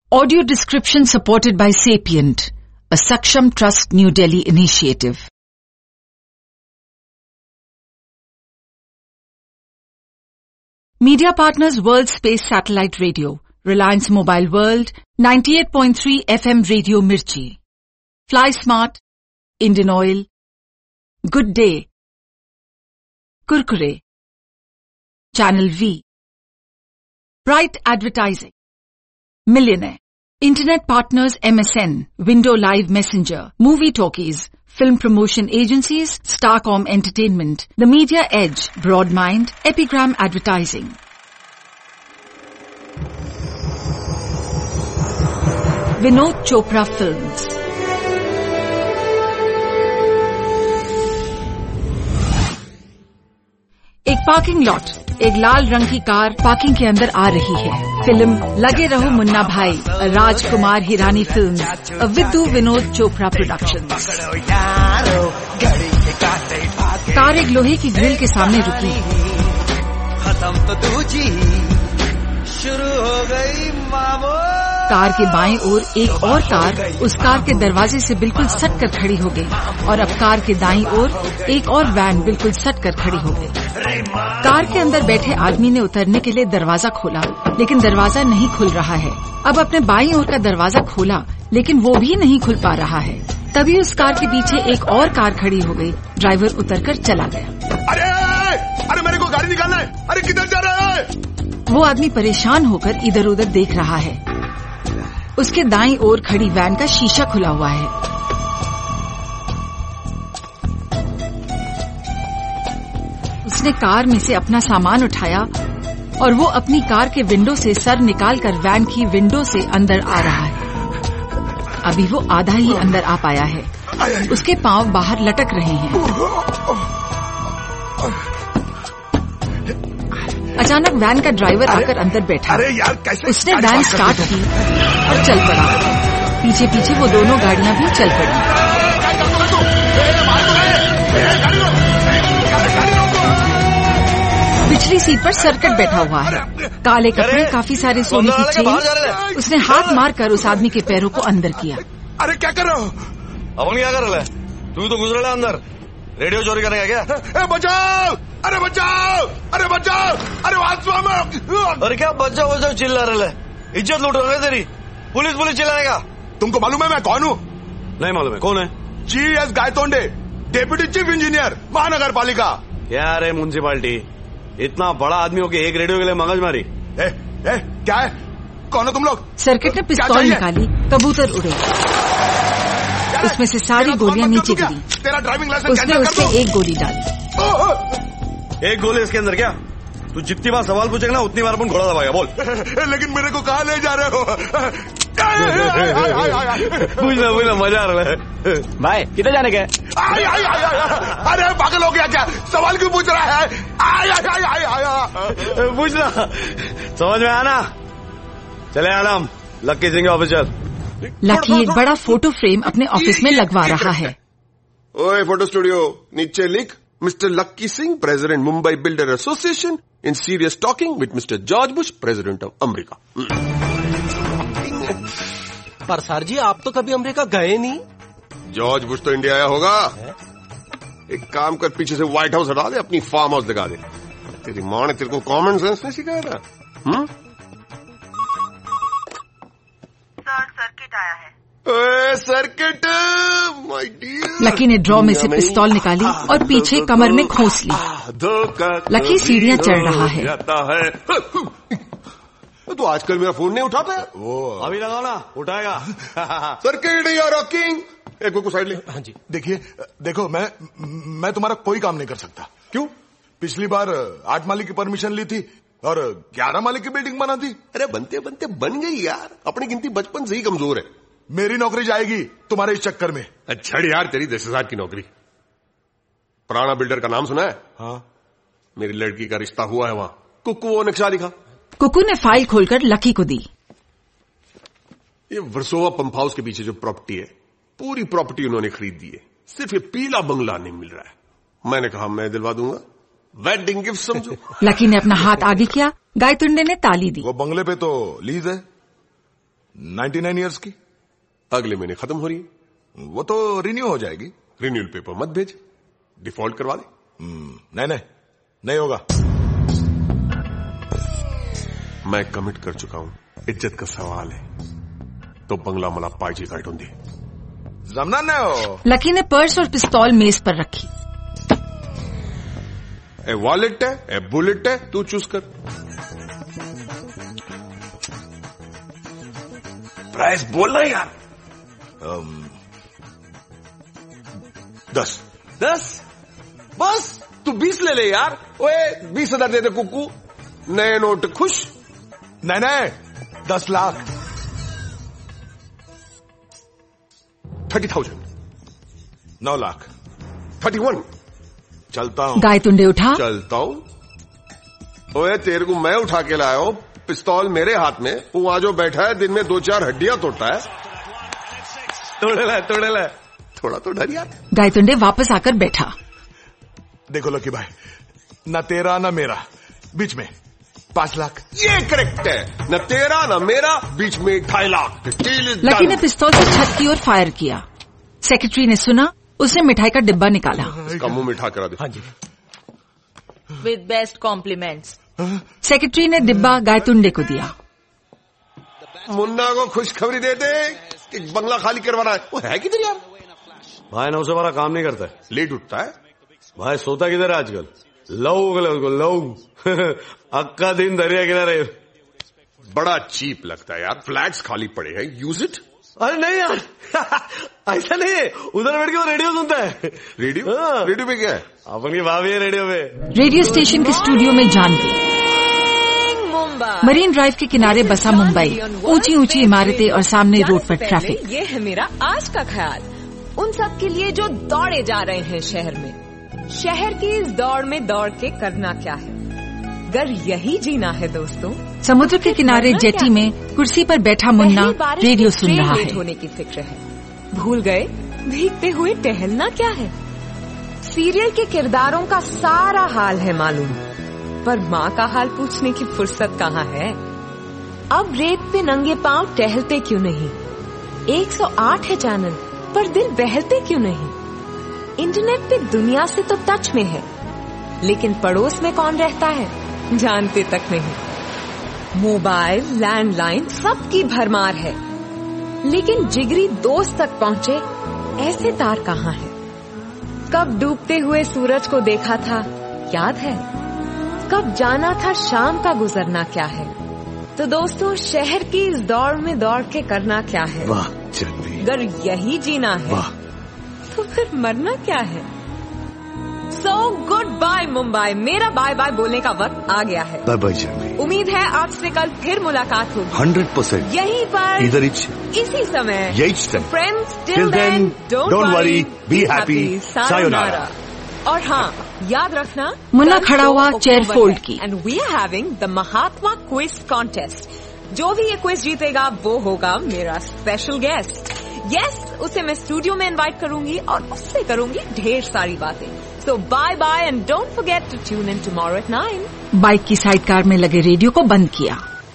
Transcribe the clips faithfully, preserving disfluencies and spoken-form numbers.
Audio description supported by Sapient, a Saksham Trust New Delhi initiative. Media partners World Space Satellite Radio, Reliance Mobile World, ninety-eight point three F M Radio Mirchi, Fly Smart, Indian Oil, Good Day, Kurkure, Channel V, Bright Advertising, Millionaire, Internet partners M S N, Window Live Messenger, Movie Talkies, Film Promotion Agencies, Starcom Entertainment, The Media Edge, Broadmind, Epigram Advertising. Vinod Chopra Films. एक parking lot, एक लाल रंग की car parking के अंदर आ रही है। Film Lage Raho Munna Bhai, Rajkumar Hirani film, Vidhu Vinod Chopra productions. Car एक लोहे की ग्रिल के सामने रुकी। खत्म तो दूजी शुरू हो गई मामो। कार के बाएं ओर एक और कार उस कार के दरवाजे से बिल्कुल सट कर खड़ी हो गई और अब कार के दाईं ओर एक और वैन बिल्कुल सट कर खड़ी हो गई। कार के अंदर बैठे आदमी ने उतरने के लिए दरवाजा खोला, लेकिन दरवाजा नहीं खुल रहा है। अब अपने बाईं ओर का दरवाजा खोला, लेकिन वो भी नहीं खुल पा रहा है। तभी उस कार के पीछे एक और कार खड़ी हो गई। ड्राइवर उतरकर चला गया। अरे अरे मेरे को गाड़ी निकालना है। अरे किधर जा रहा है? वो आदमी परेशान होकर इधर उधर देख रहा है। उसके दाईं ओर खड़ी वैन का शीशा खुला हुआ है। उसने कार में से अपना सामान उठाया और वो अपनी कार के विंडो से सर निकालकर वैन की विंडो से अंदर आ रहा है। अभी वो आधा ही अंदर आ पाया है। उसके पांव बाहर लटक रहे हैं। अचानक वैन का ड्राइवर आकर अंदर बैठा। अरे यार कैसे? उसने वैन स्टार्ट की और चल पड़ा। पीछे पीछे वो दोनों गाड़ियां भी चल पड़ी। पिछली सीट पर सर्किट बैठा हुआ है। काले कपड़े, काफी सारे सोने की चेन। उसने हाथ मारकर उस आदमी के पैरों को अंदर किया। अरे क्या कर रहा हो? अब क्या कर रहा है? तू तो गुजर रहा अंदर। रेडियो चोरी करेगा क्या? ए, बचाओ! अरे बचाओ! अरे बचाओ! अरे वास्तव अरे क्या बचाओ बचाओ चिल्ला रहा है? इज्जत लूट रहा है तेरी। पुलिस पुलिस चिल्लाएगा। तुमको मालूम है मैं कौन हूँ? नहीं मालूम है। कौन है? G S Gaitonde, deputy chief engineer, महानगर पालिका। क्या रे म्यूनसिपालिटी? इतना बड़ा आदमी हो के एक रेडियो के लिए मगज मारी। ए, ए, क्या है? कौन हो तुम लोग? सर्किट ने पिस्तौल निकाली। कबूतर उड़े। उसमें से सारी गोलियां नीचे गिरी। तेरा ड्राइविंग लाइसेंस उसने उससे एक गोली डाली। एक गोली इसके अंदर क्या? तू जितनी बार सवाल पूछेगा ना उतनी बार अपन घोड़ा दबाएगा। बोल। लेकिन मेरे को कहाँ ले जा रहे हो? पूछना पूछना मजा आ रहा है। भाई किधर जाने के? अरे पागल हो गया क्या? सवाल क्यों पूछ रहा है? पूछना समझ में आना। चले आलम, लक्की सिंह ऑफिशियल। लकी एक बड़ा फोटो फ्रेम अपने ऑफिस में लगवा रहा है। ओए फोटो स्टूडियो, नीचे लिख mister Lucky Singh, president Mumbai builder association, in serious talking with mister George Bush, president of America. पर सर जी आप तो कभी अमेरिका गए नहीं। जॉर्ज बुश तो इंडिया आया होगा। एक काम कर, पीछे से व्हाइट हाउस हटा दे, अपनी फार्म हाउस लगा दे। तेरी माँ ने तेरे को कॉमन सेंस नहीं सिखाया था? हम्म? सर सर्किट आया है। Circuit my dear. लकी ने ड्रॉ में से पिस्तौल निकाली और पीछे कमर में खोस ली। लकी सीढ़ियां चढ़ रहा है। तो आजकल मेरा फोन नहीं उठाता है। वो अभी लगाओ ना, उठाएगा। सर्किट या रॉकिंग। एक को साइड ले। हाँ जी। देखिए, देखो मैं मैं तुम्हारा कोई काम नहीं कर सकता। क्यों? पिछली बार आठ माली की परमिशन ली थी और ग्यारह माली की बिल्डिंग बना थी। अरे बनते बनते बन गई यार। अपनी गिनती बचपन से ही कमजोर है। मेरी नौकरी जाएगी तुम्हारे इस चक्कर में। अच्छा यार, तेरी दस हजार की नौकरी। पुराना बिल्डर का नाम सुना है? हाँ, मेरी लड़की का रिश्ता हुआ है वहां। कुक्कू वो नक्शा दिखा। कुकू ने फाइल खोलकर लकी को दी। ये वर्सोवा पंप हाउस के पीछे जो प्रॉपर्टी है, पूरी प्रॉपर्टी उन्होंने खरीद दी है। सिर्फ ये पीला बंगला नहीं मिल रहा है। मैंने कहा मैं दिलवा दूंगा। वेडिंग गिफ्ट समझो। लकी ने अपना हाथ आगे किया। गायतुंडे ने ताली दी। वो बंगले पे तो लीज है, नाइन्टी नाइन ईयर्स की। अगले महीने खत्म हो रही है। वो तो रिन्यू हो जाएगी। रिन्यूअल पेपर मत भेज, डिफॉल्ट करवा दे। नहीं नहीं नहीं होगा। मैं कमिट कर चुका हूं, इज्जत का सवाल है तो बंगला मला पाहिजे काय दे। जमना नहीं हो। लकी ने पर्स और पिस्तौल मेज पर रखी। ए वॉलेट है, ए बुलेट है, तू चूज कर। प्राइस बोलना यार। um, दस दस बस तू बीस ले ले यार। ओए बीस हजार दे दे कुक्कू। नए नोट खुश। नहीं नहीं दस लाख। Thirty thousand. नौ लाख। Thirty one. चलता हूँ। गायतुंडे उठा। चलता हूं। ओए तेरे को मैं उठा के लाया हूं, पिस्तौल मेरे हाथ में। वो वहां जो बैठा है दिन में दो चार हड्डियां तोड़ता है। तोड़े ला तोड़े ला थोड़ा तो डर यार। गायतुंडे वापस आकर बैठा। देखो लकी भाई, न तेरा न मेरा, बीच में पांच लाख। ये करेक्ट है। न तेरा न मेरा, बीच में ढाई लाख। लकी ने पिस्तौल से छत की ओर फायर किया। सेक्रेटरी ने सुना, उसने मिठाई का डिब्बा निकाला। इसका मुंह मिठा करा दे। हाँ जी। With best compliments. सेक्रेटरी ने डिब्बा गायतुंडे को दिया। मुन्ना को खुशखबरी दे दे कि बंगला खाली करवाना है। वो है किधर यार? भाई नौ से बारह काम नहीं करता है, लेट उठता है। भाई सोता किधर है आजकल? लव गले उसको लव। अक्का दिन दरिया किनारे। बड़ा चीप लगता है यार। फ्लैट्स खाली पड़े हैं, यूज इट। अरे नहीं यार ऐसा नहीं है। उधर बैठ के वो रेडियो सुनता है। रेडियो? हाँ। रेडियो पे क्या है? अपन की भाभी है रेडियो पे। रेडियो स्टेशन के स्टूडियो में जानवी। मरीन ड्राइव के किनारे बसा मुंबई। ऊंची ऊंची इमारतें और सामने रोड पर ट्रैफिक। ये है मेरा आज का ख्याल उन सब के लिए जो दौड़े जा रहे हैं शहर में। शहर की इस दौड़ में दौड़ के करना क्या है? अगर यही जीना है दोस्तों। समुद्र के किनारे जेटी में कुर्सी पर बैठा मुन्ना रेडियो सुन रहा है। होने की फिक्र है। भूल गए भीगते हुए टहलना क्या है? सीरियल के किरदारों का सारा हाल है मालूम, पर माँ का हाल पूछने की फुर्सत कहाँ है? अब रेत पे नंगे पांव टहलते क्यों नहीं? एक सौ आठ है चैनल, पर दिल बहलते क्यों नहीं? इंटरनेट पे दुनिया से तो टच में है, लेकिन पड़ोस में कौन रहता है जानते तक नहीं। मोबाइल लैंडलाइन सबकी भरमार है, लेकिन जिगरी दोस्त तक पहुँचे ऐसे तार कहाँ है? कब डूबते हुए सूरज को देखा था याद है? कब जाना था शाम का गुजरना क्या है? तो दोस्तों शहर की इस दौड़ में दौड़ के करना क्या है? वाह चंदी। अगर यही जीना है तो फिर मरना क्या है? So good bye Mumbai. मेरा बाय बाय बोलने का वक्त आ गया है। बाय बाय चंदी। उम्मीद है आपसे कल फिर मुलाकात होगी। हंड्रेड परसेंट यहीं पर, इधर इसी समय। यही friends till then don't worry, be happy, सायोनारा। और हाँ याद रखना, मुन्ना खड़ा हुआ चेयर फोल्ड की। And we are having the Mahatma quiz contest. जो भी ये क्विज जीतेगा वो होगा मेरा स्पेशल गेस्ट। यस, उसे मैं स्टूडियो में इनवाइट करूंगी और उससे करूंगी ढेर सारी बातें। So bye bye and don't forget to tune in tomorrow at nine. Bike की साइड कार में लगे रेडियो को बंद किया।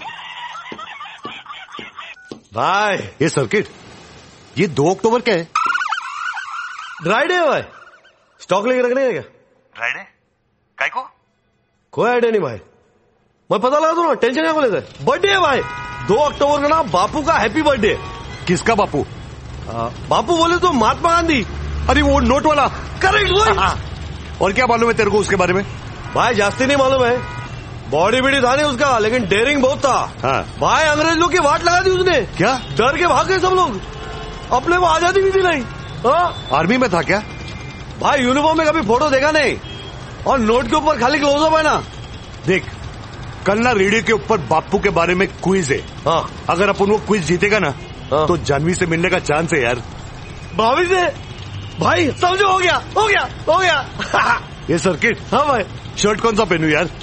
भाई ये सर्किट, ये दो अक्टूबर क्या है? ड्राई डे है भाई। स्टॉक लेके रखने का क्या? ड्राई डे काय को? कोई आइडिया नहीं भाई। मैं पता लगा दूं ना, टेंशन क्या को लेते? बर्थडे है भाई, दो अक्टूबर का ना बापू का हैप्पी बर्थडे। किसका बापू? आ, बापू बोले तो महात्मा गांधी। अरे वो नोट वाला। करेक्ट वही। और क्या मालूम है तेरे को उसके बारे में? भाई जास्ती नहीं मालूम है। बॉडी बीडी था नहीं उसका, लेकिन डेयरिंग बहुत था। हाँ। भाई अंग्रेज लोग की वाट लगा दी उसने। क्या? डर के भाग गए सब लोग, अपने को आजादी भी दी नहीं। हाँ? आर्मी में था क्या? भाई यूनिफॉर्म में कभी फोटो देखा नहीं, और नोट के ऊपर खाली क्लोजअप है ना। देख, कल ना रेडियो के ऊपर बापू के बारे में क्विज है। हाँ। अगर अपन वो क्विज जीतेगा ना, हाँ। तो जानवी से मिलने का चांस है यार। भाभी से? भाई समझो, हो गया हो गया हो गया। ये सर्किट। हाँ भाई। शर्ट कौन सा पहनू यार?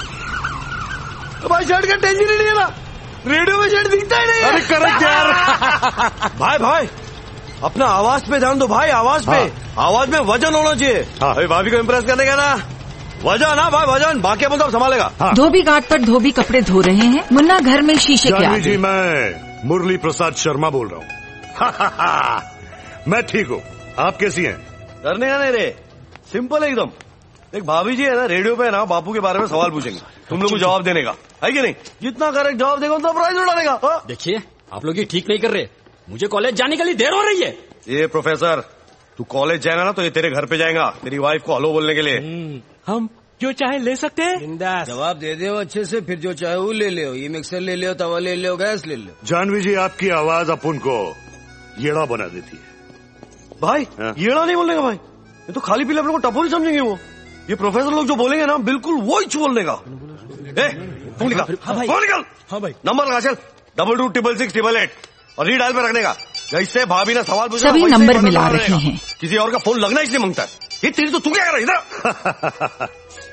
भाई शर्ट का टेंशन ही नहीं है ना, रेडियो में शर्ट दिखता ही नहीं है। अरे करेक्ट यार। भाई भाई अपना आवाज पे ध्यान दो भाई, आवाज पे। हाँ। आवाज में वजन होना चाहिए। हाँ। भाई भाभी को इम्प्रेस करने का ना वजन। ना भाई वजन, बाकी अपन सब संभालेगा। हाँ। धोबी घाट पर धोबी कपड़े धो रहे हैं। मुन्ना घर में शीशे के आगे। जी मैं मुरली प्रसाद शर्मा बोल रहा हूँ। मैं ठीक हूँ, आप कैसी हैं? करने का नहीं रे, सिंपल एकदम। एक भाभी जी है ना, रेडियो पे ना बापू के बारे में सवाल पूछेंगे, तुम लोग को जवाब देने का है कि नहीं? जितना करेक्ट जवाब देगा उतना प्राइज उड़ाने का। देखिए आप लोग ये ठीक नहीं कर रहे, मुझे कॉलेज जाने के लिए देर हो रही है। ये प्रोफेसर, तू कॉलेज जाएगा ना तो ये तेरे घर पे जाएगा तेरी वाइफ को हेलो बोलने के लिए। हम जो चाहे ले सकते हैं। जवाब दे दे अच्छे से, फिर जो चाहे वो ले लो। ये मिक्सर ले लो, तवा ले लो, गैस ले लो। जानवी जी, आपकी आवाज अपन को येड़ा बना देती है। भाई येड़ा नहीं बोलने का भाई, ये तो खाली पीले अपने को टपोरी समझेंगे। वो ये प्रोफेसर लोग जो बोलेंगे ना बिल्कुल वो ही बोलने का। तू निकल। हाँ भाई, निकल। हाँ भाई, नंबर लगा चल, double two triple six triple eight, और रीडायल पे रखने का। जैसे भाभी ना सवाल पूछा सभी नंबर मिला रहे हैं। किसी और का फोन लगना इसलिए मांगता है। ये तेरी तो तू क्या कर रही इधर?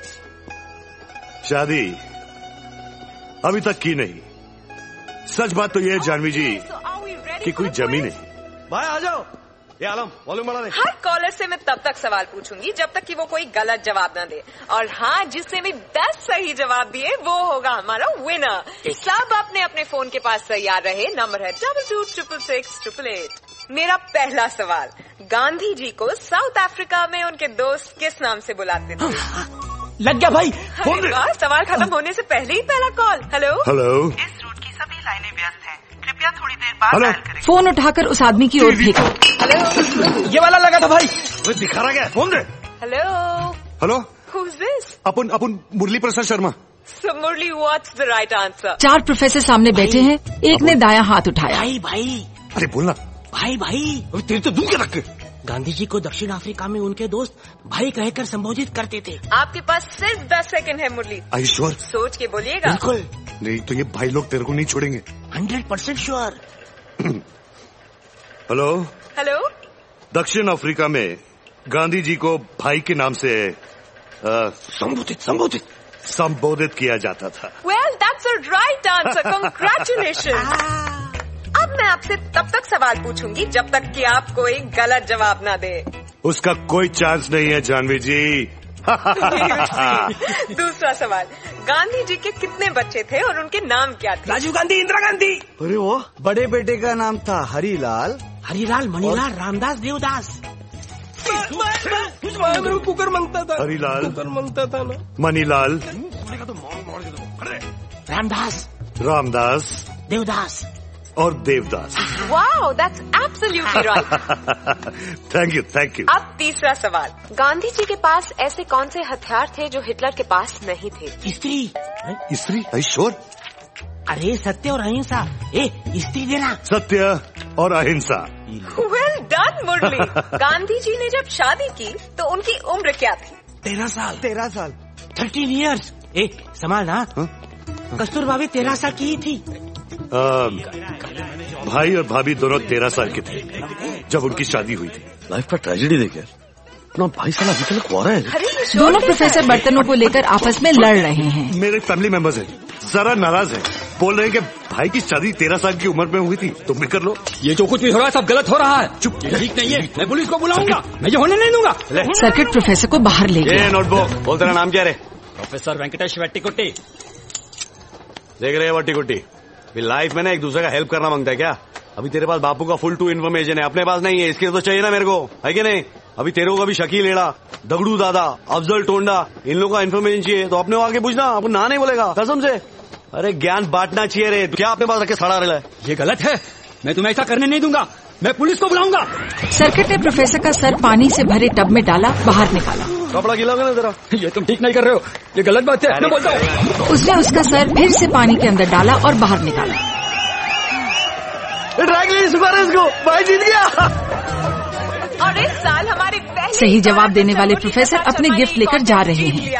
शादी अभी तक की नहीं। सच बात तो यह है जानवी जी कि कोई जमी नहीं। भाई आ जाओ, ये आलम वॉल्यूम बढ़ा दे। हर कॉलर से मैं तब तक सवाल पूछूंगी जब तक कि वो कोई गलत जवाब ना दे, और हाँ, जिसने भी दस सही जवाब दिए वो होगा हमारा विनर। सब अपने अपने फोन के पास तैयार रहे। नंबर है double two triple six triple eight. मेरा पहला सवाल, गांधी जी को साउथ अफ्रीका में उनके दोस्त किस नाम से बुलाते थे? लग गया भाई। अरे वाह, सवाल खत्म होने से पहले ही पहला कॉल। हेलो हेलो, इस रूट की सभी लाइनें व्यस्त हैं, कृपया थोड़ी देर बाद डायल करें। फोन उठाकर उस आदमी की ओर फेंका। हेलो, ये वाला लगा था भाई। वो दिखा रहा क्या? फोन दे। Hello hello, Who's this? अपन अपन Murli Prasad Sharma. So Murli, what's the right answer? चार प्रोफेसर सामने बैठे हैं, एक ने दायां हाथ उठाया। भाई भाई अरे बोलना भाई भाई, अभी तेरी तो दूर के रख के। गांधी जी को दक्षिण अफ्रीका में उनके दोस्त भाई कहकर संबोधित करते थे। आपके पास सिर्फ दस सेकंड है मुरली, आयुष्वर, सोच के बोलिएगा। बिल्कुल नहीं तो ये भाई लोग तेरे को नहीं छोड़ेंगे। Hundred percent sure. Hello hello, दक्षिण अफ्रीका में गांधी जी को भाई के नाम से संबोधित संबोधित संबोधित किया जाता था। Well that's a right answer, congratulations. अब मैं आपसे तब तक सवाल पूछूंगी जब तक कि आप कोई गलत जवाब ना दे। उसका कोई चांस नहीं है जानवी जी। दूसरा सवाल, गांधी जी के कितने बच्चे थे और उनके नाम क्या थे? राजीव गांधी, इंदिरा गांधी। अरे वो बड़े बेटे का नाम था हरीलाल। हरीलाल, मणिलाल, रामदास, देवदास। मेरे को कुकर मांगता था। हरीलाल, कुकर मांगता था ना। मणिलाल, रामदास, रामदास, देवदास और देवदास। Wow, that's absolutely right. Thank you thank you. अब तीसरा सवाल, गांधी जी के पास ऐसे कौन से हथियार थे जो हिटलर के पास नहीं थे? स्त्री। स्त्री? आयुष्वर, अरे सत्य और अहिंसा। ए, स्त्री देना। सत्य और अहिंसा। Well done Murli. गांधी जी ने जब शादी की तो उनकी उम्र क्या थी? तेरह साल। तेरह साल। Thirteen years. ए, संभाल ना। कस्तूरबा भी तेरह साल की ही थी। आ, भाई और भाभी दोनों तेरह साल के थे जब उनकी शादी हुई थी। लाइफ का ट्रेजेडी देखे अपना भाई साला अभी तक कुआरा है। दोनों प्रोफेसर बर्तनों को लेकर आपस में लड़ रहे हैं। मेरे फैमिली मेंबर्स हैं, जरा नाराज हैं, बोल रहे हैं कि भाई की शादी तेरह साल की उम्र में हुई थी, तुम भी कर लो। ये जो कुछ भी हो रहा है सब गलत हो रहा है। चुप, ठीक नहीं है, मैं पुलिस को बुलाऊंगा, मैं ये होने नहीं दूंगा। सर्किट प्रोफेसर को बाहर ले गया। नोटबुक, बोल तेरा नाम क्या रे? प्रोफेसर वेंकटेश वेट्टिकुट्टी। देख रहे हैं वट्टिकुट्टी, लाइफ में ना एक दूसरे का हेल्प करना मांगता है क्या? अभी तेरे पास बापू का फुल टू इन्फॉर्मेशन है, अपने पास नहीं है, इसके तो चाहिए ना मेरे को, है कि नहीं? अभी तेरे को कभी शकील एड़ा, दगड़ू दादा, अफजल टोंडा, इन लोगों का इन्फॉर्मेशन चाहिए तो अपने को आगे पूछना, आपको ना नहीं बोलेगा कसम से। अरे ज्ञान बांटना चाहिए रे, क्या अपने पास रख के सड़ा रहा है? ये गलत है, मैं तुम्हें ऐसा करने नहीं दूंगा, मैं पुलिस को बुलाऊंगा। सर्किट ने प्रोफेसर का सर पानी से भरे टब में डाला, बाहर निकाला। कपड़ा गीला ना जरा। ये तुम ठीक नहीं कर रहे हो, ये गलत बात है, मैं बोलता हूँ। उसने उसका सर फिर से पानी के अंदर डाला और बाहर निकाला। इसको भाई जीत गया। और इस साल हमारे पहले सही जवाब देने वाले प्रोफेसर अपने गिफ्ट लेकर जा रहे हैं।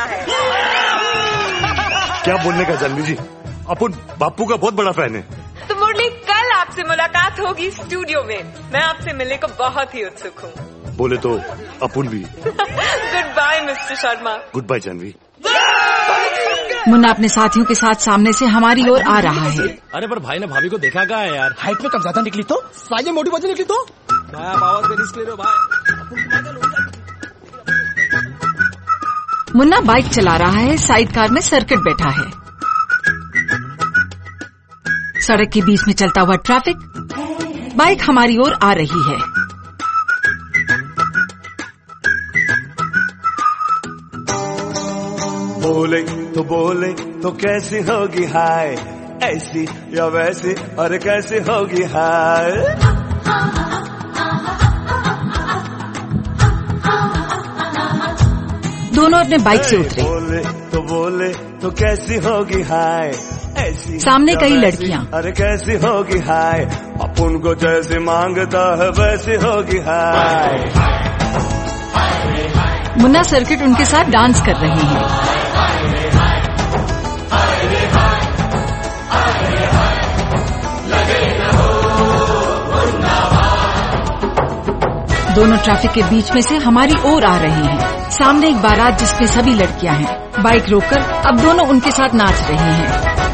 क्या बोलने का जानवी जी, अपन बापू का बहुत बड़ा फैन है। तो मुरली, कल आपसे मुलाकात होगी स्टूडियो में, मैं आपसे मिलने को बहुत ही उत्सुक हूँ। बोले तो अपन भी। Goodbye mister Sharma. Goodbye Jhanvi. Munna अपने साथियों के साथ सामने से हमारी ओर आ रहा है। अरे पर भाई ने भाभी को देखा क्या है यार? हाइट में कम ज्यादा निकली तो साइज मोटी बच्ची निकली तो आवाज में रिस्क ले रहे हो भाई। मुन्ना बाइक चला रहा है, साइड कार में सर्किट बैठा है। सड़क के बीच में चलता हुआ ट्रैफिक, बाइक हमारी ओर आ रही है। बोले तो बोले तो कैसी होगी हाय, ऐसी या वैसी, और कैसी होगी हाय। दोनों अपने बाइक से उतरे। बोले तो बोले तो कैसी होगी हाय, ऐसी सामने कई लड़कियां। अरे कैसी होगी हाय, अपन को जैसे मांगता है वैसी होगी हाय। मुन्ना सर्किट उनके साथ डांस कर रहे हैं। दोनों ट्रैफिक के बीच में से हमारी ओर आ रहे हैं। सामने एक बारात जिसमें सभी लड़कियां हैं। बाइक रोककर अब दोनों उनके साथ नाच रहे हैं।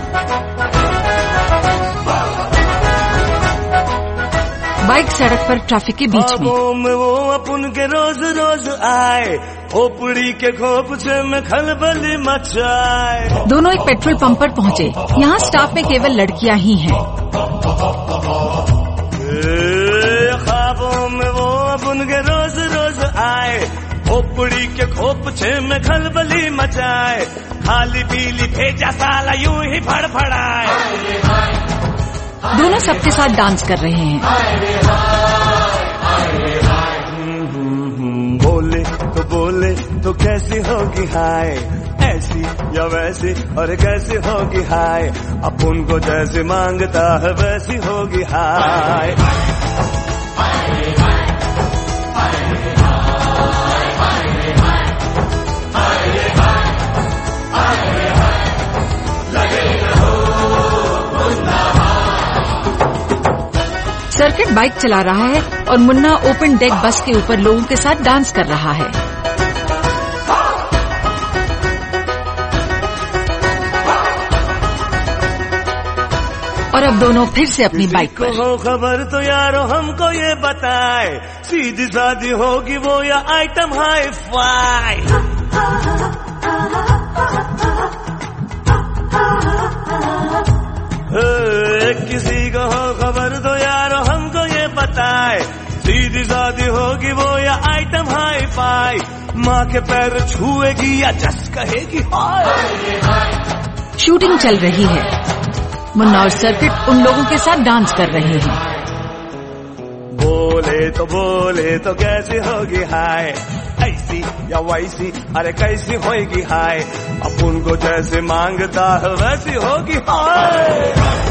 बाइक सड़क पर ट्रैफिक के बीच में। वो अपन के रोज रोज आए, खोपड़ी के खोप से में खलबली मचाए। दोनों एक पेट्रोल पंप पर पहुंचे। यहाँ स्टाफ में केवल लड़कियां ही हैं। ख्वाबों में वो अपन के रोज रोज आए, खोपड़ी के खोप से में खलबली मचाए। खाली पीली भेजा साला यूं ही फड़फड़ाए। दोनों सबके साथ डांस कर रहे हैं। बोले तो बोले तो कैसी होगी हाय, ऐसी या वैसी, और कैसी होगी हाय। अपन को जैसे मांगता है वैसी होगी हाय। सर्किट बाइक चला रहा है और मुन्ना ओपन डेक बस के ऊपर लोगों के साथ डांस कर रहा है। और अब दोनों फिर से अपनी बाइक पर। हो खबर तो यारो हमको ये बताए, सीधी सादी होगी वो या आइटम हाई फाई। किसी को हो खबर तो यारो हमको ये बताए, सीधी सादी होगी वो या आइटम हाई फाई। माँ के पैर छुएगी या जस कहेगी हाय। शूटिंग चल रही है। मुन्ना और सर्किट उन लोगों के साथ डांस कर रहे हैं। बोले तो बोले तो कैसी होगी हाय, ऐसी या वैसी, अरे कैसी होगी हाय। अपन को जैसे मांगता है वैसी होगी हाय।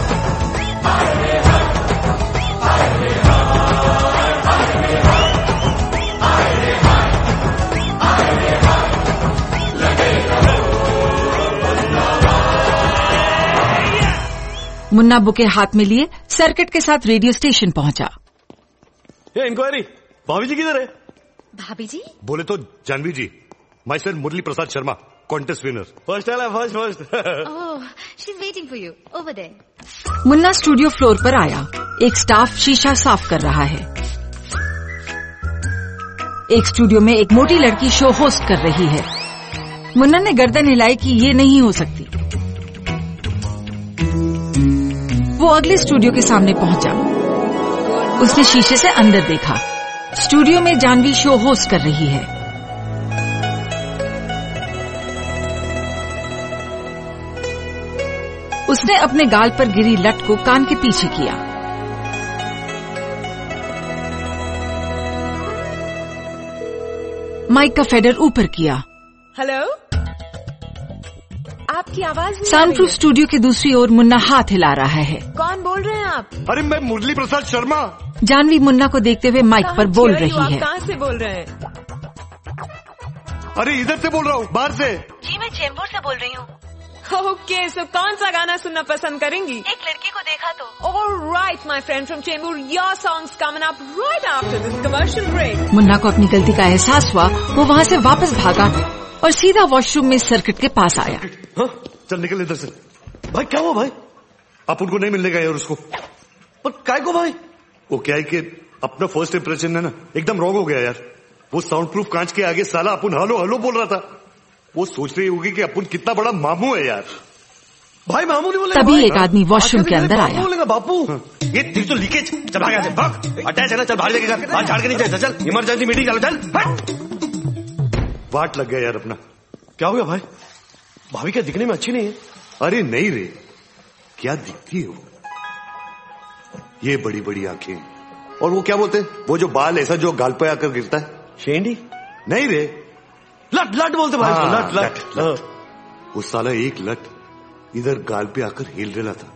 मुन्ना बुके हाथ में लिए सर्किट के साथ रेडियो स्टेशन पहुंचा। ये इंक्वायरी, भाभी जी किधर है? भाभी जी? बोले तो Jhanvi ji, myself Murli Prasad Sharma, contest winner. First आला, first first. Oh, she is waiting for you over there. Munna studio floor पर आया। एक स्टाफ शीशा साफ कर रहा है। एक स्टूडियो में एक मोटी लड़की शो होस्ट कर रही है। मुन्ना ने गर्दन हिलाई कि ये नहीं हो सकती। वो अगले स्टूडियो के सामने पहुंचा। उसने शीशे से अंदर देखा। स्टूडियो में जानवी शो होस्ट कर रही है। उसने अपने गाल पर गिरी लट को कान के पीछे किया। माइक का फेडर ऊपर किया। हेलो, आपकी आवाज नहीं साउंड प्रूफ स्टूडियो के दूसरी ओर मुन्ना हाथ हिला रहा है। कौन बोल रहे हैं आप? अरे मैं मुरली प्रसाद शर्मा। जानवी मुन्ना को देखते हुए माइक पर बोल रही है। कहाँ से बोल रहे हैं? अरे इधर से बोल रहा हूँ, बाहर से। जी मैं चेंबूर से बोल रही हूँ। ओके, सो कौन सा गाना सुनना पसंद करेंगी? एक लड़की को देखा तो। Alright, my friend from Chembur, your song's coming up right after this commercial break. Munna को अपनी गलती का एहसास हुआ। वो वहाँ से वापस भागा और सीधा वॉशरूम में सर्किट के पास आया। हाँ? चल निकल इधर से। भाई क्या हुआ भाई? आप उनको नहीं मिलने गए और उसको? पर काय को भाई? वो क्या है कि अपना फर्स्ट इंप्रेशन है ना, एकदम रॉन्ग हो गया यार। वो साउंड प्रूफ कांच के आगे साला अपन हलो हलो बोल रहा था। वो सोच रही होगी कि अपन कितना बड़ा मामू है यार। भाई मामू नहीं बोलेगा। तभी एक आदमी वॉशरूम के अंदर आया। बोलेगा बापू, ये तेरी तो लीकेज। चल भाग यहाँ से, भाग। अटैच है ना, चल बाहर लेके जा, बाहर झाड़ के नहीं चल, चल इमरजेंसी मीटिंग चल, चल हट। वाट लग गया यार अपना। क्या हो गया भाई? भाभी क्या दिखने में अच्छी नहीं है? अरे नहीं रे, क्या दिखती है वो, ये बड़ी बड़ी आंखें, और वो क्या बोलते हैं, वो जो बाल ऐसा जो गाल पे आकर गिरता है, शेंडी? नहीं रे, लट लट बोलते भाई। हाँ, लट लट, लट, लट। वो साला एक लट इधर गाल पे आकर हिल रहा था,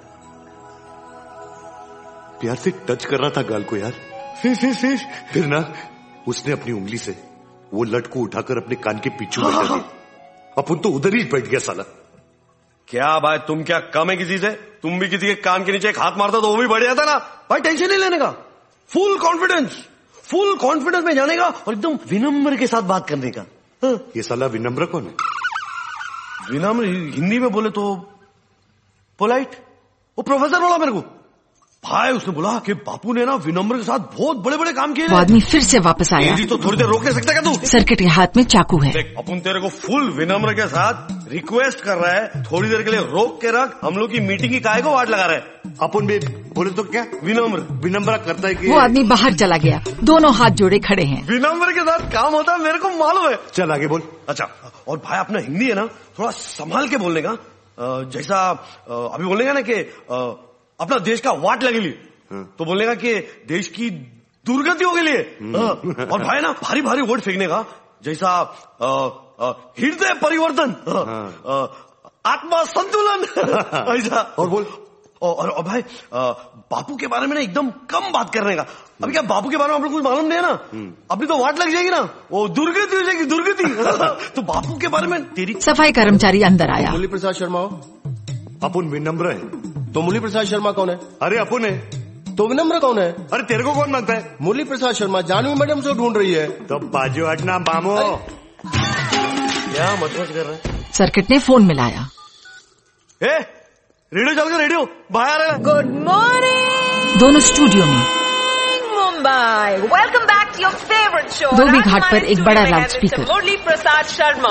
प्यार से टच कर रहा था गाल को यार। फिर फिर फिर फिर ना उसने अपनी उंगली से वो लट को उठाकर अपने कान के पीछे बैठा दिया। अपन तो उधर ही बैठ गया साला। क्या भाई, तुम क्या कम है किसी से? तुम भी किसी के कान के नीचे एक हाथ मारता तो वो भी बढ़ जाता ना। भाई टेंशन नहीं लेने का, फुल कॉन्फिडेंस, फुल कॉन्फिडेंस में जाने का और एकदम विनम्र के साथ बात करने का। हाँ। ये साला विनम्र कौन है? विनम्र हिंदी में बोले तो पोलाइट। वो प्रोफेसर बोला मेरे को भाई, उसने बोला कि बापू ने ना विनम्र के साथ बहुत बड़े बड़े काम किए। वो आदमी फिर से वापस आया। जी तो थोड़ी देर रोक नहीं सकता क्या तू? सर्किट के हाथ में चाकू है। देख, अपन तेरे को फुल विनम्र के साथ रिक्वेस्ट कर रहा है, थोड़ी देर के लिए रोक के रख। हम लोग की मीटिंग की काहे को वाट लगा रहे हैं? अपन भी बोले तो क्या विनम्र विनम्र करता है कि वो आदमी बाहर चला गया, दोनों हाथ जोड़े खड़े हैं। विनम्र के साथ काम होता है, मेरे को मालूम है। चल आगे बोल। अच्छा, और भाई अपना हिंदी है ना थोड़ा संभाल के बोलने का, जैसा अभी बोलने का ना कि अपना देश का वाट लगेली, तो बोलने का कि देश की दुर्गति हो गई है। और भाई ना भारी भारी वर्ड फेंकने का, जैसा हृदय परिवर्तन, आत्मा संतुलन ऐसा। और बोल और, और भाई बापू के बारे में ना एकदम कम बात करने का। अभी क्या बापू के बारे में आप लोग कुछ मालूम नहीं है ना, अपनी तो वाट लग जाएगी ना, वो दुर्गति हो जाएगी, दुर्गति। तो बापू के बारे में तेरी। सफाई कर्मचारी अंदर आया। मुरली प्रसाद शर्मा हो? अपुन विनम्र है। तो मुरली प्रसाद शर्मा कौन है? अरे अपुन है। तो विनम्र कौन है? अरे तेरे को कौन मानता है? मुरली प्रसाद शर्मा जानवी मैडम से ढूंढ रही है। तो बाजू हटना बामो। क्या मतलब कर रहा है? सर्किट ने फोन मिलाया। ए, रेडियो चल गया, रेडियो बाहर है। Good morning. दोनों स्टूडियो में। Mumbai, welcome back to your favourite show. Dhobi Ghat पर एक बड़ा लाउड स्पीकर। मुरली प्रसाद शर्मा।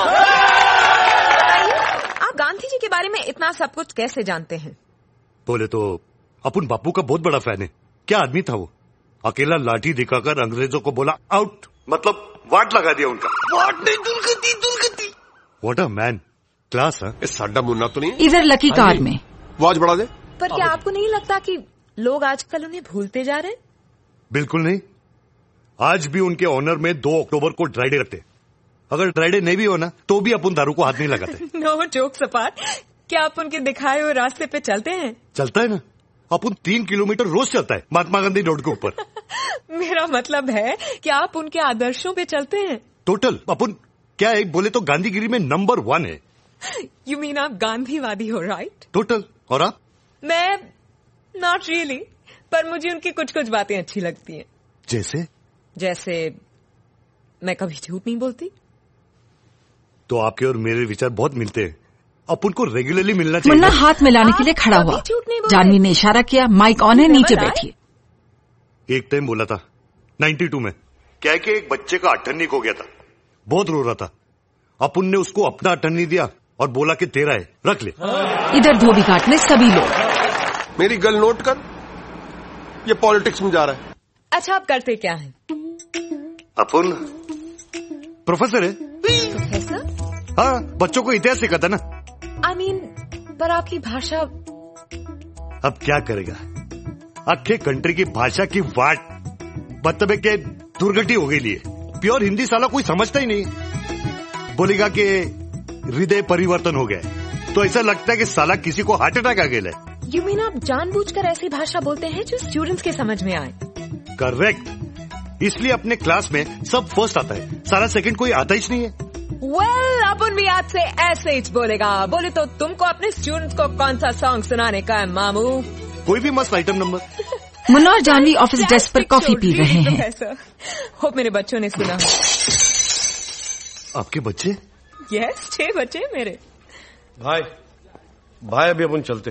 आप गांधी जी के बारे में इतना सब कुछ कैसे जानते हैं? बोले तो अपन बापू का बहुत बड़ा फैन है। क्या आदमी था वो, अकेला लाठी दिखाकर अंग्रेजों को बोला आउट, मतलब वाट लगा दिया उनका। वाट नहीं, दुर्गति दुर्गति। व्हाट अ मैन, क्लास है। साडा मुन्ना तो नहीं है? इधर लकी कार में। आवाज बढ़ा दे। पर क्या आपको नहीं लगता कि लोग आजकल उन्हें भूलते जा रहे हैं? बिल्कुल नहीं, आज भी उनके ऑनर में दो अक्टूबर को ड्राई डे रखते। अगर ड्राई डे नहीं भी हो ना तो भी अपन दारू को हाथ नहीं लगाते। नो जोक्स अपार्ट, क्या आप उनके दिखाए हुए रास्ते पे चलते हैं? चलता है ना, अपन तीन किलोमीटर रोज चलता है महात्मा गांधी रोड के ऊपर। मेरा मतलब है कि आप उनके आदर्शों पे चलते हैं। टोटल अपन क्या एक बोले तो गांधीगिरी में नंबर वन है। यू मीन आप गांधीवादी हो, राइट? टोटल। और आप? मैं नॉट रियली, पर मुझे उनकी कुछ कुछ बातें अच्छी लगती हैं। जैसे? जैसे मैं कभी झूठ नहीं बोलती। तो आपके और मेरे विचार बहुत मिलते हैं, अपन को रेगुलरली मिलना चाहिए। मुन्ना हाथ मिलाने के लिए खड़ा हुआ। जानवी ने इशारा किया, माइक ऑन है, नीचे बैठिए। एक टाइम बोला था बानवे में, क्या है कि एक बच्चे का अठन्नी खो गया था, बहुत रो रहा था। अपन ने उसको अपना अठन्नी दिया और बोला कि तेरा है, रख ले। इधर धोबी घाट में सभी लोग। मेरी गल नोट कर, ये पॉलिटिक्स में जा रहा है। अच्छा, आप करते क्या हैं? अपन प्रोफेसर है। प्रोफेसर? हाँ, बच्चों को इतिहास सिखाता ना। आई I मीन mean, पर आपकी भाषा। अब क्या करेगा, अखे कंट्री की भाषा की वाट मतलब है कि दुर्गति हो गई लिए। प्योर हिंदी साला कोई समझता ही नहीं। बोलेगा कि हृदय परिवर्तन हो गया तो ऐसा लगता है कि साला किसी को हार्ट अटैक आ गया है। यू मीन आप जानबूझकर ऐसी भाषा बोलते हैं जो स्टूडेंट्स के समझ में आए? करेक्ट, इसलिए अपने क्लास में सब फर्स्ट आता है, सारा सेकंड कोई आता ही नहीं है। वेल well, अपन भी आज से ऐसे ही बोलेगा। बोले तो तुमको अपने स्टूडेंट्स को कौन सा सॉन्ग सुनाने का है मामू? कोई भी मस्त आइटम नंबर। मुन्ना और जानवी ऑफिस डेस्क पर कॉफी पी रहे हैं। होप मेरे बच्चों ने सुना। आपके बच्चे? यस, छह बच्चे मेरे। भाई भाई अभी अपन चलते।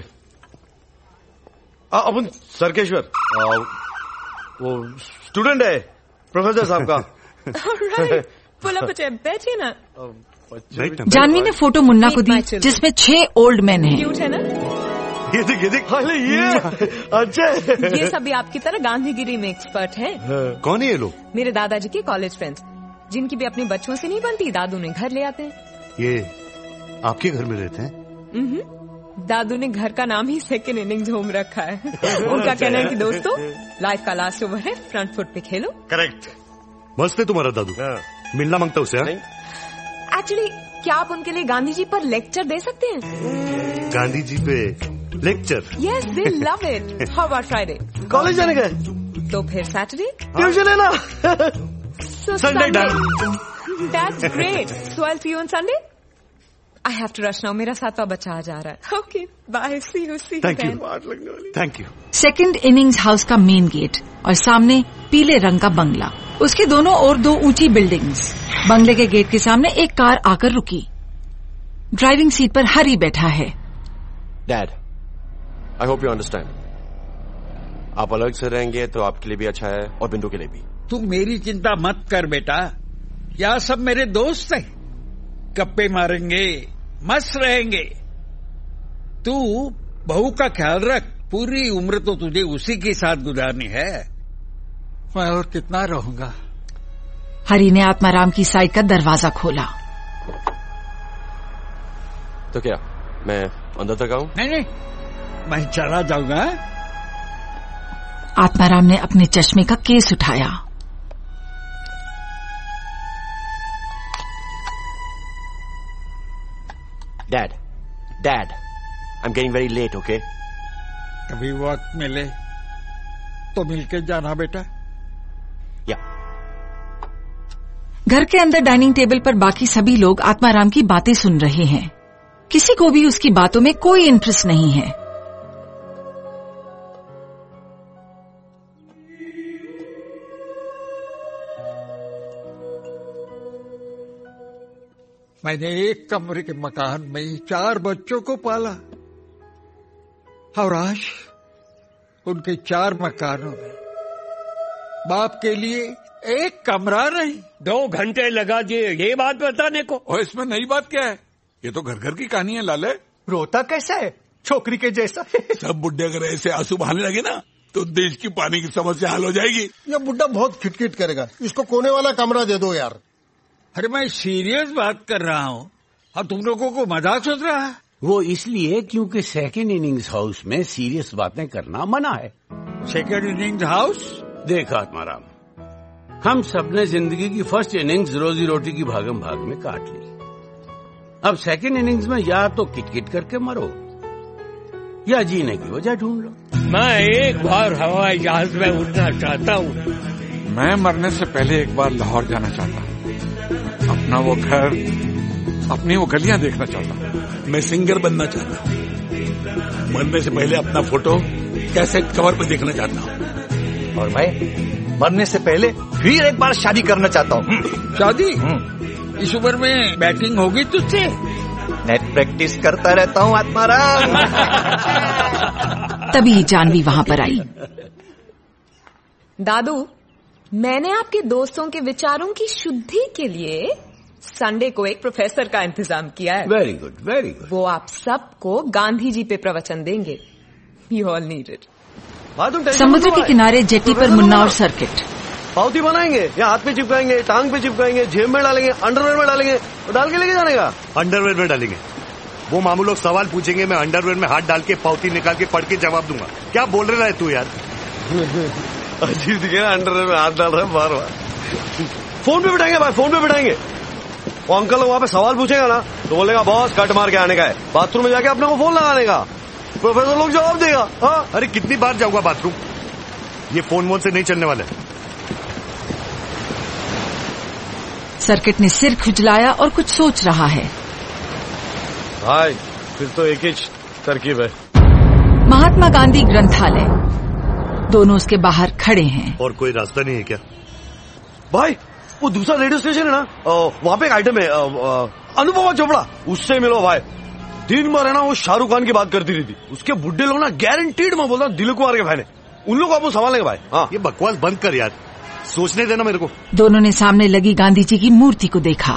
अपन सरकेश्वर, वो स्टूडेंट है प्रोफेसर साहब का। पुल अप बैठिए ना। जानवी ने फोटो मुन्ना को दी जिसमें छह ओल्ड मैन हैं। क्यूट है ना? ये देख ये देख ये अच्छा ये सभी आपकी तरह गांधीगिरी में एक्सपर्ट हैं। कौन है ये लोग? मेरे दादाजी के कॉलेज फ्रेंड्स, जिनकी भी अपने बच्चों से नहीं बनती, दादू ने घर ले आते हैं। ये आपके घर में रहते हैं? दादू ने घर का नाम ही सेकेंड इनिंग्स होम रखा है। उनका कहना है कि दोस्तों, लाइफ का लास्ट ओवर है, फ्रंट फुट पे खेलो। करेक्ट। मस्त है तुम्हारा दादू। मिलना मांगता उसे? एक्चुअली क्या आप उनके लिए गांधी जी पर लेक्चर दे सकते हैं? गांधी जी पे lecture? Yes, they love it. How about Friday? College जाने का? तो फिर सैटरडे? ट्यूशन है ना? Sunday done. That's great. So I will see you on Sunday. I have to rush now, मेरा सातवां बच्चा आ जा रहा है। Okay bye, see you see you. Thank you thank you. Second innings house का मेन गेट और सामने पीले रंग का बंगला, उसके दोनों ओर दो ऊंची बिल्डिंग्स। बंगले के गेट के सामने एक कार आकर रुकी। ड्राइविंग सीट पर हरी बैठा है। Dad, I hope you understand. आप अलग से रहेंगे तो आपके लिए भी अच्छा है और बिंदु के लिए भी। तू मेरी चिंता मत कर बेटा, यहाँ सब मेरे दोस्त हैं। गप्पे मारेंगे, मस्त रहेंगे। तू बहू का ख्याल रख, पूरी उम्र तो तुझे उसी के साथ गुजारनी है। मैं और कितना रहूंगा। हरी ने आत्माराम की साइड का दरवाजा खोला। तो क्या मैं अंदर तक आऊं? नहीं नहीं, मैं चला जाऊंगा। आत्माराम ने अपने चश्मे का केस उठाया। Dad dad I am getting very late, okay? कभी वक्त मिले तो मिलके जाना बेटा। या घर के अंदर डाइनिंग टेबल पर बाकी सभी लोग आत्माराम की बातें सुन रहे हैं। किसी को भी उसकी बातों में कोई इंटरेस्ट नहीं है। मैंने एक कमरे के मकान में चार बच्चों को पाला और आज उनके चार मकानों में बाप के लिए एक कमरा नहीं। दो घंटे लगा दिए ये बात बताने को। और इसमें नई बात क्या है? ये तो घर घर की कहानी है लाले। रोता कैसा है? छोकरी के जैसा। सब बुड्ढे अगर ऐसे आंसू बहाने लगे ना तो देश की पानी की समस्या हल हो जाएगी। ये बुड्ढा बहुत खिटखिट करेगा, इसको कोने वाला कमरा दे दो यार। अरे मैं सीरियस बात कर रहा हूँ और तुम लोगों को मजाक सोच रहा है। वो इसलिए क्योंकि सेकेंड इनिंग्स हाउस में सीरियस बातें करना मना है। Second innings house? देख आत्माराम, हम सबने जिंदगी की फर्स्ट इनिंग्स रोजी रोटी की भागम भाग में काट ली। अब सेकेंड इनिंग्स में या तो किटकिट करके मरो या जीने की वजह ढूंढ लो। मैं एक बार हवाई जहाज में उड़ना चाहता हूँ। मैं मरने से पहले एक बार लाहौर जाना चाहता हूँ, अपना वो घर, अपनी वो गलियां देखना चाहता हूँ। मैं सिंगर बनना चाहता हूँ। मरने से पहले अपना फोटो कैसेट कवर पे देखना चाहता हूँ। और मैं मरने से पहले फिर एक बार शादी करना चाहता हूँ। शादी? इस उम्र में बैटिंग होगी तुझसे? नेट प्रैक्टिस करता रहता हूँ आत्माराम। तभी जानवी वहाँ पर आई। दादू, मैंने आपके दोस्तों के विचारों की शुद्धि के लिए संडे को एक प्रोफेसर का इंतजाम किया है। Very good very good. वो आप सबको गांधी जी पे प्रवचन देंगे। You all need it. समुद्र के किनारे जेटी पर मुन्ना और सर्किट। पावती बनाएंगे या हाथ पे चिपकाएंगे, टांग पे चिपकाएंगे, जेब में डालेंगे, अंडरवेयर में डालेंगे, तो डाल के लेके जाने का? अंडरवेयर में डालेंगे। वो मामू लोग सवाल पूछेंगे, मैं अंडरवेयर में हाथ डाल के पावती निकाल के पढ़ के जवाब दूंगा। क्या बोल रहा है तू यार? अजीब दिखे ना, अंडरवेयर में हाथ डाल रहा है बार बार। फोन पे बिठाएंगे भाई, फोन पे बिठाएंगे। वो अंकल वहाँ पे सवाल पूछेगा ना तो बोलेगा बॉस कट मार के आने का है, बाथरूम में जाके अपने को फोन लगाने का। प्रोफेसर लोग जवाब देगा। हाँ, अरे कितनी बार जाऊंगा बाथरूम? ये फोन वोन से नहीं चलने वाला है। सर्किट ने सिर खुजलाया और कुछ सोच रहा है। भाई फिर तो एक ही तरकीब है। महात्मा गांधी ग्रंथालय, दोनों उसके बाहर खड़े हैं। और कोई रास्ता नहीं है क्या? भाई वो दूसरा रेडियो स्टेशन है ना, वहाँ पे एक आइटम है अनुपमा चोपड़ा, उससे मिलो भाई। दिन भर है ना वो शाहरुख खान की बात करती रहती। उसके बुड्ढे लोग ना गारंटीड मैं बोलता हूँ दिलीप कुमार के भाई ने, उन लोग आपको संभालेंगे भाई। हाँ, ये बकवास बंद कर यार, सोचने देना मेरे को। दोनों ने सामने लगी गांधी जी की मूर्ति को देखा।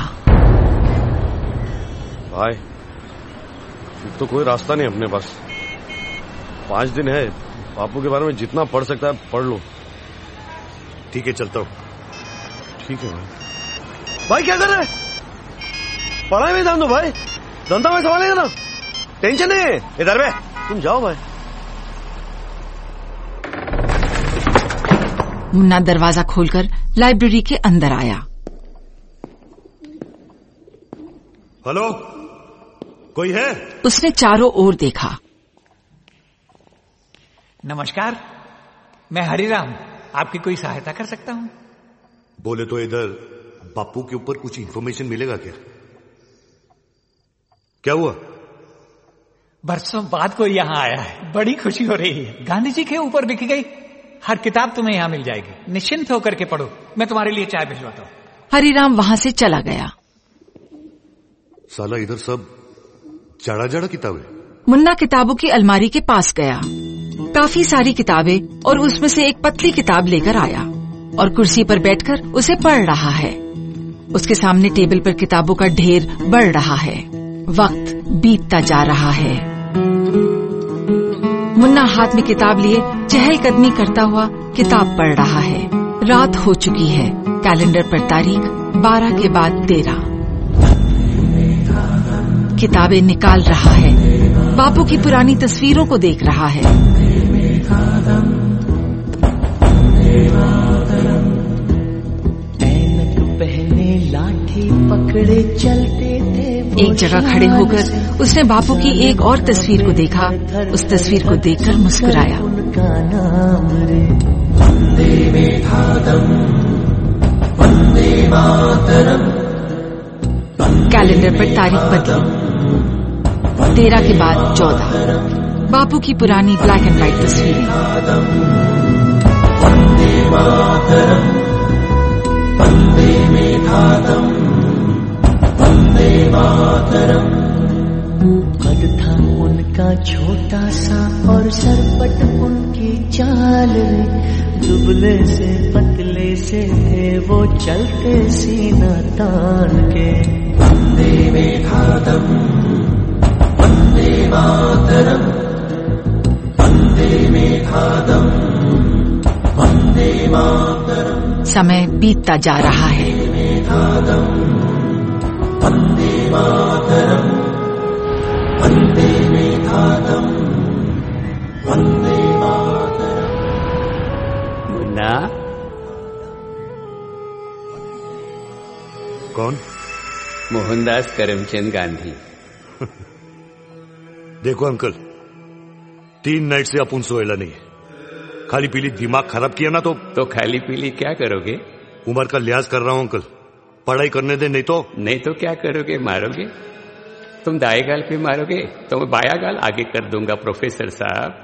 भाई तो कोई रास्ता नहीं अपने पास। पांच दिन है, बापू के बारे में जितना पढ़ सकता है पढ़ लो। ठीक है, चलता हूँ। ठीक है भाई। भाई क्या कर रहे हैं? पढ़ाई में ध्यान दो भाई, धंधा में संभालेगा ना, टेंशन नहीं है। इधर में तुम जाओ भाई। मुन्ना दरवाजा खोलकर लाइब्रेरी के अंदर आया। हेलो, कोई है? उसने चारों ओर देखा। नमस्कार, मैं हरिराम, आपकी कोई सहायता कर सकता हूँ? बोले तो इधर बापू के ऊपर कुछ इन्फॉर्मेशन मिलेगा क्या? क्या हुआ? बरसों बाद कोई यहाँ आया है, बड़ी खुशी हो रही है। गांधी जी के ऊपर लिखी गई हर किताब तुम्हें यहाँ मिल जाएगी, निश्चिंत होकर के पढ़ो। मैं तुम्हारे लिए चाय भिजवाता हूँ। हरिराम वहां से चला गया। साला इधर सब जड़ा जड़ा किताबें। मुन्ना किताबों की अलमारी के पास गया, काफी सारी किताबें, और उसमें से एक पतली किताब लेकर आया और कुर्सी पर बैठकर उसे पढ़ रहा है। उसके सामने टेबल पर किताबों का ढेर बढ़ रहा है। वक्त बीतता जा रहा है। मुन्ना हाथ में किताब लिए चहलकदमी करता हुआ किताब पढ़ रहा है। रात हो चुकी है। कैलेंडर पर तारीख बारह के बाद तेरह। किताबें निकाल रहा है। बापू की पुरानी तस्वीरों को देख रहा है। पहने लाठी पकड़े चलते थे। एक जगह खड़े होकर उसने बापू की एक और तस्वीर को देखा। उस तस्वीर को देखकर मुस्कुराया। उनका नाम रे वंदे मातरम, वंदे मातरम। कैलेंडर पर तारीख बदली, तेरह के बाद चौदह। बापू की पुरानी ब्लैक एंड व्हाइट तस्वीरें। वंदे मातरम, वंदे मातरम, वंदे मातरम। कद था उनका छोटा सा और सरपट उनकी चाल रे। दुबले से पतले से थे वो चलते सीना तान के। वंदे मातरम, वंदे मातरम, वंदे मातरम, वंदे मातरम। समय बीतता जा रहा है। वंदे मातरम, वंदे मातरम, वंदे मातरम। मुन्ना, कौन? मोहनदास करमचंद गांधी। देखो अंकल, तीन नाइट से अपन सोएला नहीं है। खाली पीली दिमाग खराब किया ना तो तो खाली पीली क्या करोगे? उम्र का लिहाज कर रहा हूँ अंकल, पढ़ाई करने दे। नहीं तो नहीं तो क्या करोगे? मारोगे? तुम दाएं गाल पे मारोगे तो मैं बाया गाल आगे कर दूंगा। प्रोफेसर साहब,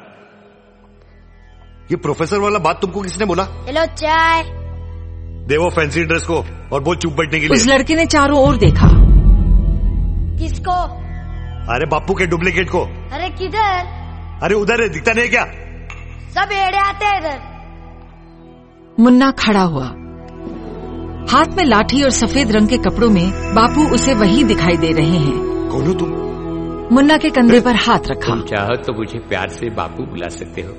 ये प्रोफेसर वाला बात तुमको किसने बोला? हेलो, चाय दे वो फैंसी ड्रेस को और बोल चुप बैठने के लिए। उस लड़के ने चारों ओर देखा। किसको? अरे बापू के डुप्लीकेट को। अरे किधर? अरे उधर है, दिखता नहीं क्या? सब एड़े आते हैं इधर। मुन्ना खड़ा हुआ, हाथ में लाठी और सफेद रंग के कपड़ों में बापू उसे वही दिखाई दे रहे हैं। कौन हो तुम? मुन्ना के कंधे पर हाथ रखा। तुम चाहो तो मुझे प्यार से बापू बुला सकते हो।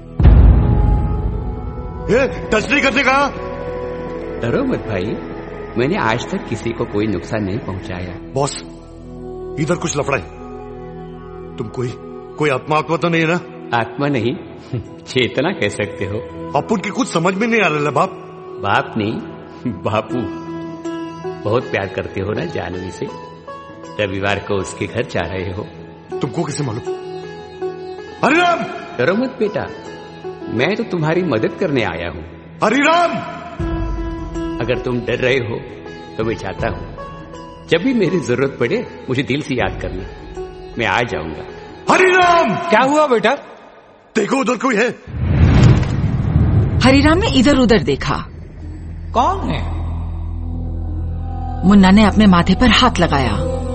ये टच नहीं करने का। डरो मत भाई, मैंने आज तक किसी को कोई नुकसान नहीं पहुंचाया। बॉस, इधर कुछ लफड़ा है। तुम कोई कोई आत्मा आत्मा तो नहीं है ना? आत्मा नहीं, चेतना कह सकते हो। अपन की कुछ समझ में नहीं आ रहा। बाप बाप नहीं, बापू। बहुत प्यार करते हो ना जानवी से। रविवार को उसके घर जा रहे हो। तुमको कैसे मालूम? हरिराम! डरो मत बेटा, मैं तो तुम्हारी मदद करने आया हूँ। हरिराम! अगर तुम डर रहे हो तो मैं चाहता हूँ जब भी मेरी जरूरत पड़े मुझे दिल से याद करना, मैं आ जाऊंगा। हरिराम! क्या हुआ बेटा? देखो उधर कोई है। हरिराम ने इधर उधर देखा। कौन है? मुन्ना ने अपने माथे पर हाथ लगाया।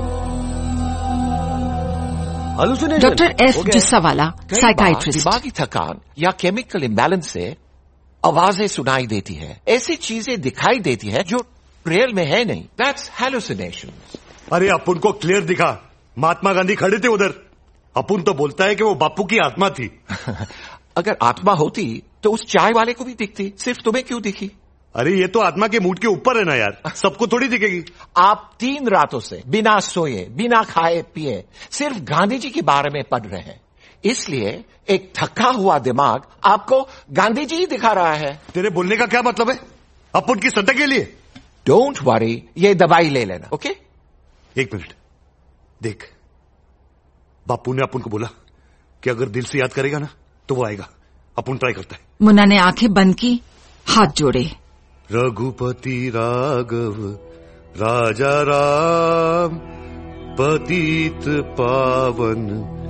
Doctor S Jussawalla, psychiatrist. दिमागी थकान या केमिकल इम्बैलेंस से आवाजें सुनाई देती है, ऐसी चीजें दिखाई देती है जो रियल में है नहीं। That's hallucination. अरे अपन को क्लियर दिखा, महात्मा गांधी खड़े थे उधर। अपुन तो बोलता है कि वो बापू की आत्मा थी। अगर आत्मा होती तो उस चाय वाले को भी दिखती, सिर्फ तुम्हें क्यों दिखी? अरे ये तो आत्मा के मूड के ऊपर है ना यार, सबको थोड़ी दिखेगी। आप तीन रातों से बिना सोए, बिना खाए पिए सिर्फ गांधी जी के बारे में पढ़ रहे हैं, इसलिए एक थका हुआ दिमाग आपको गांधी जी ही दिखा रहा है। तेरे बोलने का क्या मतलब है? अपुन की सत्ता के लिए? डोंट वरी, ये दवाई ले लेना, ओके? एक मिनट, देख, बापू ने अपुन को बोला कि अगर दिल से याद करेगा ना तो वो आएगा। अपुन ट्राई करता है। मुन्ना ने आंखें बंद की, हाथ जोड़े। रघुपति राघव राजा राम पतित पावन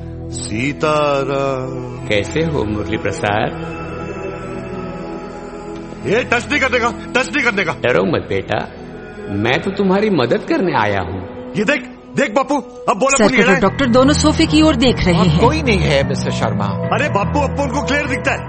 सीताराम। कैसे हो मुरली प्रसाद? ये टच नहीं करने का, टच नहीं करने का। डरो मत बेटा, मैं तो तुम्हारी मदद करने आया हूँ। ये देख, देख बापू, अब बोला सर्किट और डॉक्टर दोनों सोफे की ओर देख रहे हैं। कोई नहीं है मिस्टर शर्मा। अरे बापू, अपुन को क्लियर दिखता है।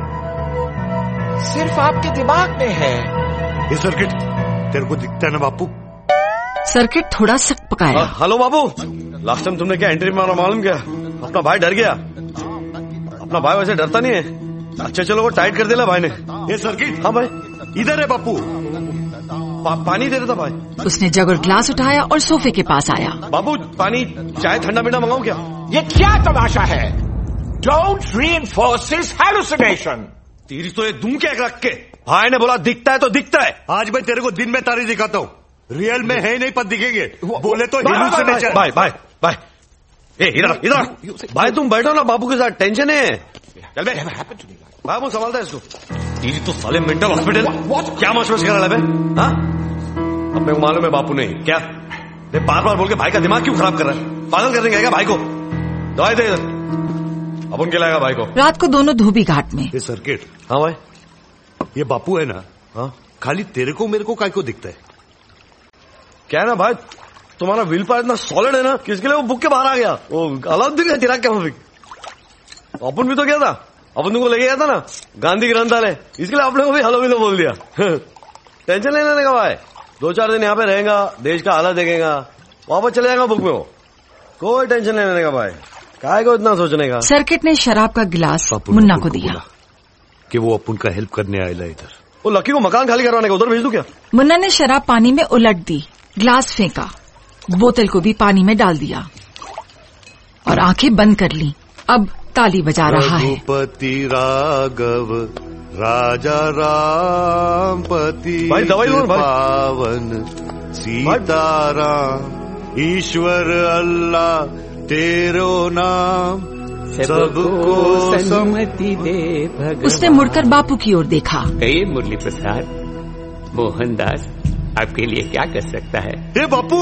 सिर्फ आपके दिमाग में है। ये सर्किट तेरे को दिखता है ना बापू? सर्किट थोड़ा सक पकाया। हेलो बाबू, लास्ट टाइम तुमने क्या एंट्री मारा मालूम क्या? अपना भाई डर गया। अपना भाई वैसे डरता नहीं है। अच्छा चलो वो टाइट कर देला भाई ने। ये सर्किट? हाँ भाई इधर है बापू। पा, पानी दे देता भाई। उसने जग और ग्लास उठाया और सोफे के पास आया। बाबू पानी, चाय ठंडा मीठा मंगाऊं क्या? ये क्या तमाशा है? Don't reinforce his hallucination. तेरी तो ये दुम के रख के, भाई ने बोला दिखता है तो दिखता है। आज मैं तेरे को दिन में तारे दिखाता हूँ, रियल में है नहीं पर दिखेंगे। बोले तो हैलुसिनेशन। भाई भाई भाई, ए इधर इधर भाई, तुम बैठो ना, बाबू के साथ टेंशन है। चल बे, बाबू संभालता है इसको। तेरी तो साले मेंटल हॉस्पिटल क्या मशवश कर रहा है? हाँ, अब मेरे को मालूम है बापू नहीं क्या, बार बार बोल के भाई का दिमाग क्यों खराब कर रहा है? पागल करने गएगा भाई को। दवाई दे इधर, अब उनके लाएगा भाई को। रात को दोनों धोबी घाट में। ये सर्किट? हाँ भाई, ये बापू है ना? हाँ, खाली तेरे को मेरे को काय को दिखता है? क्या है ना भाई, तुम्हारा विल पावर इतना सॉलिड है ना, किसके लिए वो बुक के बाहर आ गया। वो अलाउद्दीन का चिराग क्या मुफिक। अपन भी तो क्या था, अपन तुमको लेके गया था ना गांधी ग्रंथालय, इसके लिए आपने को भी हलो विलो बोल दिया। टेंशन नहीं लेने का भाई, दो चार दिन यहाँ पे रहेगा, देश का हालत देखेगा, वापस चले जाएगा बुक में। वो कोई टेंशन नहीं लेने का भाई, काय को इतना सोचने का। सर्किट ने शराब का गिलास मुन्ना को दिया कि वो अपन का हेल्प करने आएगा इधर। वो लकी को मकान खाली करवाने का, उधर भेज दूं क्या? मुन्ना ने शराब पानी में उलट दी, ग्लास फेंका, बोतल को भी पानी में डाल दिया और आंखें बंद कर ली। अब ताली बजा रहा है। रघुपति राघव राजा राम पति पावन सीताराम, ईश्वर अल्लाह तेरो नाम सबको सम्मति दे भगवान। उसने मुड़कर बापू की ओर देखा। कहिए मुरली प्रसाद, मोहनदास आपके लिए क्या कर सकता है? ए बापू,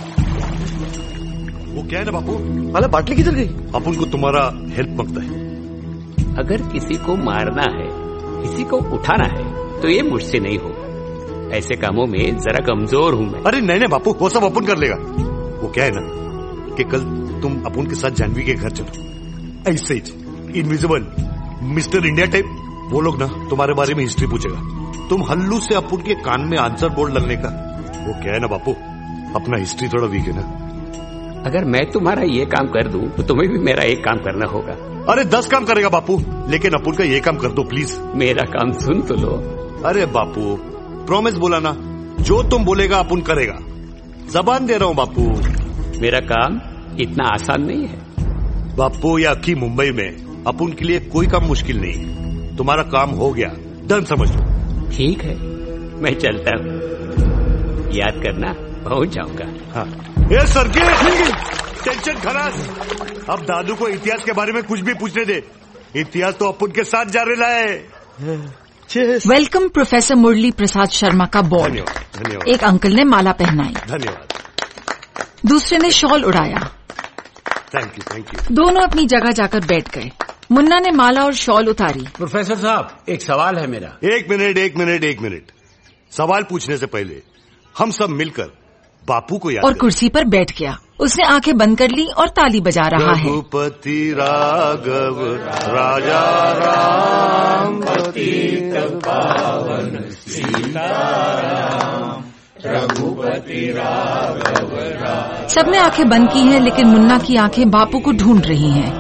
वो क्या है ना बापू? अरे बाटली किधर गई? अपन को तुम्हारा हेल्प मांगता है। अगर किसी को मारना है, किसी को उठाना है, तो ये मुझसे नहीं होगा। ऐसे कामों में जरा कमजोर हूँ मैं। अरे नहीं नहीं बापू, वो सब अपन कर लेगा। वो क्या है ना कि कल तुम अपन के साथ जानवी के घर चलो, ऐसे ही इनविजिबल मिस्टर इंडिया टाइप। वो लोग ना तुम्हारे बारे में हिस्ट्री पूछेगा, तुम हल्लू से अपन के कान में आंसर बोर्ड लगने का। वो क्या है ना बापू, अपना हिस्ट्री थोड़ा वीक है ना। अगर मैं तुम्हारा ये काम कर दूं तो तुम्हें भी मेरा एक काम करना होगा। अरे दस काम करेगा बापू, लेकिन अपन का ये काम कर दो प्लीज। मेरा काम सुन तो लो। अरे बापू, प्रॉमिस बोला ना, जो तुम बोलेगा अपन करेगा, जबान दे रहा हूँ बापू। मेरा काम इतना आसान नहीं है बापू। या की मुंबई में अपन के लिए कोई काम मुश्किल नहीं है। तुम्हारा काम हो गया, डन समझ लो। ठीक है, मैं चलता हूँ, याद करना पहुंच जाऊंगा। हाँ। ए सर्किट, टेंशन खलास। अब दादू को इतिहास के बारे में कुछ भी पूछने दे, इतिहास तो अपन के साथ जा रहा है। वेलकम प्रोफेसर मुरली प्रसाद शर्मा का बोर्ड। धन्यवाद। एक अंकल ने माला पहनाई, धन्यवाद। दूसरे ने शॉल उड़ाया। Thank you thank you. दोनों अपनी जगह जाकर बैठ गए। मुन्ना ने माला और शॉल उतारी। प्रोफेसर साहब, एक सवाल है मेरा। एक मिनट एक मिनट एक मिनट सवाल पूछने से पहले हम सब मिलकर बापू को याद और कुर्सी पर बैठ गया। उसने आंखें बंद कर ली और ताली बजा रहा है। रघुपति राघव राजा राम पतित पावन सीताराम, रघुपति राघव। सबने आंखें बंद की हैं, लेकिन मुन्ना की आंखें बापू को ढूंढ रही हैं।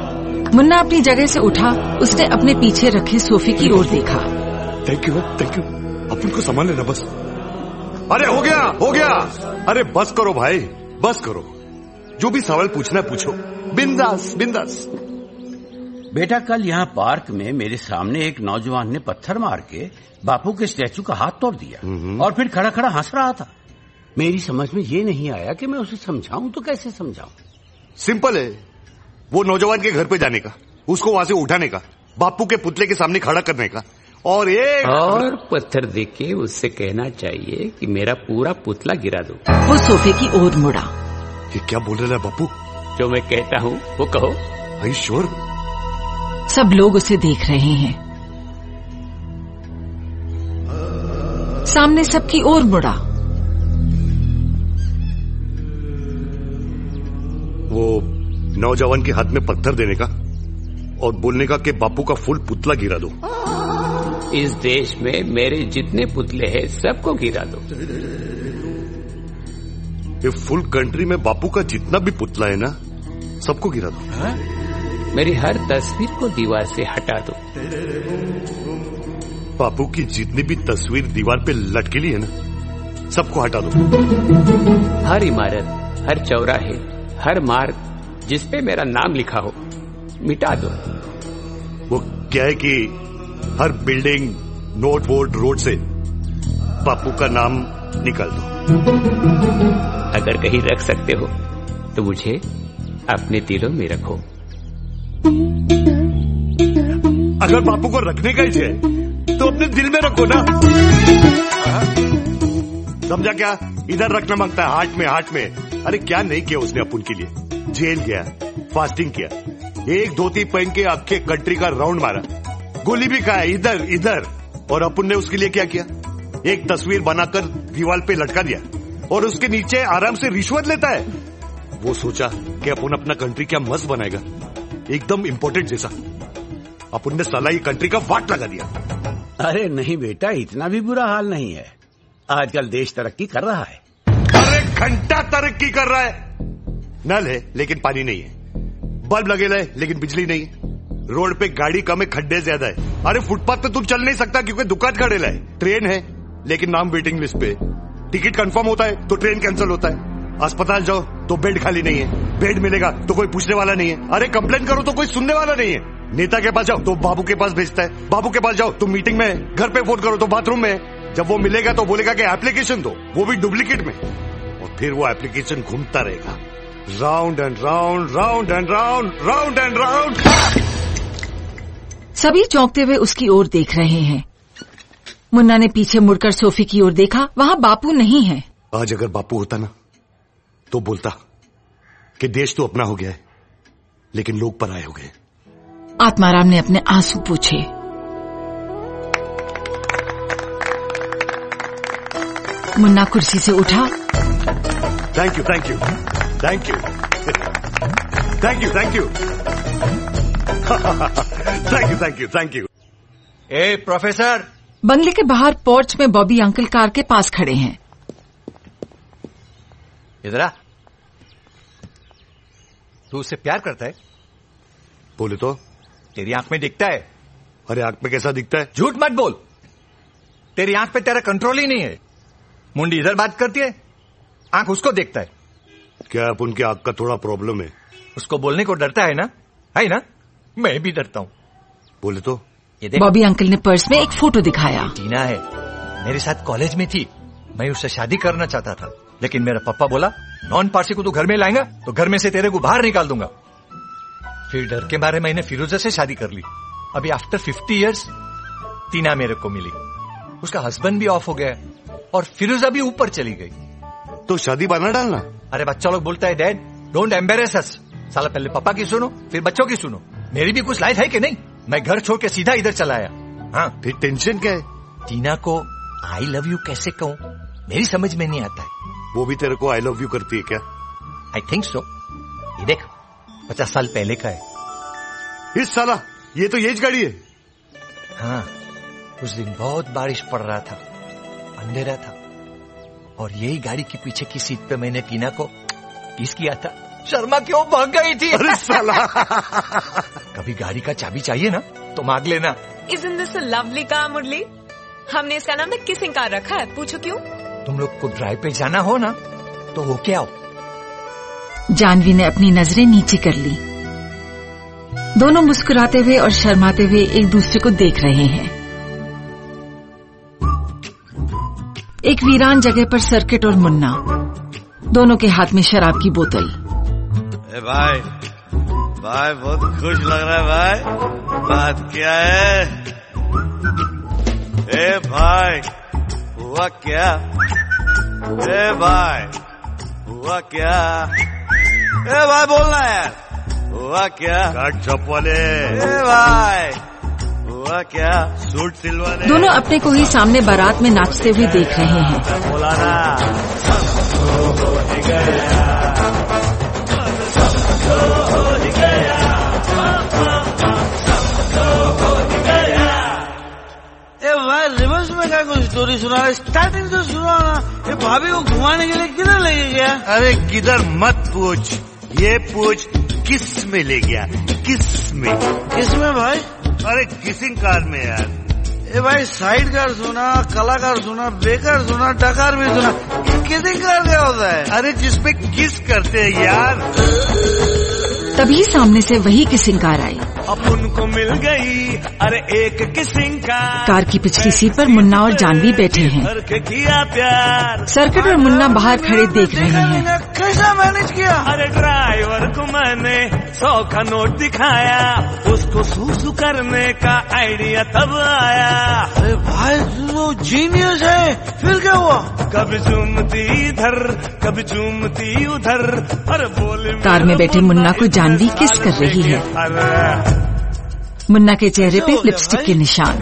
मुन्ना अपनी जगह से उठा। उसने अपने पीछे रखे सोफे की ओर देखा। थैंक यू थैंक यू, अपन को संभाल लेना बस। अरे हो गया हो गया, अरे बस करो भाई बस करो, जो भी सवाल पूछना है पूछो, बिंदास बिंदास। बेटा कल यहाँ पार्क में मेरे सामने एक नौजवान ने पत्थर मार के बापू के स्टैचू का हाथ तोड़ दिया और फिर खड़ा खड़ा हंस रहा था। मेरी समझ में ये नहीं आया कि मैं उसे समझाऊं तो कैसे समझाऊं। सिंपल है, वो नौजवान के घर पे जाने का, उसको वहां से उठाने का, बापू के पुतले के सामने खड़ा करने का, और एक और पत्थर देके उससे कहना चाहिए कि मेरा पूरा पुतला गिरा दो। वो सोफे की ओर मुड़ा। ये क्या बोल रहा है बापू? जो मैं कहता हूँ वो कहो। भाई श्योर। सब लोग उसे देख रहे हैं। सामने सबकी ओर मुड़ा। वो नौजवान के हाथ में पत्थर देने का और बोलने का कि बापू का फुल पुतला गिरा दो। इस देश में मेरे जितने पुतले हैं सबको गिरा दो। ये फुल कंट्री में बापू का जितना भी पुतला है ना, सबको गिरा दो। हा? मेरी हर तस्वीर को दीवार से हटा दो। बापू की जितनी भी तस्वीर दीवार पे लटकेली है ना, सबको हटा दो। हर इमारत, हर चौराहे, हर मार्ग जिसपे मेरा नाम लिखा हो मिटा दो। वो क्या है कि हर बिल्डिंग, नोट बोर्ड, रोड से बापू का नाम निकाल दो। अगर कहीं रख सकते हो तो मुझे अपने दिलों में रखो। अगर बापू को रखने का ही है तो अपने दिल में रखो ना। समझा क्या? इधर रखना मांगता है, हार्ट में हार्ट में। अरे क्या नहीं किया उसने अपन के लिए? जेल गया, फास्टिंग किया, एक धोती पहन के आखे कंट्री का राउंड मारा, गोली भी खाया इधर इधर, और अपन ने उसके लिए क्या किया? एक तस्वीर बनाकर दीवार पे लटका दिया और उसके नीचे आराम से रिश्वत लेता है। वो सोचा कि अपन अपना कंट्री क्या मस्त बनाएगा, एकदम इम्पोर्टेंट जैसा। अपन ने साला ये कंट्री का वाट लगा दिया। अरे नहीं बेटा, इतना भी बुरा हाल नहीं है। आजकल देश तरक्की कर रहा है। अरे घंटा तरक्की कर रहा है। नल है लेकिन पानी नहीं है, बल्ब लगेला है लेकिन बिजली नहीं है, रोड पे गाड़ी कम है, खड्डे ज्यादा है। अरे फुटपाथ पे तुम चल नहीं सकता क्योंकि दुकान खड़ेला है। ट्रेन है लेकिन नाम वेटिंग लिस्ट पे, टिकट कंफर्म होता है तो ट्रेन कैंसिल होता है। अस्पताल जाओ तो बेड खाली नहीं है, बेड मिलेगा तो कोई पूछने वाला नहीं है। अरे कंप्लेन करो तो कोई सुनने वाला नहीं है। नेता के पास जाओ तो बाबू के पास भेजता है, बाबू के पास जाओ तो मीटिंग में है, घर पे फोन करो तो बाथरूम में है। जब वो मिलेगा तो बोलेगा कि एप्लीकेशन दो, वो भी डुप्लीकेट में, और फिर वो एप्लीकेशन घूमता रहेगा round and round, round and round, round and round. सभी चौंकते हुए उसकी ओर देख रहे हैं। मुन्ना ने पीछे मुड़कर सोफी की ओर देखा, वहां बापू नहीं है। आज अगर बापू होता ना तो बोलता कि देश तो अपना हो गया है लेकिन लोग पराए हो गए। आत्माराम ने अपने आंसू पूछे। मुन्ना कुर्सी से उठा। Thank you thank you thank you thank you thank you thank you thank you thank you. ए प्रोफेसर। बंगले के बाहर पोर्च में बॉबी अंकल कार के पास खड़े हैं। इधर आ। तू उससे प्यार करता है? बोले तो तेरी आंख में दिखता है। अरे आंख में कैसा दिखता है? झूठ मत बोल, तेरी आंख पे तेरा कंट्रोल ही नहीं है। मुंडी इधर बात करती है, आंख उसको देखता है। क्या अब उनकी आंख का थोड़ा प्रॉब्लम है? उसको बोलने को डरता है ना, है ना? मैं भी डरता हूँ। बोले तो ये देख, बॉबी अंकल ने पर्स में एक फोटो दिखाया। टीना है, मेरे साथ कॉलेज में थी। मैं उससे शादी करना चाहता था लेकिन मेरा पापा बोला नॉन पारसी को तू घर में लाएगा तो घर में से तेरे को बाहर निकाल दूंगा। फिर डर के मारे मैंने फिरोजा से शादी कर ली। अभी आफ्टर फिफ्टी इयर्स टीना मेरे को मिली। उसका हस्बैंड भी ऑफ हो गया और फिरोजा भी ऊपर चली गई। तो शादी बना डालना। अरे बच्चा लोग बोलता है डैड डोंट एम्बेरेस अस। साला पहले पापा की सुनो फिर बच्चों की सुनो। मेरी भी कुछ लाइफ है कि नहीं? मैं घर छोड़ के सीधा इधर चला आया। हाँ फिर टेंशन क्या है? टीना को आई लव यू कैसे कहूँ मेरी समझ में नहीं आता है। वो भी तेरे को आई लव यू करती है क्या? I think so. ये देख पचास साल पहले का है। इस साला ये तो एज गाड़ी है। हाँ उस दिन बहुत बारिश पड़ रहा था, अंधेरा था और यही गाड़ी के पीछे की सीट पे मैंने टीना को किस किया था। शर्मा क्यों भाग गई थी? अरे साला। कभी गाड़ी का चाबी चाहिए ना तो मांग लेना। Isn't this a lovely car, मुरली? हमने इसका नाम ना किसिंग कार रखा है, पूछो क्यों? तुम लोग को ड्राइव पे जाना हो ना तो होके आओ। जानवी ने अपनी नजरें नीचे कर ली। दोनों मुस्कुराते हुए और शर्माते हुए एक दूसरे को देख रहे हैं। एक वीरान जगह पर सर्किट और मुन्ना, दोनों के हाथ में शराब की बोतल। ए भाई, भाई बहुत खुश लग रहा है भाई। बात क्या है? ए भाई, हुआ क्या? ए भाई, हुआ क्या? ए भाई बोलना यार, हुआ क्या? काट चौप वाले। ए भाई, हुआ क्या? सूट सिलवाने। दोनों अपने को ही सामने बारात में नाचते हुए देख रहे हैं। बोलाना। ए भाई रिवर्स में क्या कुछ स्टोरी सुना रहा है? स्टार्टिंग तो सुना ना। ये भाभी को घुमाने के लिए किधर ले गया? अरे किधर मत पूछ, ये पूछ किस में ले गया? किस में? किस में भाई? अरे किसिंग कार में यार। ए भाई साइड कार सुना, कलाकार सुना, बेकार सुना, डकार भी सुना, किसिंग कार क्या होता है? अरे जिसपे किस करते हैं यार। तभी सामने से वही किसिंग कार आई। अब उनको मिल गई अरे एक किसिंग कार। कार की पिछली सीट पर मुन्ना और जानवी बैठे हैं। करके किया प्यार। सर्किट और मुन्ना बाहर खड़े देख रहे हैं। कैसा मैनेज किया? अरे ड्राइवर को मैंने सौ का नोट दिखाया, उसको सूसू करने का आइडिया तब आया। अरे भाई वो जीनियस है। फिर क्या हुआ? कभी चूमती इधर, कभी चूमती उधर। अरे बोले कार में बैठे मुन्ना को जानवी किस कर रही है। मुन्ना के चेहरे पे लिपस्टिक के निशान।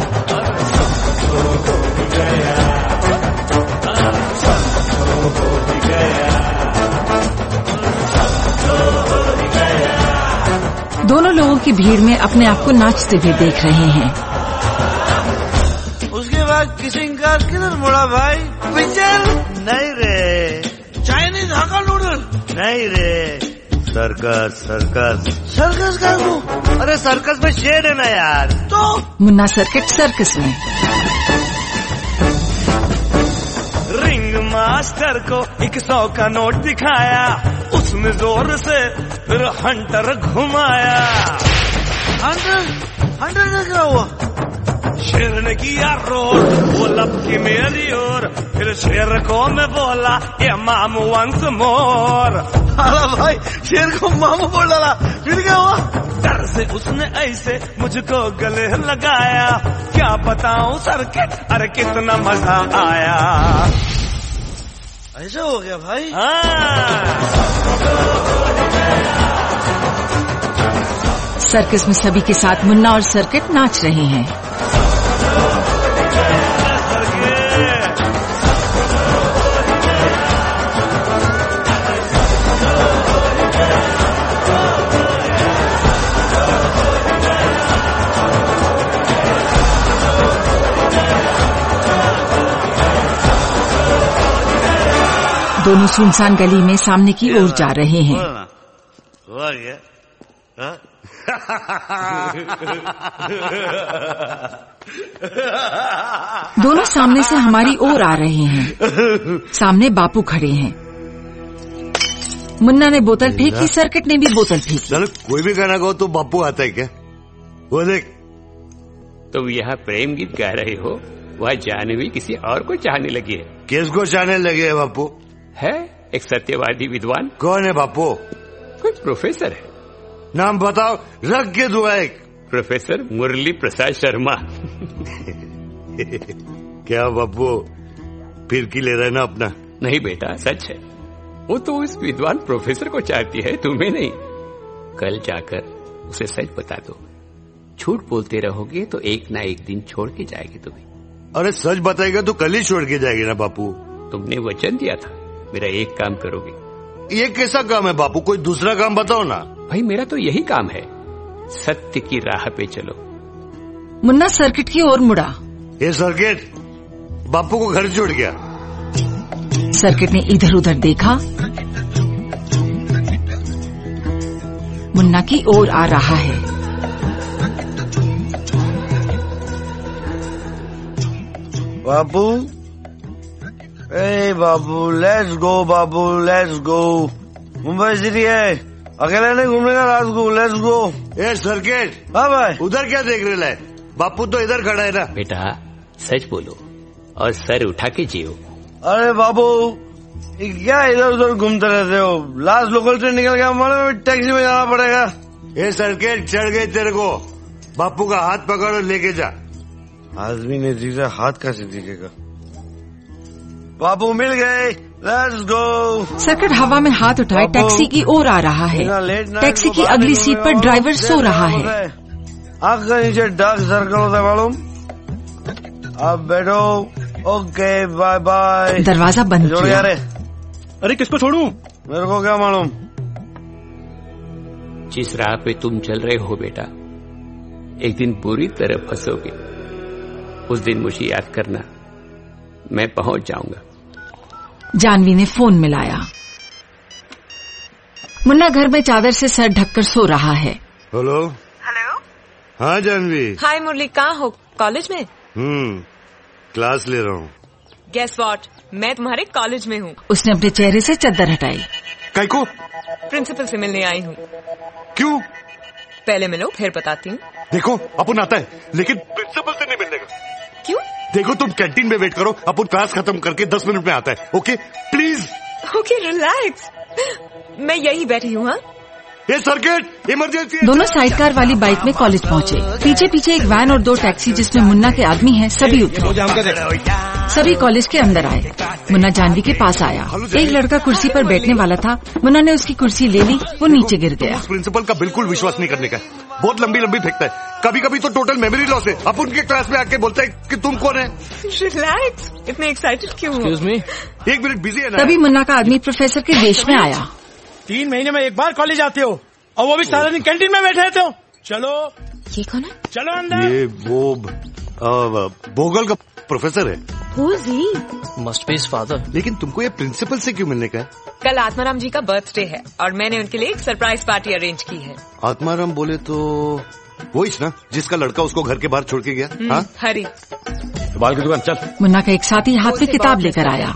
दोनों लोगों की भीड़ में अपने आप को नाचते हुए देख रहे हैं। उसके बाद किसिंग कार किधर मुड़ा भाई? पिक्चर नहीं रे, चाइनीज हक्का नूडल नहीं रे, सर्कस। सर्कस सर्कस का वो? अरे सर्कस में शेर है ना यार। तो मुन्ना सर्किट सर्कस में। रिंग मास्टर को एक सौ का नोट दिखाया, उसने जोर से फिर हंटर घुमाया। हंटर हंटर का क्या हुआ? शेर ने किया रोड, वो लपकी मेरी ओर, फिर शेर को मैं बोला ये मामू वंस मोर। अरे भाई शेर को मामू बोल डाला, फिर क्या हुआ? डर से उसने ऐसे मुझको गले लगाया, क्या बताऊं सर्किट अरे कितना मजा आया। ऐसा हो गया भाई? सर्कस में सभी के साथ मुन्ना और सर्किट नाच रहे हैं। दोनों सुनसान गली में सामने की ओर जा रहे हैं। हुआ क्या? दोनों सामने से हमारी ओर आ रहे हैं। सामने बापू खड़े हैं। मुन्ना ने बोतल फेंकी, सर्किट ने भी बोतल फेंकी। चलो कोई भी गाना गाओ तो बापू आता है क्या? वो देख। तुम यहाँ प्रेम गीत गा रहे हो, वह जानवी किसी और को चाहने लगी है। किसको चाहने लगे है बापू? है एक सत्यवादी विद्वान। कौन है बापू? कुछ प्रोफेसर है। नाम बताओ, रख के दुआ एक। प्रोफेसर मुरली प्रसाद शर्मा। क्या बापू फिर की ले रहे ना अपना? नहीं बेटा, सच है। वो तो उस विद्वान प्रोफेसर को चाहती है, तुम्हें नहीं। कल जाकर उसे सच बता दो। झूठ बोलते रहोगे तो एक ना एक दिन छोड़ के जाएगी तुम्हें। अरे सच बताएगा तो कल ही छोड़ के जाएगी ना बापू। तुमने वचन दिया था मेरा एक काम करोगे। ये कैसा काम है बापू? कोई दूसरा काम बताओ ना। भाई मेरा तो यही काम है, सत्य की राह पे चलो। मुन्ना सर्किट की ओर मुड़ा। ये सर्किट बापू को घर छोड़ गया। सर्किट ने इधर उधर देखा, मुन्ना की ओर आ रहा है। बाबू, ए बाबू, लेट्स गो बाबू, लेट्स गो। मुंबई सिटी है, अकेले नहीं घूमने का, रात को लेट्स गो। ए सर्किट, हाँ भाई, उधर क्या देख रहे है? बापू तो इधर खड़ा है ना। बेटा सच बोलो और सर उठा के जियो। अरे बाबू, क्या इधर उधर घूमते रहते हो? लास्ट लोकल ट्रेन निकल गया, हमारे टैक्सी में जाना पड़ेगा। ये सर्किट चढ़ गई तेरे को, बापू का हाथ पकड़ो लेके जा। आदमी ने दिखा, हाथ कैसे दिखेगा? बाबू मिल गए, लेट्स गो। सर्किट हवा में हाथ उठाए टैक्सी की ओर आ रहा है। टैक्सी की अगली सीट पर ड्राइवर सो रहा है। आँख के नीचे डार्क सर्कल होता है मालूम? आप बैठो, ओके बाय बाय। दरवाजा बंद किया। अरे किसको छोड़ूं? मेरे को क्या मालूम? जिस राह पे तुम चल रहे हो बेटा, एक दिन बुरी तरह फंसोगे। उस दिन मुझे याद करना, मैं पहुंच जाऊंगा। जानवी ने फोन मिलाया। मुन्ना घर में चादर से सर ढककर सो रहा है। Hello hello. हाँ जानवी। हाय मुरली, कहाँ हो? कॉलेज में? हम्म क्लास ले रहा हूँ। गेस व्हाट, मैं तुम्हारे कॉलेज में हूँ। उसने अपने चेहरे से चद्दर हटाई। काय को? प्रिंसिपल से मिलने आई हूँ। क्यों? पहले मिलो फिर बताती हूँ। देखो अपन आता है, लेकिन प्रिंसिपल से नहीं मिलने का। क्यों? देखो तुम कैंटीन में वेट करो, अपन क्लास खत्म करके दस मिनट में आता है। Okay please. ओके रिलैक्स, मैं यही बैठी हूँ। हाँ ये सर्किट इमरजेंसी। दोनों साइड कार वाली बाइक में कॉलेज पहुँचे। पीछे पीछे एक वैन और दो टैक्सी जिसमें मुन्ना के आदमी हैं, सभी उतरे। सभी कॉलेज के अंदर आए। मुन्ना जानवी के पास आया। एक लड़का कुर्सी पर बैठने वाला था। मुन्ना ने उसकी कुर्सी ले ली, वो नीचे गिर गया। प्रिंसिपल का बिल्कुल विश्वास नहीं करने का, बहुत लंबी लंबी फेंकता है। कभी कभी तो टोटल मेमोरी लॉस है। अब उनके क्लास में आके बोलता है कि तुम कौन है। रिलैक्स, इतने एक्साइटेड क्यों हो? एक्सक्यूज मी, एक मिनट बिजी है ना। तभी मुन्ना का आदमी प्रोफेसर के देश में आया। तीन महीने में एक बार कॉलेज आते हो और वो भी सारा दिन कैंटीन में बैठे रहते हो। चलो। ये कौन है? चलो अंदर। ये वो भोगल का प्रोफेसर है। Must be his father. लेकिन तुमको ये प्रिंसिपल से क्यों मिलने का है? कल आत्माराम जी का बर्थडे है और मैंने उनके लिए एक सरप्राइज पार्टी अरेंज की है। आत्माराम बोले तो वही ना जिसका लड़का उसको घर के बाहर छोड़ के गया। हाँ? हरी बाल की दुकान चल। मुन्ना का एक साथी हाथ में किताब लेकर आया।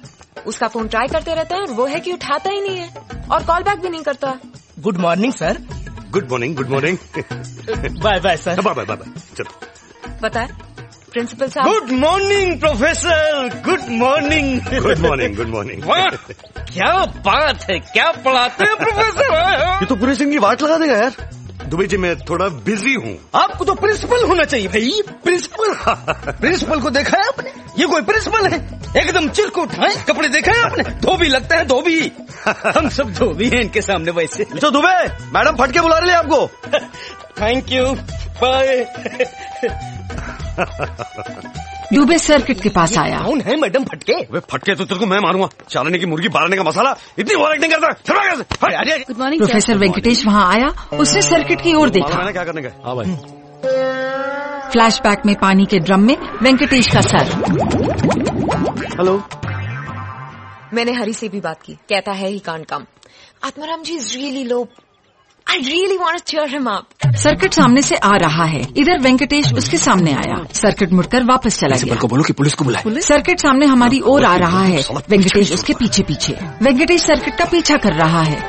उसका फोन ट्राई करते रहता है और वो है कि उठाता ही नहीं है और कॉल बैक भी नहीं करता। Good morning sir. Good morning good morning. Bye bye sir. Bye bye bye bye. चलो बताए प्रिंसिपल साहब। Good morning professor, good morning. Good morning good morning. वाह क्या बात है, क्या पढ़ाते हैं प्रोफेसर। ये तो पूरे सिंह की वाट लगा देगा यार। दुबे जी मैं थोड़ा बिजी हूँ। आपको तो प्रिंसिपल होना चाहिए भाई। प्रिंसिपल प्रिंसिपल को देखा है आपने? ये कोई प्रिंसिपल है? एकदम चिरकुट है। कपड़े देखा है आपने? धोबी लगता है धोबी। हम सब धोबी हैं इनके सामने वैसे। तो दुबे मैडम फटके बुला रही है आपको। Thank you bye. Dubey Circuit के पास आया। कौन है मैडम फटके? वे फटके तो तेरे को मैं मारूंगा। चालने की मुर्गी बारने का मसाला इतनी ओवर एक्टिंग करता है। Good morning. प्रोफेसर वेंकटेश वहाँ आया। उसने सर्किट की ओर देखा। मैंने क्या करने का? हाँ भाई। फ्लैशबैक में पानी के ड्रम में वेंकटेश का सर। हेलो। मैंने हरी से भी बात की, कहता है he can't come. Atmaram ji is really low. I really want to cheer him up. Circuit सामने से आ रहा है। इधर वेंकटेश उसके सामने आया। सर्किट मुड़कर वापस चला गया। को बोलो कि पुलिस को बुलाए। सर्किट सामने हमारी ओर आ रहा है। वेंकटेश उसके पीछे पीछे। वेंकटेश सर्किट का पीछा कर रहा है।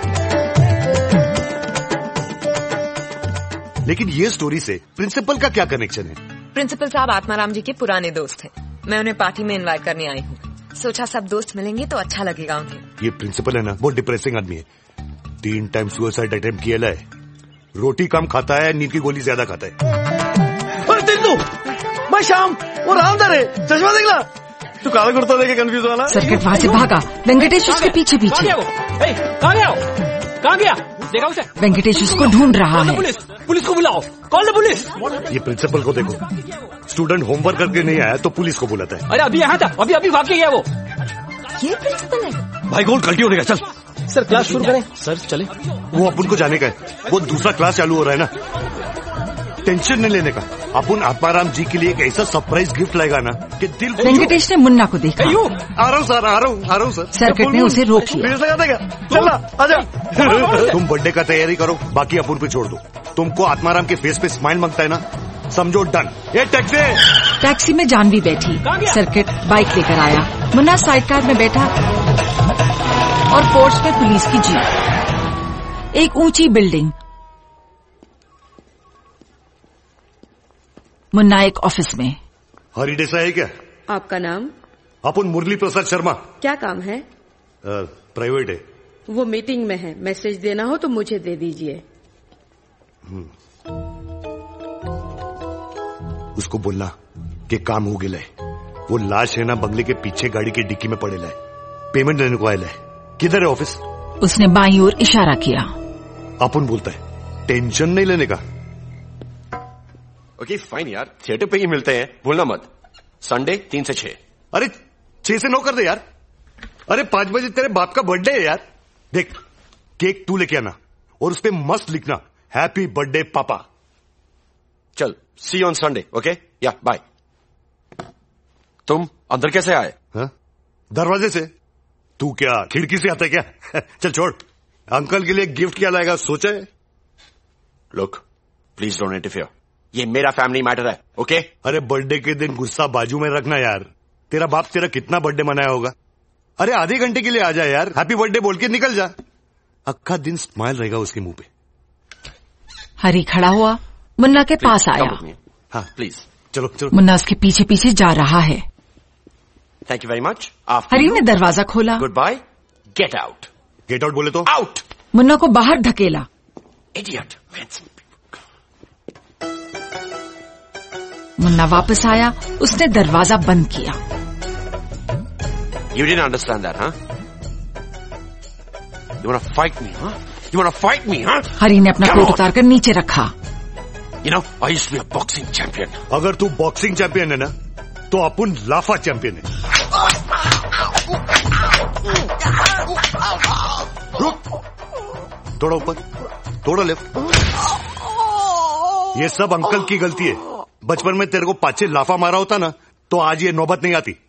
लेकिन ये स्टोरी से प्रिंसिपल का क्या कनेक्शन है? प्रिंसिपल साहब आत्माराम जी के पुराने दोस्त हैं। मैं उन्हें पार्टी में इनवाइट करने आई हूँ। सोचा सब दोस्त मिलेंगे तो अच्छा लगेगा उन्हें। ये प्रिंसिपल है ना, बहुत डिप्रेसिंग आदमी है। तीन टाइम सुसाइड अटेम्प्ट किया है। रोटी कम खाता है, नींद की गोली ज्यादा खाता है। अरे तेंदु, मैं शाम वो रामदार है, चश्मा देख ला। तू काला कुर्ता देखे कंफ्यूज वाला। सर्किट वहाँ से भागा। वेंकटेश उसके पीछे पीछे। कहाँ गया? कहाँ गया? देखा उसे? वेंकटेश उसको ढूंढ रहा है। पुलिस पुलिस को बुलाओ। Call the police. ये प्रिंसिपल को देखो, स्टूडेंट होमवर्क करके नहीं आया तो पुलिस को बुलाता है। अरे अभी यहाँ था, अभी अभी भाग के गया वो। ये प्रिंसिपल है? भाई गोल गलती होने का। चल सर क्लास शुरू करें। सर चले। वो अपन को जाने का है, वो दूसरा क्लास चालू हो रहा है ना। टेंशन नहीं लेने का। अपन आत्माराम जी के लिए एक ऐसा सरप्राइज गिफ्ट लाएगा ना कि दिल को। वेंकटेश ने मुन्ना को देखा। आ रहा हूँ सर, आ रहा हूँ, आ रहा हूँ सर। सर्किट ने उसे रोक लिया। चल आजा। तुम बर्थडे का तैयारी करो, बाकी अपन पे छोड़ दो। तुमको आत्माराम के फेस पे स्माइल मांगता है ना, समझो डन। ये टैक्सी। टैक्सी में जानवी बैठी, सर्किट बाइक लेकर आया, मुन्ना साइड कार में बैठा और फोर्स में पुलिस की जीप। एक ऊंची बिल्डिंग, मुन्ना एक ऑफिस में। हरी देसाई है क्या? आपका नाम? अपन मुरली प्रसाद शर्मा। क्या काम है? प्राइवेट है। वो मीटिंग में है, मैसेज देना हो तो मुझे दे दीजिए। उसको बोलना कि काम हो गया है। वो लाश है ना बंगले के पीछे गाड़ी की डिक्की में पड़ेला है, पेमेंट लेने को आया है। किधर है ऑफिस? उसने बाईं ओर इशारा किया। अपन बोलता है टेंशन नहीं लेने का। ओके फाइन यार, थिएटर पे ही मिलते हैं, भूलना मत। संडे तीन से छह। अरे छह से नौ कर दे यार। अरे पांच बजे तेरे बाप का बर्थडे है यार। देख केक तू लेके आना और उस पे मस्त लिखना हैप्पी बर्थडे पापा। चल सी ऑन संडे। ओके या बाय। तुम अंदर कैसे आए? हा? दरवाजे से। तू क्या खिड़की से आता है क्या? चल छोड़। अंकल के लिए गिफ्ट क्या लाएगा सोचा है? लुक प्लीज डोंट इंटरफियर, ये मेरा फैमिली मैटर है। Okay okay? अरे बर्थडे के दिन गुस्सा बाजू में रखना यार। तेरा बाप तेरा कितना बर्थडे मनाया होगा। अरे आधे घंटे के लिए आ जा यार, हैप्पी बर्थडे बोल के निकल जा। अक्का दिन स्माइल रहेगा उसके मुंह पे। हरी खड़ा हुआ, मुन्ना के पास आया। हाँ प्लीज चलो चलो। मुन्ना उसके पीछे पीछे जा रहा है। Thank you very much. Hari ने दरवाजा खोला। Goodbye, get out. Get out बोले तो? आउट। मुन्ना को बाहर धकेला। इडियट। मुन्ना वापस आया, उसने दरवाजा बंद किया। You didn't understand that, huh? You wanna fight me, huh? You wanna fight me, huh? हरी ने अपना कोट उतार कर नीचे रखा। You know, I used to be a boxing champion. अगर तू बॉक्सिंग चैंपियन है ना, तो अपन लाफा चैंपियन है। रुक, थोड़ा ऊपर, थोड़ा लेफ्ट। ये सब अंकल की गलती है। बचपन में तेरे को पांचे लाफा मारा होता ना, तो आज ये नौबत नहीं आती।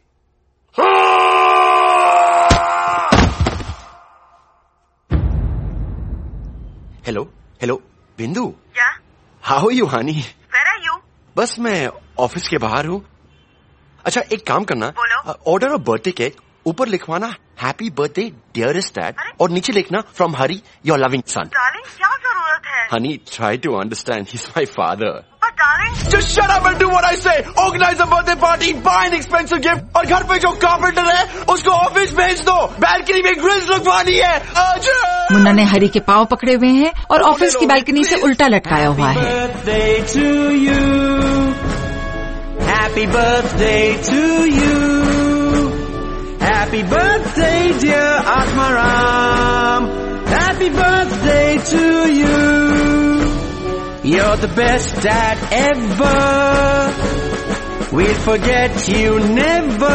Hello hello Bindu. क्या? How you honey? Where are you? बस मैं ऑफिस के बाहर हूँ। अच्छा एक काम करना, ऑर्डर ऑफ बर्थडे केक, ऊपर लिखवाना हैप्पी बर्थडे डियरेस्ट डैड और नीचे लिखना from Hari your loving son. Darling क्या जरूरत है? Honey try to understand, he is my father. पर darling just shut up and do what I say. Organise a birthday party, buy an expensive gift और घर पे जो कारपेंटर है उसको ऑफिस भेज दो। बैल्कनी में ग्रिल्स लगवानी है। मुन्ना ने हरी के पांव पकड़े हुए हैं और ऑफिस की बालकनी से उल्टा लटकाया हुआ है। Happy birthday to you. Happy birthday dear Atmaram. Happy birthday to you. You're the best dad ever. We'll forget you never.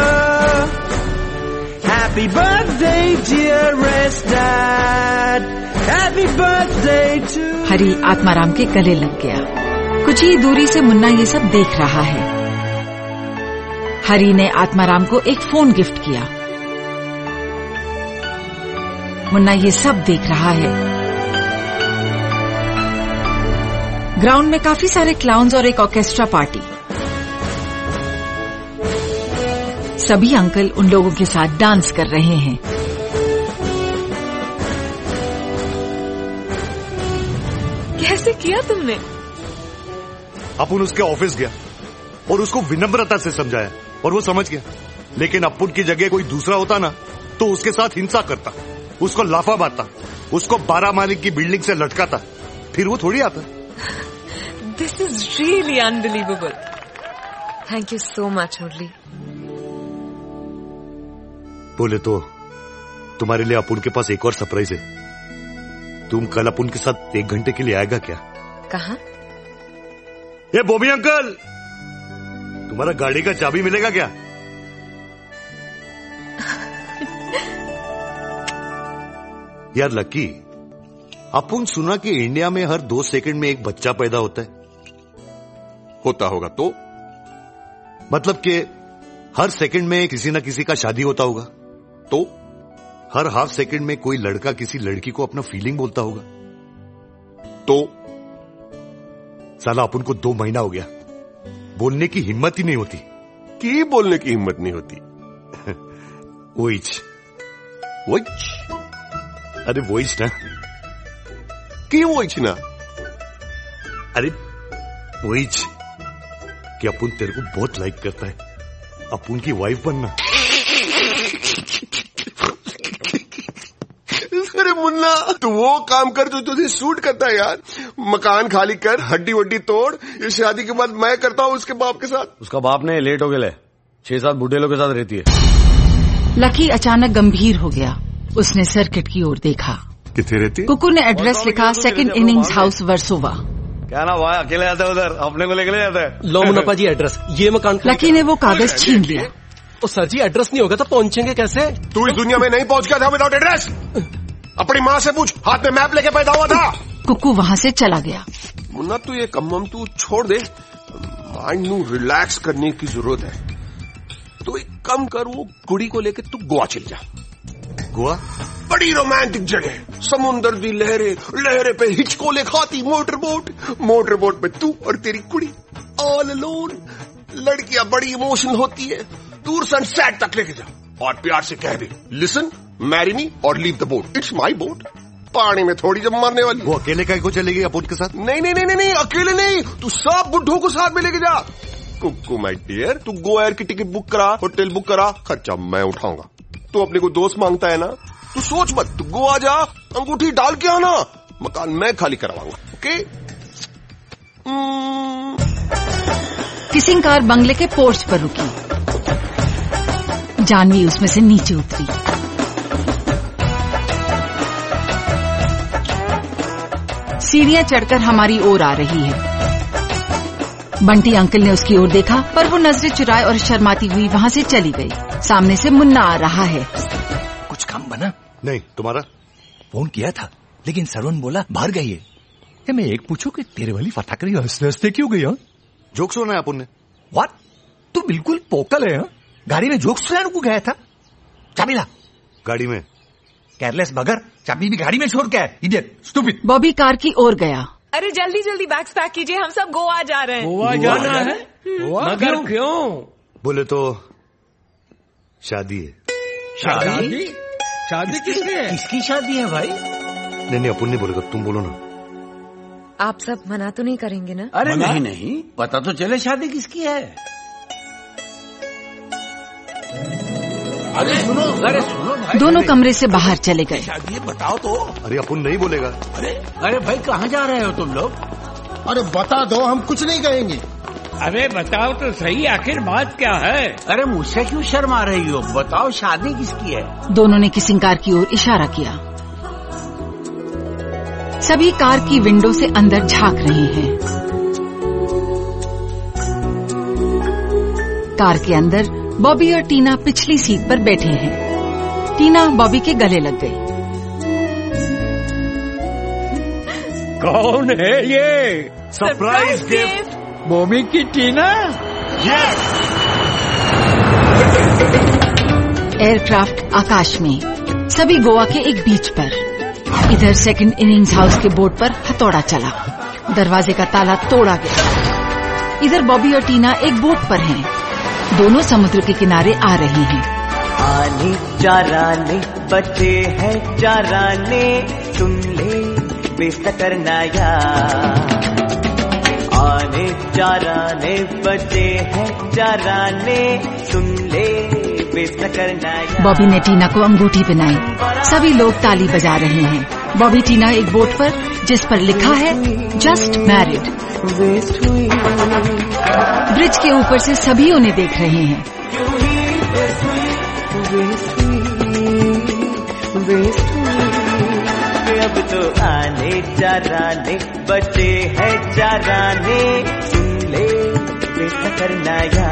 Happy birthday dearest dad. Happy birthday to you. हरी आत्माराम के गले लग गया। कुछ ही दूरी से मुन्ना ये सब देख रहा है। हरी ने आत्माराम को एक फोन गिफ्ट किया। मुन्ना ये सब देख रहा है। ग्राउंड में काफी सारे क्लाउन्स और एक ऑर्केस्ट्रा पार्टी। सभी अंकल उन लोगों के साथ डांस कर रहे हैं। कैसे किया तुमने? अपन उसके ऑफिस गया और उसको विनम्रता से समझाया और वो समझ गया। लेकिन अपुन की जगह कोई दूसरा होता ना, तो उसके साथ हिंसा करता, उसको लाफा मारता, उसको बारह मालिक की बिल्डिंग से लटकाता, फिर वो थोड़ी आता। This is really unbelievable. Thank you so much Murli. बोले तो तुम्हारे लिए अपुन के पास एक और सरप्राइज है। तुम कल अपुन के साथ एक घंटे के लिए आएगा क्या? कहाँ? ये बॉबी अंकल, तुम्हारा गाड़ी का चाबी मिलेगा क्या? यार लकी, अपुन सुना कि इंडिया में हर दो सेकंड में एक बच्चा पैदा होता है होता होगा तो मतलब कि हर सेकंड में किसी ना किसी का शादी होता होगा तो हर हाफ सेकंड में कोई लड़का किसी लड़की को अपना फीलिंग बोलता होगा तो साला अपन को दो महीना हो गया, बोलने की हिम्मत ही नहीं होती। की बोलने की हिम्मत नहीं होती? वोइच वोइच अरे वोइच ना की वोइच ना अरे वोइच कि अपन तेरे को बहुत लाइक करता है, अपन की वाइफ बनना। अरे मुन्ना तू वो काम कर जो तुझे सूट करता है यार। मकान खाली कर, हड्डी वड्डी तोड़, इस शादी के बाद मैं करता हूँ उसके बाप के साथ। उसका बाप ने लेट हो गया, छह सात बुढ़ेलों के साथ रहती है। लकी अचानक गंभीर हो गया। उसने सर्किट की ओर देखा। कितने रहती? कुकू ने एड्रेस लिखा, सेकंड इनिंग्स हाउस वर्सोवा। क्या ना भाई, अकेले जाता है उधर, अपने को लेके जाता है। लो मुन्ना जी एड्रेस, ये मकान। लकी ने वो कागज छीन लिया। तो सर जी एड्रेस नहीं होगा तो पहुंचेंगे कैसे? तू इस दुनिया में नहीं पहुंच गया था विदाउट एड्रेस? अपनी माँ से पूछ, हाथ में मैप लेके पैदा हुआ था। कुकू वहाँ से चला गया। मुन्ना तू ये कम वम तू छोड़ दे, माइंड नू रिलैक्स करने की जरूरत है। तो एक कम कर, वो कुड़ी को लेके तू गोवा चल जा। गोवा बड़ी रोमांटिक जगह, समुंदर दी लहरे, लहरे पे हिचकोले खाती मोटर बोट, मोटर बोट पे तू और तेरी कुड़ी ऑल अलोन। लड़कियां बड़ी इमोशनल होती है, दूर सनसेट तक लेके जा और प्यार से कह दे, लिसन मैरी मी और leave the boat, it's my boat. पानी में थोड़ी जब मरने वाली। वो अकेले का को चलेगी अपोट के साथ? नहीं नहीं नहीं नहीं, नहीं अकेले नहीं, तू सब बुड्ढों को साथ में लेके जा। कुक्कू माय डियर, तू गो एयर की टिकट बुक करा, होटल बुक करा, खर्चा मैं उठाऊंगा। तू अपने को दोस्त मांगता है ना, तू सोच मत, तू गोवा जा, अंगूठी डाल के आना, मकान मैं खाली करवाऊंगा। ओके? किसिंग कार बंगले के पोर्च पर रुकी। जानवी उसमें से नीचे उतरी। सीढ़ियां चढ़कर हमारी ओर आ रही है। बंटी अंकल ने उसकी ओर देखा, पर वो नजरें चुराए और शर्माती हुई वहाँ से चली गई। सामने से मुन्ना आ रहा है। कुछ काम बना? नहीं, तुम्हारा? फोन किया था, लेकिन सरवन बोला बाहर गई है। मैं एक पूछूं कि तेरे वाली फटाकरी हंसते हंसते क्यों गई? जोक सुना है अपन ने? व्हाट? तू बिल्कुल पोकल है। हा? गाड़ी में जोक सुनाने को गया था? चाबी ला। गाड़ी में? केयरलेस बगर, चाबी भी गाड़ी में छोड़ के आया, इडियट, स्टूपिड। बॉबी कार की ओर गया। अरे जल्दी जल्दी बैग्स पैक कीजिए, हम सब गोवा जा रहे हैं। गोवा जाना है? मगर क्यों? बोले तो शादी है। शादी? शादी किसकी है? किसकी शादी है भाई? नहीं नहीं, अपन नहीं बोलेगा, तुम बोलो ना। आप सब मना तो नहीं करेंगे ना? अरे नहीं नहीं, पता तो चले शादी किसकी है। अरे सुनो, अरे सुनो भाई, दोनों कमरे से बाहर चले गए। शादी बताओ तो। अरे अपन नहीं बोलेगा। अरे अरे भाई कहाँ जा रहे हो तुम लोग? अरे बता दो, हम कुछ नहीं कहेंगे। अरे बताओ तो सही, आखिर बात क्या है? अरे मुझसे क्यों शर्मा रही हो? बताओ शादी किसकी है? दोनों ने किसिंग कार की ओर इशारा किया। सभी कार की विंडो से अंदर झांक रहे हैं। कार के अंदर बॉबी और टीना पिछली सीट पर बैठे हैं। टीना बॉबी के गले लग गई। कौन है ये? Surprise gift. बॉबी की टीना? यस। एयरक्राफ्ट आकाश में, सभी गोवा के एक बीच पर। इधर सेकंड इनिंग्स हाउस के बोर्ड पर हथौड़ा चला, दरवाजे का ताला तोड़ा गया। इधर बॉबी और टीना एक बोट पर हैं। दोनों समुद्र के किनारे आ रहे हैं। आने चाराने बचे हैं चाराने, सुन ले बेसकर नाया। आने चाराने बचे हैं चाराने, सुन ले बेसकर नाया। बॉबी ने टीना को अंगूठी पहनाई। सभी लोग ताली बजा रहे हैं। बॉबी टीना एक बोट पर, जिस पर लिखा है जस्ट मैरिड। ब्रिज के ऊपर से सभी उन्हें देख रहे हैं। अब तो आने चाराने बचे हैं चाराने, सुन ले बेसकर नाया।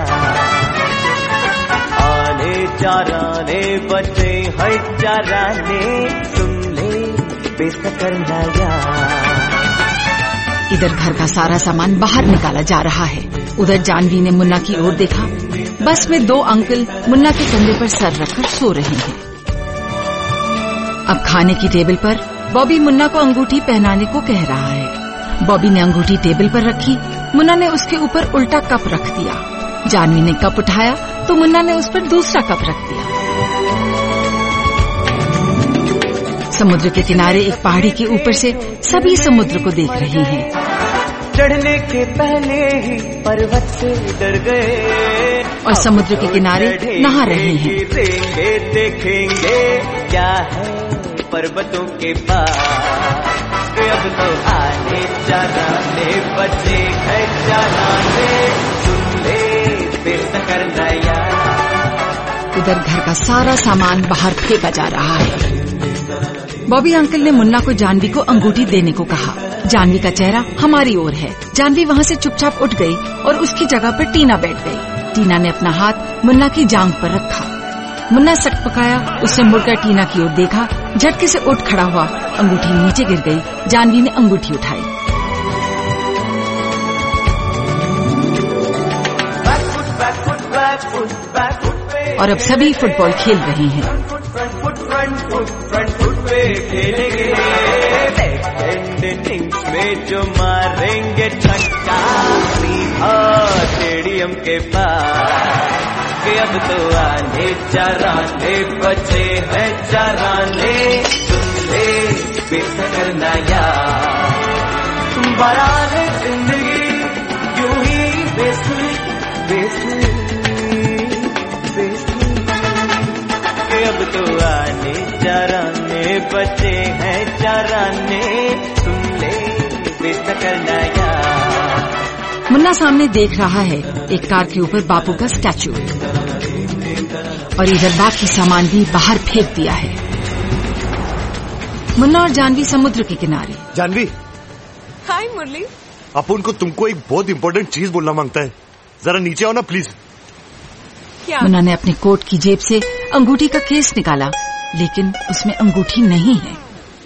आने चाराने बचे हैं चाराने, सुन ले बेसकर नाया। इधर घर का सारा सामान बाहर निकाला जा रहा है। उधर जानवी ने मुन्ना की ओर देखा। बस में दो अंकल मुन्ना के कंधे पर सर रखकर सो रहे हैं। अब खाने की टेबल पर बॉबी मुन्ना को अंगूठी पहनाने को कह रहा है। बॉबी ने अंगूठी टेबल पर रखी। मुन्ना ने उसके ऊपर उल्टा कप रख दिया। जानवी ने कप उठाया तो मुन्ना ने उस पर दूसरा कप रख दिया। समुद्र के किनारे एक पहाड़ी के ऊपर से सभी समुद्र को देख रहे हैं। चढ़ने के पहले ही पर्वत से डर गए और समुद्र के किनारे नहा रहे हैं। देखेंगे देखेंगे क्या है पर्वतों के पास, अब तो आने जाने बचे है जाने, सुन ले बेसकर नया। उधर घर का सारा सामान बाहर फेंका जा रहा है। बॉबी अंकल ने मुन्ना को जानवी को अंगूठी देने को कहा। जानवी का चेहरा हमारी ओर है। जानवी वहाँ से चुपचाप उठ गई और उसकी जगह पर टीना बैठ गई। टीना ने अपना हाथ मुन्ना की जांघ पर रखा। मुन्ना सकपकाया। उसने मुड़कर टीना की ओर देखा। झटके से उठ खड़ा हुआ। अंगूठी नीचे गिर गई। जानवी ने अंगूठी उठाई। और अब सभी फुटबॉल खेल रहे हैं। में जो मारेंगे छक्का स्टेडियम के पास, कि अब तो आने चराने बचे हैं चराने, सुनले बेसकर नया बराने जिंदगी यूं ही बेसुरी बेसुरी बेसुरी, कि अब तो आने चराने बचे हैं चराने, सुनले बेसकर नया। मुन्ना सामने देख रहा है एक कार के ऊपर बापू का स्टैचू, और इधर बाकी सामान भी बाहर फेंक दिया है। मुन्ना और जानवी समुद्र के किनारे। जानवी, हाय मुरली। अपन को तुमको एक बहुत इम्पोर्टेंट चीज बोलना मांगता है, जरा नीचे आओ ना प्लीज। क्या? मुन्ना ने अपने कोट की जेब से अंगूठी का केस निकाला, लेकिन उसमें अंगूठी नहीं है।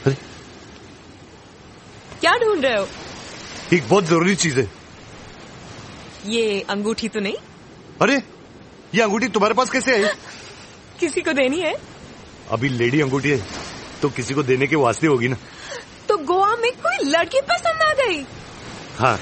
क्या ढूंढ रहे हो? एक बहुत जरूरी चीज है। ये अंगूठी तो नहीं? अरे ये अंगूठी तुम्हारे पास कैसे है? किसी को देनी है? अभी लेडी अंगूठी है तो किसी को देने के वास्ते होगी ना। तो गोवा में कोई लड़की पसंद आ गई? हाँ।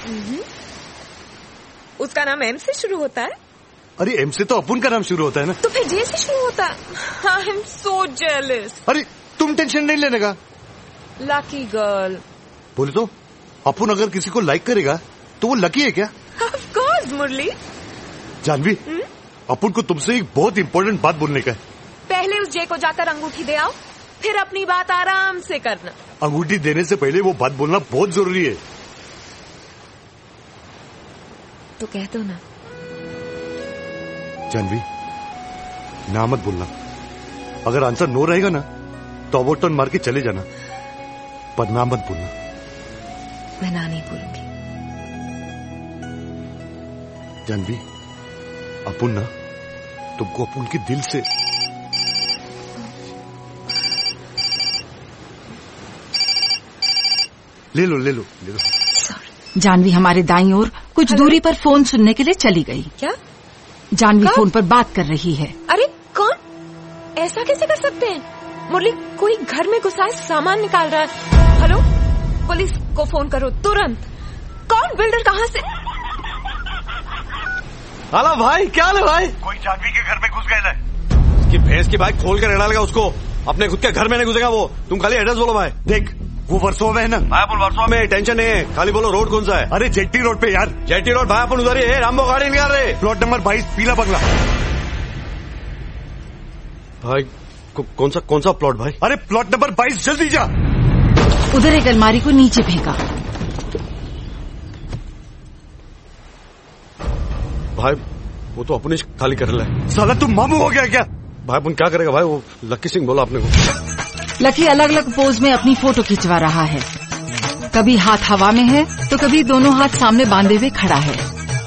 उसका नाम एम से शुरू होता है? अरे एम से तो अपुन का नाम शुरू होता है ना। तो फिर जे से शुरू होता है। I am so jealous. अरे तुम टेंशन नहीं लेने का। Lucky girl. बोले तो अपुन अगर किसी को लाइक करेगा तो वो लकी है क्या? ऑफ कोर्स मुरली। जानवी, अपुन को तुमसे एक बहुत इम्पोर्टेंट बात बोलने का है। पहले उस जे को जाकर अंगूठी दे आओ, फिर अपनी बात आराम से करना। अंगूठी देने से पहले वो बात बोलना बहुत जरूरी है। तो कह दो ना। जानवी, ना मत बोलना। अगर आंसर नो रहेगा ना तो अबोट टर्न मार के चले जाना, पर ना मत बोलना। मैं ना नहीं बोलूंगी। जानवी, अपुन ना तुमको अपुन के दिल से ले लो ले लो ले लो। जानवी हमारे दाईं ओर कुछ दूरी पर फोन सुनने के लिए चली गई। क्या? जानवी फोन पर बात कर रही है। अरे कौन? ऐसा कैसे कर सकते हैं? मुरली, कोई घर में घुसा है, सामान निकाल रहा है। हेलो, पुलिस को फोन करो तुरंत। कौन? बिल्डर कहाँ से? हेलो भाई, क्या हाल है भाई? कोई जानवी के घर में घुस गया है। उसकी भैंस की बाइक खोल कर रेड़ा लगा उसको। अपने खुद के घर में नहीं घुसेगा वो। तुम खाली एड्रेस बोलो भाई। देख वो वर्सोवा में है ना। भाईपुर वर्सोवा में, टेंशन नहीं है, खाली बोलो रोड कौन सा है। अरे जेटी रोड पे यार। जेटी रोड भाईपुर उधर ही है। रामबो गाड़ी निकाल रहे। प्लॉट नंबर बाईस, पीला बंगला। भाई को, कौन सा कौन सा प्लॉट भाई? अरे प्लॉट नंबर बाईस, जल्दी जा। उधर एक अलमारी को नीचे फेंका। भाई वो तो अपने खाली कर रहा है। साला तुम मामू हो गया क्या? भाई अपन क्या करेगा भाई? वो लक्की सिंह बोला आपने को। लकी अलग अलग पोज में अपनी फोटो खिंचवा रहा है। कभी हाथ हवा में है तो कभी दोनों हाथ सामने बांधे हुए खड़ा है।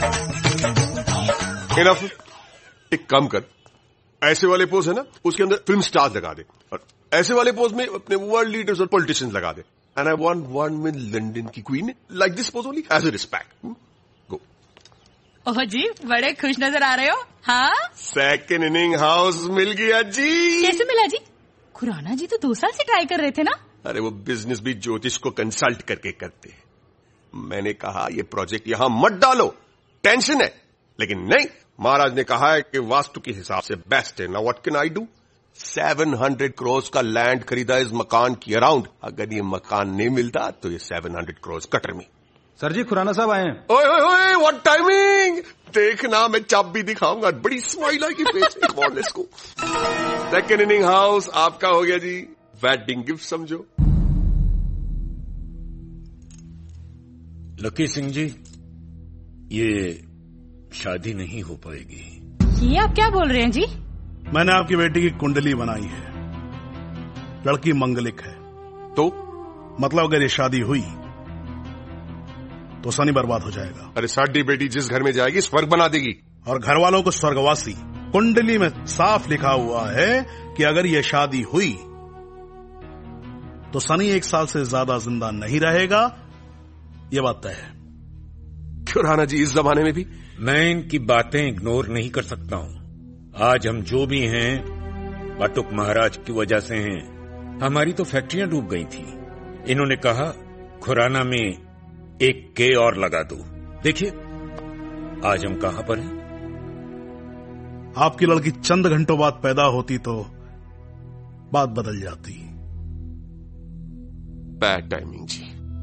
एक काम कर, ऐसे वाले पोज है ना, उसके अंदर फिल्म स्टार्स लगा दे, और ऐसे वाले पोज में अपने वर्ल्ड लीडर्स और पॉलिटिशियंस लगा दे। And I want one with London की queen like this pose only as a respect. Go. Oh जी, बड़े खुश नजर आ रहे हो। हाँ, सेकंड इनिंग हाउस मिल गया जी। कैसे मिला जी? खुराना जी तो दो साल से ट्राई कर रहे थे ना। अरे वो बिजनेस भी ज्योतिष को कंसल्ट करके करते हैं। मैंने कहा ये प्रोजेक्ट यहां मत डालो, टेंशन है, लेकिन नहीं, महाराज ने कहा है कि वास्तु के हिसाब से बेस्ट है। Now what can I do? Seven hundred crore का लैंड खरीदा इस मकान की अराउंड। अगर ये मकान नहीं मिलता तो ये सेवन हंड्रेड करोड़ कटर में। सर जी, खुराना साहब आए हैं। ओए ओए ओए, व्हाट टाइमिंग! देखना, मैं चाबी दिखाऊंगा, बड़ी स्माइल आएगी फेस पे। को सेकंड इनिंग हाउस आपका हो गया जी। वेडिंग गिफ्ट समझो। लकी सिंह जी, ये शादी नहीं हो पाएगी। ये आप क्या बोल रहे हैं जी? मैंने आपकी बेटी की कुंडली बनाई है, लड़की मंगलिक है। तो मतलब अगर ये शादी हुई तो सनी बर्बाद हो जाएगा। अरे साडी बेटी जिस घर में जाएगी स्वर्ग बना देगी। और घर वालों को स्वर्गवासी। कुंडली में साफ लिखा हुआ है कि अगर ये शादी हुई तो सनी एक साल से ज्यादा जिंदा नहीं रहेगा, ये बात तय है। क्यों राणा जी, इस जमाने में भी? मैं इनकी बातें इग्नोर नहीं कर सकता हूं। आज हम जो भी हैं बटुक महाराज की वजह से हैं। हमारी तो फैक्ट्रियां डूब गई थी। इन्होंने कहा खुराना में एक के और लगा दो। देखिए आज हम कहां पर हैं। आपकी लड़की चंद घंटों बाद पैदा होती तो बात बदल जाती। बैड टाइमिंग जी।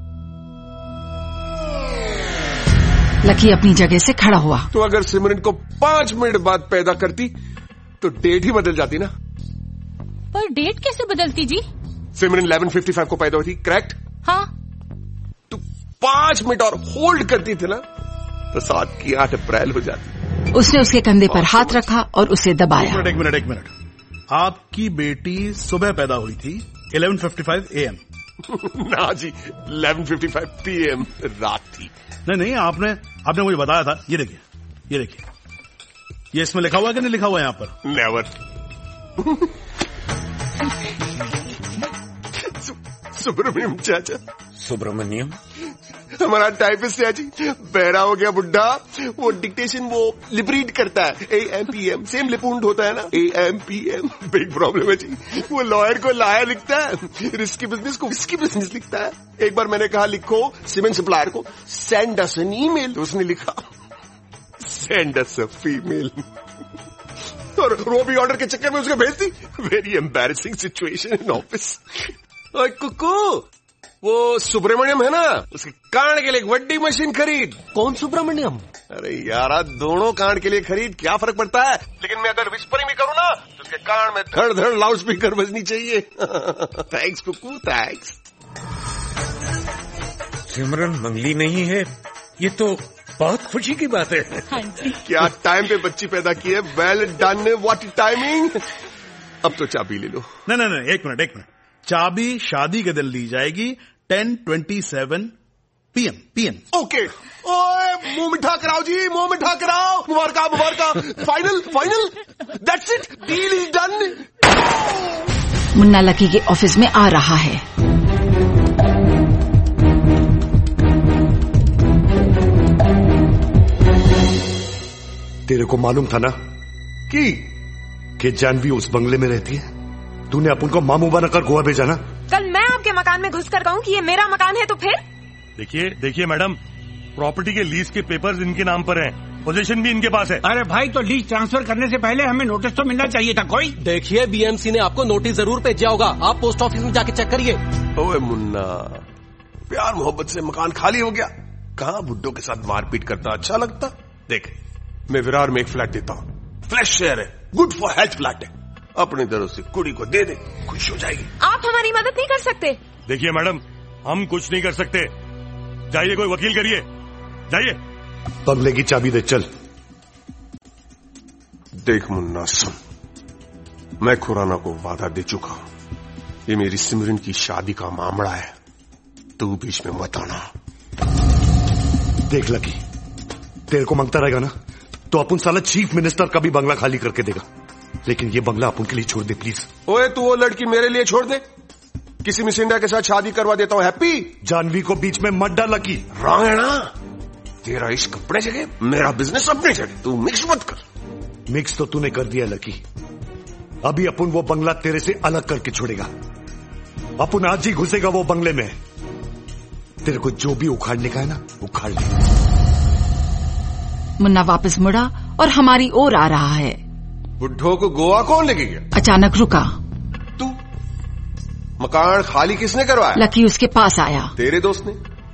लकी अपनी जगह से खड़ा हुआ। तो अगर सिमरन को पांच मिनट बाद पैदा करती तो डेट ही बदल जाती ना। पर डेट कैसे बदलती जी? सिमरन इलेवन फिफ्टी फाइव को पैदा हुई थी, करेक्ट? हाँ। तो पांच मिनट और होल्ड करती थी ना तो सात की आठ अप्रैल हो जाती। उसने उसके कंधे पर हाथ रखा और उसे दबाया। एक मिनट एक मिनट एक मिनट आपकी बेटी सुबह पैदा हुई थी eleven fifty five A M. ना जी, eleven fifty five P M रात थी। नहीं नहीं, आपने आपने मुझे बताया था। ये देखिए ये देखिए ये इसमें लिखा हुआ है कि नहीं लिखा हुआ है यहाँ पर? नेवर। सुब्रमण्यम चाचा। सुब्रमण्यम हमारा टाइपिस्ट है जी, बहरा हो गया बुड्ढा। वो डिक्टेशन वो लिपरीड करता है, A M P M, same लिपूंड होता है ना, A M P M. Big problem है जी। वो लॉयर को लायर लिखता है, रिस्की बिजनेस को रिस्की बिजनेस लिखता है। एक बार मैंने कहा लिखो सीमेंट सप्लायर को सेंड अस एन ईमेल, तो उसने लिखा सेंड अस अ फीमेल। और रोबी ऑर्डर के चक्कर में उसको भेज दी। Very embarrassing situation in office. Kuku, वो सुब्रमण्यम है ना, उसके कान के लिए एक वड्डी मशीन खरीद। कौन सुब्रमण्यम? अरे यारा, दोनों कान के लिए खरीद, क्या फर्क पड़ता है? लेकिन मैं अगर विस्परिंग भी करूँ ना तो उसके कान में धड़ धड़ लाउड स्पीकर बजनी चाहिए। Thanks Kuku, thanks. सिमरन मंगली नहीं है, ये तो बहुत खुशी की बात है। हाँ जी। क्या टाइम पे बच्ची पैदा की है। Well done, what timing. अब तो चाबी ले लो। नहीं नहीं नहीं, एक मिनट एक मिनट चाबी शादी के दिन ली जाएगी ten twenty seven P M P M. Okay. ओए मुंह मिठा कराओ जी, मुंह मिठा कराओ। मुबारका मुबारका। Final final, that's it, deal is done. Munna Lucky के ऑफिस में आ रहा है। तेरे को मालूम था ना कि कि जानवी उस बंगले में रहती है? तूने अपन को मामू बनाकर गोवा भेजा ना। कल मैं आपके मकान में घुस कर कहूँ कि ये मेरा मकान है तो फिर? देखिए देखिए मैडम, प्रॉपर्टी के लीज के पेपर्स इनके नाम पर हैं, पोजीशन भी इनके पास है। अरे भाई, तो लीज ट्रांसफर करने से पहले हमें नोटिस तो मिलना चाहिए था कोई। देखिए, बी एम सी ने आपको नोटिस जरूर भेजा होगा, आप पोस्ट ऑफिस में जाके चेक करिए। ओए मुन्ना, प्यार मोहब्बत से मकान खाली हो गया, कहाँ बुड्ढों के साथ मारपीट करता अच्छा लगता। देख, मैं विरार में एक फ्लैट देता हूँ, फ्लैश शेयर है, गुड फॉर हेल्थ फ्लैट है, अपनी तरफ से कुड़ी को दे दे, खुश हो जाएगी। आप हमारी मदद नहीं कर सकते? देखिए मैडम, हम कुछ नहीं कर सकते, जाइए कोई वकील करिए, जाइए। बंगले की चाबी दे, चल। देख मुन्ना सुन, मैं खुराना को वादा दे चुका हूं, ये मेरी सिमरन की शादी का मामला है, तू बीच में मत आना। देख लकी, तेरे को मांगता रहेगा ना तो अपन साला चीफ मिनिस्टर का भी बंगला खाली करके देगा, लेकिन ये बंगला अपन के लिए छोड़ दे प्लीज। ओए तू वो लड़की मेरे लिए छोड़ दे, किसी मिसिंडा के साथ शादी करवा देता हूँ, हैप्पी। जानवी को बीच में मत डाल लकी। रॉन्ग है ना, तेरा इश्क अपने जगह, मेरा बिजनेस अपने जगह, तू मिक्स मत कर। मिक्स तो तूने कर दिया लकी। अभी अपन वो बंगला तेरे से अलग करके छोड़ेगा। अपन आज ही घुसेगा वो बंगले में। तेरे को जो भी उखाड़ने का है ना, उखाड़ ले। मुन्ना वापस मुड़ा और हमारी ओर आ रहा है। बुड्ढो को गोवा कौन लेके गया? अचानक रुका। तू? मकान खाली किसने करवाया? लकी उसके पास आया। तेरे दोस्त ने?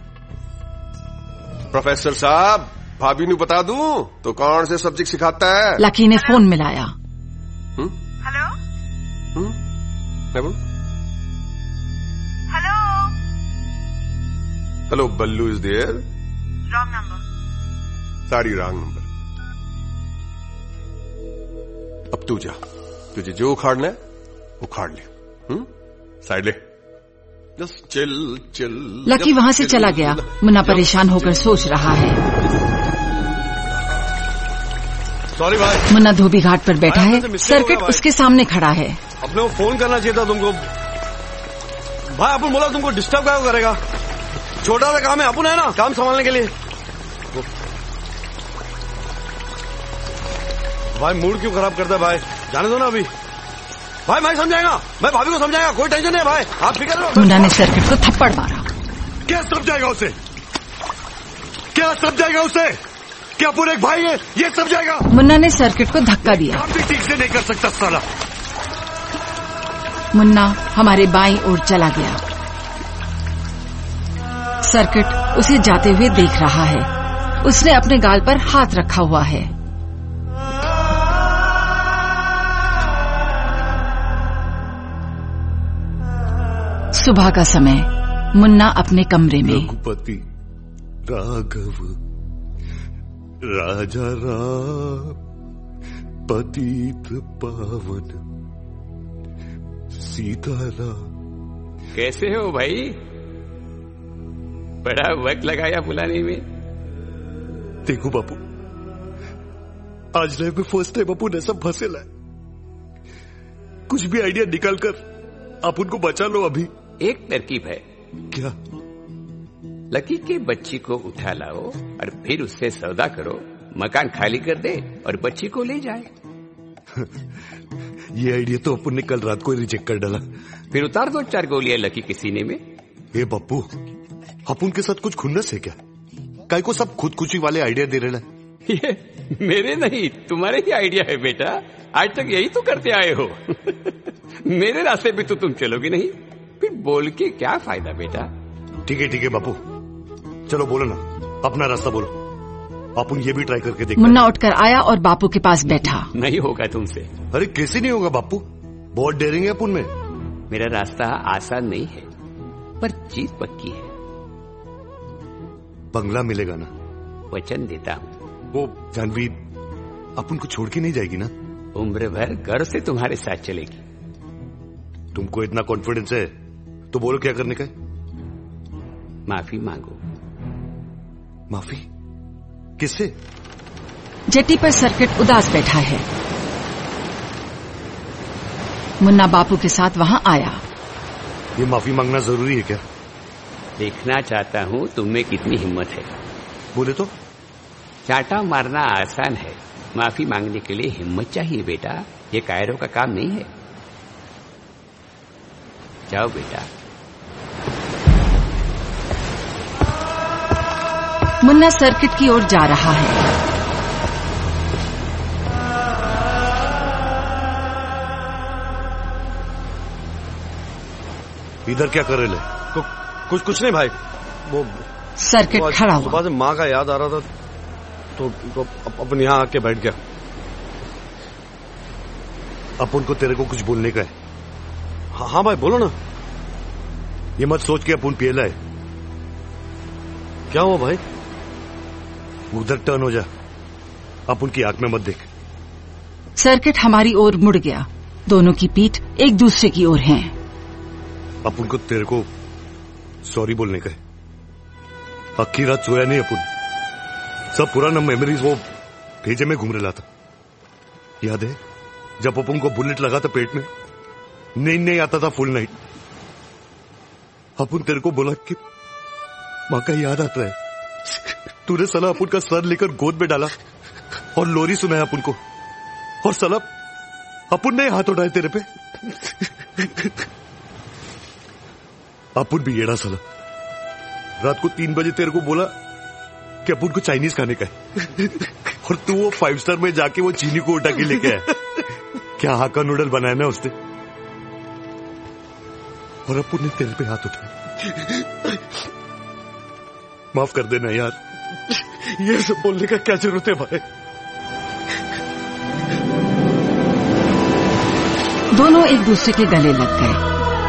प्रोफेसर साहब, भाभी ने बता दूं तो कौन से सब्जेक्ट सिखाता है? लकी ने फोन मिलाया। हेलो मैं बोल hello hello Ballu is there? Wrong number. Sorry wrong number. अब तू जा, तुझे जो उखाड़ना है उखाड़ ले। हम्म साइड ले। Just chill chill. लकी वहां से चला गया। मुन्ना परेशान होकर सोच रहा है। सॉरी भाई। मुन्ना धोबी घाट पर बैठा है। सर्किट उसके सामने खड़ा है। अपने को फोन करना चाहिए था तुमको। भाई अपन बोला तुमको डिस्टर्ब क्या करेगा? छोटा सा काम है, अपन है ना काम संभालने के लिए। भाई मूड क्यों खराब करता है भाई? जाने दो ना अभी। भाई मैं समझाएगा, मैं भाभी को समझाएगा, कोई टेंशन नहीं है भाई, आप फिक्र करो। मुन्ना ने सर्किट को थप्पड़ मारा। क्या समझाएगा उसे? क्या समझाएगा उसे? क्या अपन एक भाई है, ये समझाएगा? मुन्ना ने सर्किट को धक्का दिया। आप भी ठीक से नहीं कर सकता साला। मुन्ना हमारे बाईं ओर चला गया। सर्किट उसे जाते हुए देख रहा है। उसने अपने गाल पर हाथ रखा हुआ है। सुबह का समय। मुन्ना अपने कमरे में। रघुपति राघव राजा राम पतित पावन सीताराम। कैसे हो भाई? बड़ा वक्त लगाया बुलाने में। देखो बापू, आज लाइफ में फर्स्ट टाइम अपन ऐसा फंसेला है। कुछ भी आइडिया निकाल कर आप उनको बचा लो। अभी एक तरकीब है। क्या? लकी के बच्ची को उठा लाओ और फिर उससे सौदा करो, मकान खाली कर दे और बच्ची को ले जाए। ये आइडिया तो अपन ने कल रात को रिजेक्ट कर डाला। फिर उतार दो चार गोलियां लकी के सीने में। ए बप्पू, अपन के साथ कुछ खुन्नस है क्या? काय को सब खुदकुशी वाले आइडिया दे रहे हैं? ये मेरे नहीं, तुम्हारे ही आइडिया है बेटा। आज तक यही तो करते आए हो। मेरे रास्ते पे तो तुम चलोगे नहीं, फिर बोल के क्या फायदा बेटा? ठीक है ठीक है बापू, चलो बोलो ना, अपना रास्ता बोलो। अपन ये भी ट्राई करके देखते। मुन्ना उठकर आया और बापू के पास बैठा। नहीं होगा तुमसे। अरे कैसे नहीं होगा बापू? बहुत डेरिंग है अपन में। मेरा रास्ता आसान नहीं है, पर जीत पक्की है। बंगला मिलेगा ना? वचन देता हूँ। वो जानवी अपन को छोड़ के नहीं जाएगी ना? उम्र भर गर्व से तुम्हारे साथ चलेगी। तुमको इतना कॉन्फिडेंस है तो बोलो क्या करने का है? माफी मांगो। माफी? किससे? जेटी पर सर्किट उदास बैठा है। मुन्ना बापू के साथ वहां आया। ये माफी मांगना जरूरी है क्या? देखना चाहता हूँ तुममें कितनी हिम्मत है। बोले तो? चाटा मारना आसान है, माफी मांगने के लिए हिम्मत चाहिए बेटा। ये कायरों का काम नहीं है। जाओ बेटा। मुन्ना सर्किट की ओर जा रहा है। इधर क्या कर रहे? तो कुछ कुछ नहीं भाई, वो सर्किट खड़ा हुआ। सुबह से माँ का याद आ रहा था तो, तो अपन यहाँ आके बैठ गया। अपन को तेरे को कुछ बोलने का है। हाँ हाँ भाई बोलो ना। ये मत सोच के अपन पियला है। क्या हुआ भाई? उधर टर्न हो जा, अपन की आंख में मत देख। सर्किट हमारी ओर मुड़ गया। दोनों की पीठ एक दूसरे की ओर हैं। अपन को तेरे को सॉरी बोलने का है। अक्की रात सोया नहीं अपन। सब पुराना मेमोरीज वो भेजे में घूम रहा था। याद है जब अपन को बुलेट लगा था पेट में, नींद नहीं आता था फुल नाइट। अपन तेरे को बोला कि माँ का याद आता है। तूने साला अपुन का सर लेकर गोद में डाला और लोरी सुनाया अपुन को, और साला अपुन ने हाथ उठाए तेरे पे। अपुन भी येड़ा साला, रात को तीन बजे तेरे को बोला कि अपुन को चाइनीज खाने का है, और तू वो फाइव स्टार में जाके वो चीनी को उठा के लेके आया। क्या हाका नूडल बनाया ना उसने, और अपुन ने तेरे पे हाथ उठाया। माफ कर देना यार, ये सब बोलने का क्या जरूरत है भाई। दोनों एक दूसरे के गले लग गए।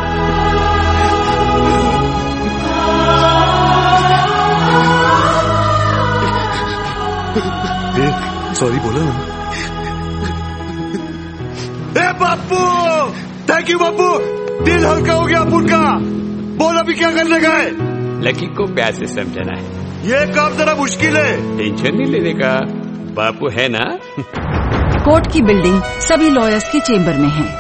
सॉरी बोला ना। ए बापू, थैंक यू बापू, दिल हल्का हो गया अपुन का। बोल अभी क्या करने का है? लकी को प्यार से समझाना है। ये काम जरा मुश्किल है। टेंशन नहीं लेने का, बापू है ना। कोर्ट की बिल्डिंग सभी लॉयर्स के चेंबर में है।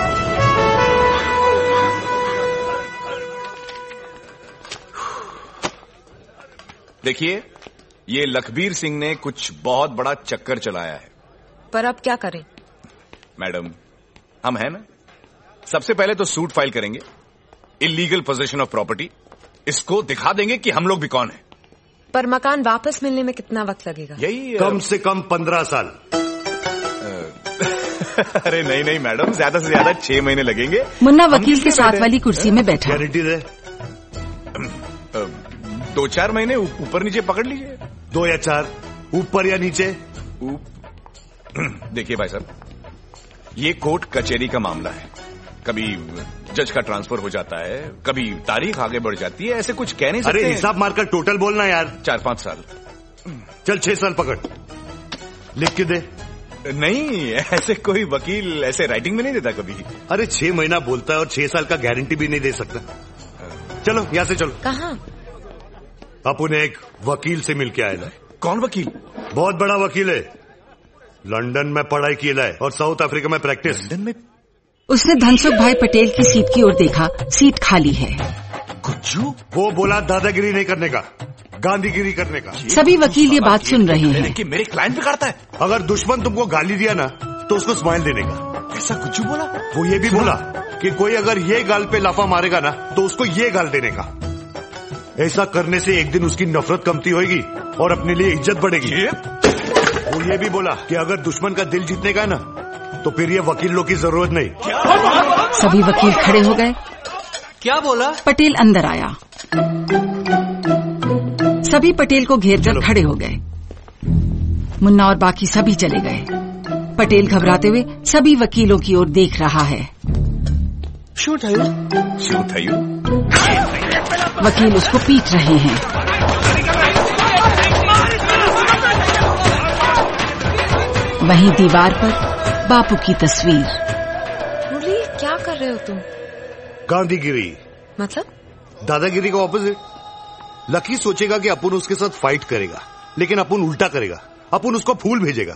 देखिए, ये लखबीर सिंह ने कुछ बहुत बड़ा चक्कर चलाया है। पर अब क्या करें? मैडम, हम हैं ना। सबसे पहले तो सूट फाइल करेंगे, इलीगल पोजेशन ऑफ प्रॉपर्टी। इसको दिखा देंगे कि हम लोग भी कौन हैं। पर मकान वापस मिलने में कितना वक्त लगेगा? यही कम से कम पंद्रह साल। अरे नहीं नहीं मैडम, ज्यादा से ज्यादा छह महीने लगेंगे। मुन्ना वकील के साथ वाली कुर्सी में बैठा। गारंटी दे। दो चार महीने ऊपर नीचे पकड़ लीजिए। दो या चार, ऊपर या नीचे। देखिए भाई साहब, ये कोर्ट कचहरी का मामला है। कभी जज का ट्रांसफर हो जाता है, कभी तारीख आगे बढ़ जाती है, ऐसे कुछ कह नहीं सकते। अरे हिसाब मारकर टोटल बोलना यार। चार पांच साल। चल छह साल पकड़, लिख के दे। नहीं, ऐसे कोई वकील ऐसे राइटिंग में नहीं देता कभी। अरे छह महीना बोलता है और छह साल का गारंटी भी नहीं दे सकता। चलो यहाँ से चलो। कहाँ? अपुन एक वकील से मिलके आया है। कौन वकील? बहुत बड़ा वकील है, लंदन में पढ़ाई किया है और साउथ अफ्रीका में प्रैक्टिस। लंदन में? उसने धनसुख भाई पटेल की सीट की ओर देखा। सीट खाली है। गुज्जू? वो बोला दादागिरी नहीं करने का, गांधीगिरी करने का। सभी वकील ये बात सुन रहे हैं कि मेरे क्लाइंट पे करता है। अगर दुश्मन तुमको गाली दिया ना तो उसको स्माइल देने का। ऐसा गुज्जू बोला? वो ये भी बोला कि कोई अगर ये गाल पे लाफा मारेगा ना तो उसको ये गाल देने का। ऐसा करने से एक दिन उसकी नफरत कमती होगी और अपने लिए इज्जत बढ़ेगी। वो ये भी बोला कि अगर दुश्मन का दिल जीतने का है ना तो फिर ये वकील लोग की जरूरत नहीं। सभी वकील खड़े हो गए। क्या बोला? पटेल अंदर आया। सभी पटेल को घेर कर खड़े हो गए। मुन्ना और बाकी सभी चले गए। पटेल घबराते हुए सभी वकीलों की ओर देख रहा है। शूट है यू, शूट है यू। वकील उसको पीट रहे हैं। वहीं दीवार पर बापू की तस्वीर। मुरली, क्या कर रहे हो तुम? गांधीगिरी मतलब? दादागिरी का ऑपोजिट। लकी सोचेगा कि अपुन उसके साथ फाइट करेगा, लेकिन अपुन उल्टा करेगा। अपुन उसको फूल भेजेगा।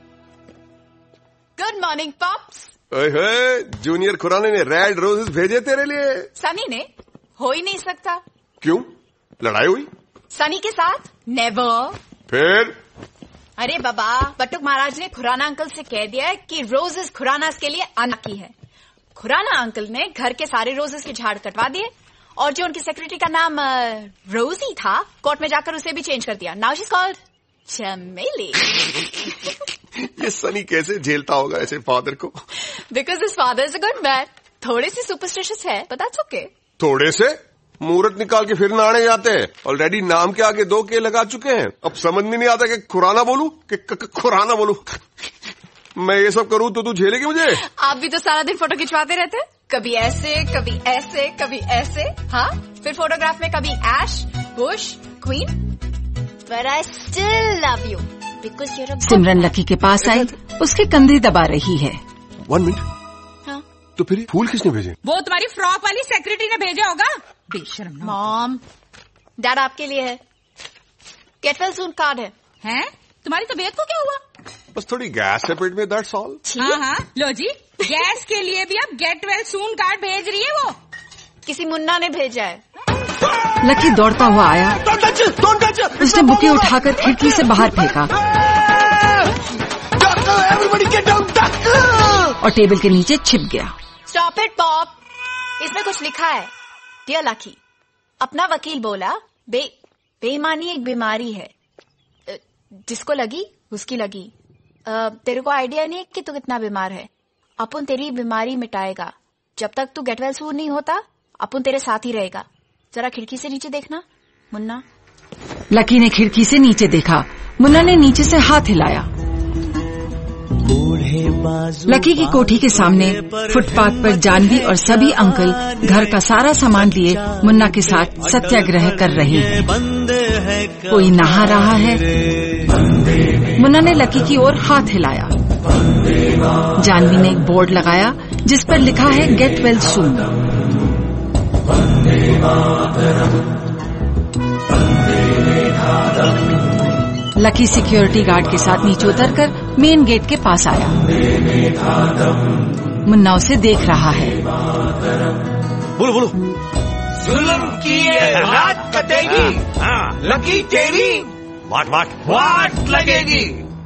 Good morning pops. ओए, जूनियर खुराना ने रेड रोजेस भेजे तेरे लिए। सनी ने? हो ही नहीं सकता। क्यों? लड़ाई हुई? सनी के साथ? नेवर। फिर? अरे बाबा, बटुक महाराज ने खुराना अंकल से कह दिया है कि रोजेस खुराना के लिए अनलकी है। खुराना अंकल ने घर के सारे रोजेस के झाड़ कटवा दिए और जो उनकी सेक्रेटरी का नाम रोजी था, कोर्ट में जाकर उसे भी चेंज कर दिया। नाउ शी इज कॉल्ड चमेली। ये सनी कैसे झेलता होगा ऐसे फादर को? Because his father is a good man. थोड़े से सुपरस्टिशियस है, बट दैट्स ओके। थोड़े से? मुहूर्त निकाल के फिर नाने जाते हैं। ऑलरेडी नाम के आगे दो के लगा चुके हैं। अब समझ में नहीं आता कि खुराना बोलूं कि खुराना बोलूं। मैं ये सब करूं तो तू झेलेगी मुझे? आप भी तो सारा दिन फोटो खिंचवाते रहते, कभी ऐसे कभी ऐसे कभी ऐसे। हाँ, फिर फोटोग्राफ में कभी Ash, Bush, queen. But I still love you because you are a. Simran Lucky के पास आई, उसके कंधे दबा रही है। One minute. हाँ? तो फिर फूल किसने भेजे? वो तुम्हारी फ्रॉक वाली सेक्रेटरी ने भेजा होगा। बेशर्म। मॉम, डैड आपके लिए है। गेट वेल सून कार्ड है। हैं? तुम्हारी तबीयत को क्या हुआ? बस थोड़ी गैस है पेट में, दैट्स ऑल। हाँ हाँ, लो जी, गैस के लिए भी अब गेट वेल सून कार्ड भेज रही है वो। किसी मुन्ना ने भेजा है। लकी दौड़ता हुआ आया। उसने बुके उठाकर खिड़की से बाहर फेंका और टेबल के नीचे छिप गया। स्टॉप इट पॉप, इसमें कुछ लिखा है। डियर लकी, अपना वकील बोला बे बेईमानी एक बीमारी है, जिसको लगी उसकी लगी। आ, तेरे को आइडिया नहीं कि तू कितना बीमार है। अपन तेरी बीमारी मिटाएगा। जब तक तू गेट वेल सून नहीं होता, अपन तेरे साथ ही रहेगा। जरा खिड़की से नीचे देखना मुन्ना। लकी ने खिड़की से नीचे देखा। मुन्ना ने नीचे से हाथ हिलाया। लकी की कोठी के सामने फुटपाथ पर जानवी और सभी अंकल घर का सारा सामान लिए मुन्ना के साथ सत्याग्रह कर रहे हैं। कोई नहा रहा है। मुन्ना ने लकी की ओर हाथ हिलाया। जानवी ने एक बोर्ड लगाया जिस पर लिखा है get well soon. Lucky security guard के साथ नीचे उतरकर मेन गेट के पास आया। मुन्ना उसे देख रहा है। बोलो बोलो। जुल्म की ये रात कटेगी, लकी तेरी वाट वाट वाट लगेगी।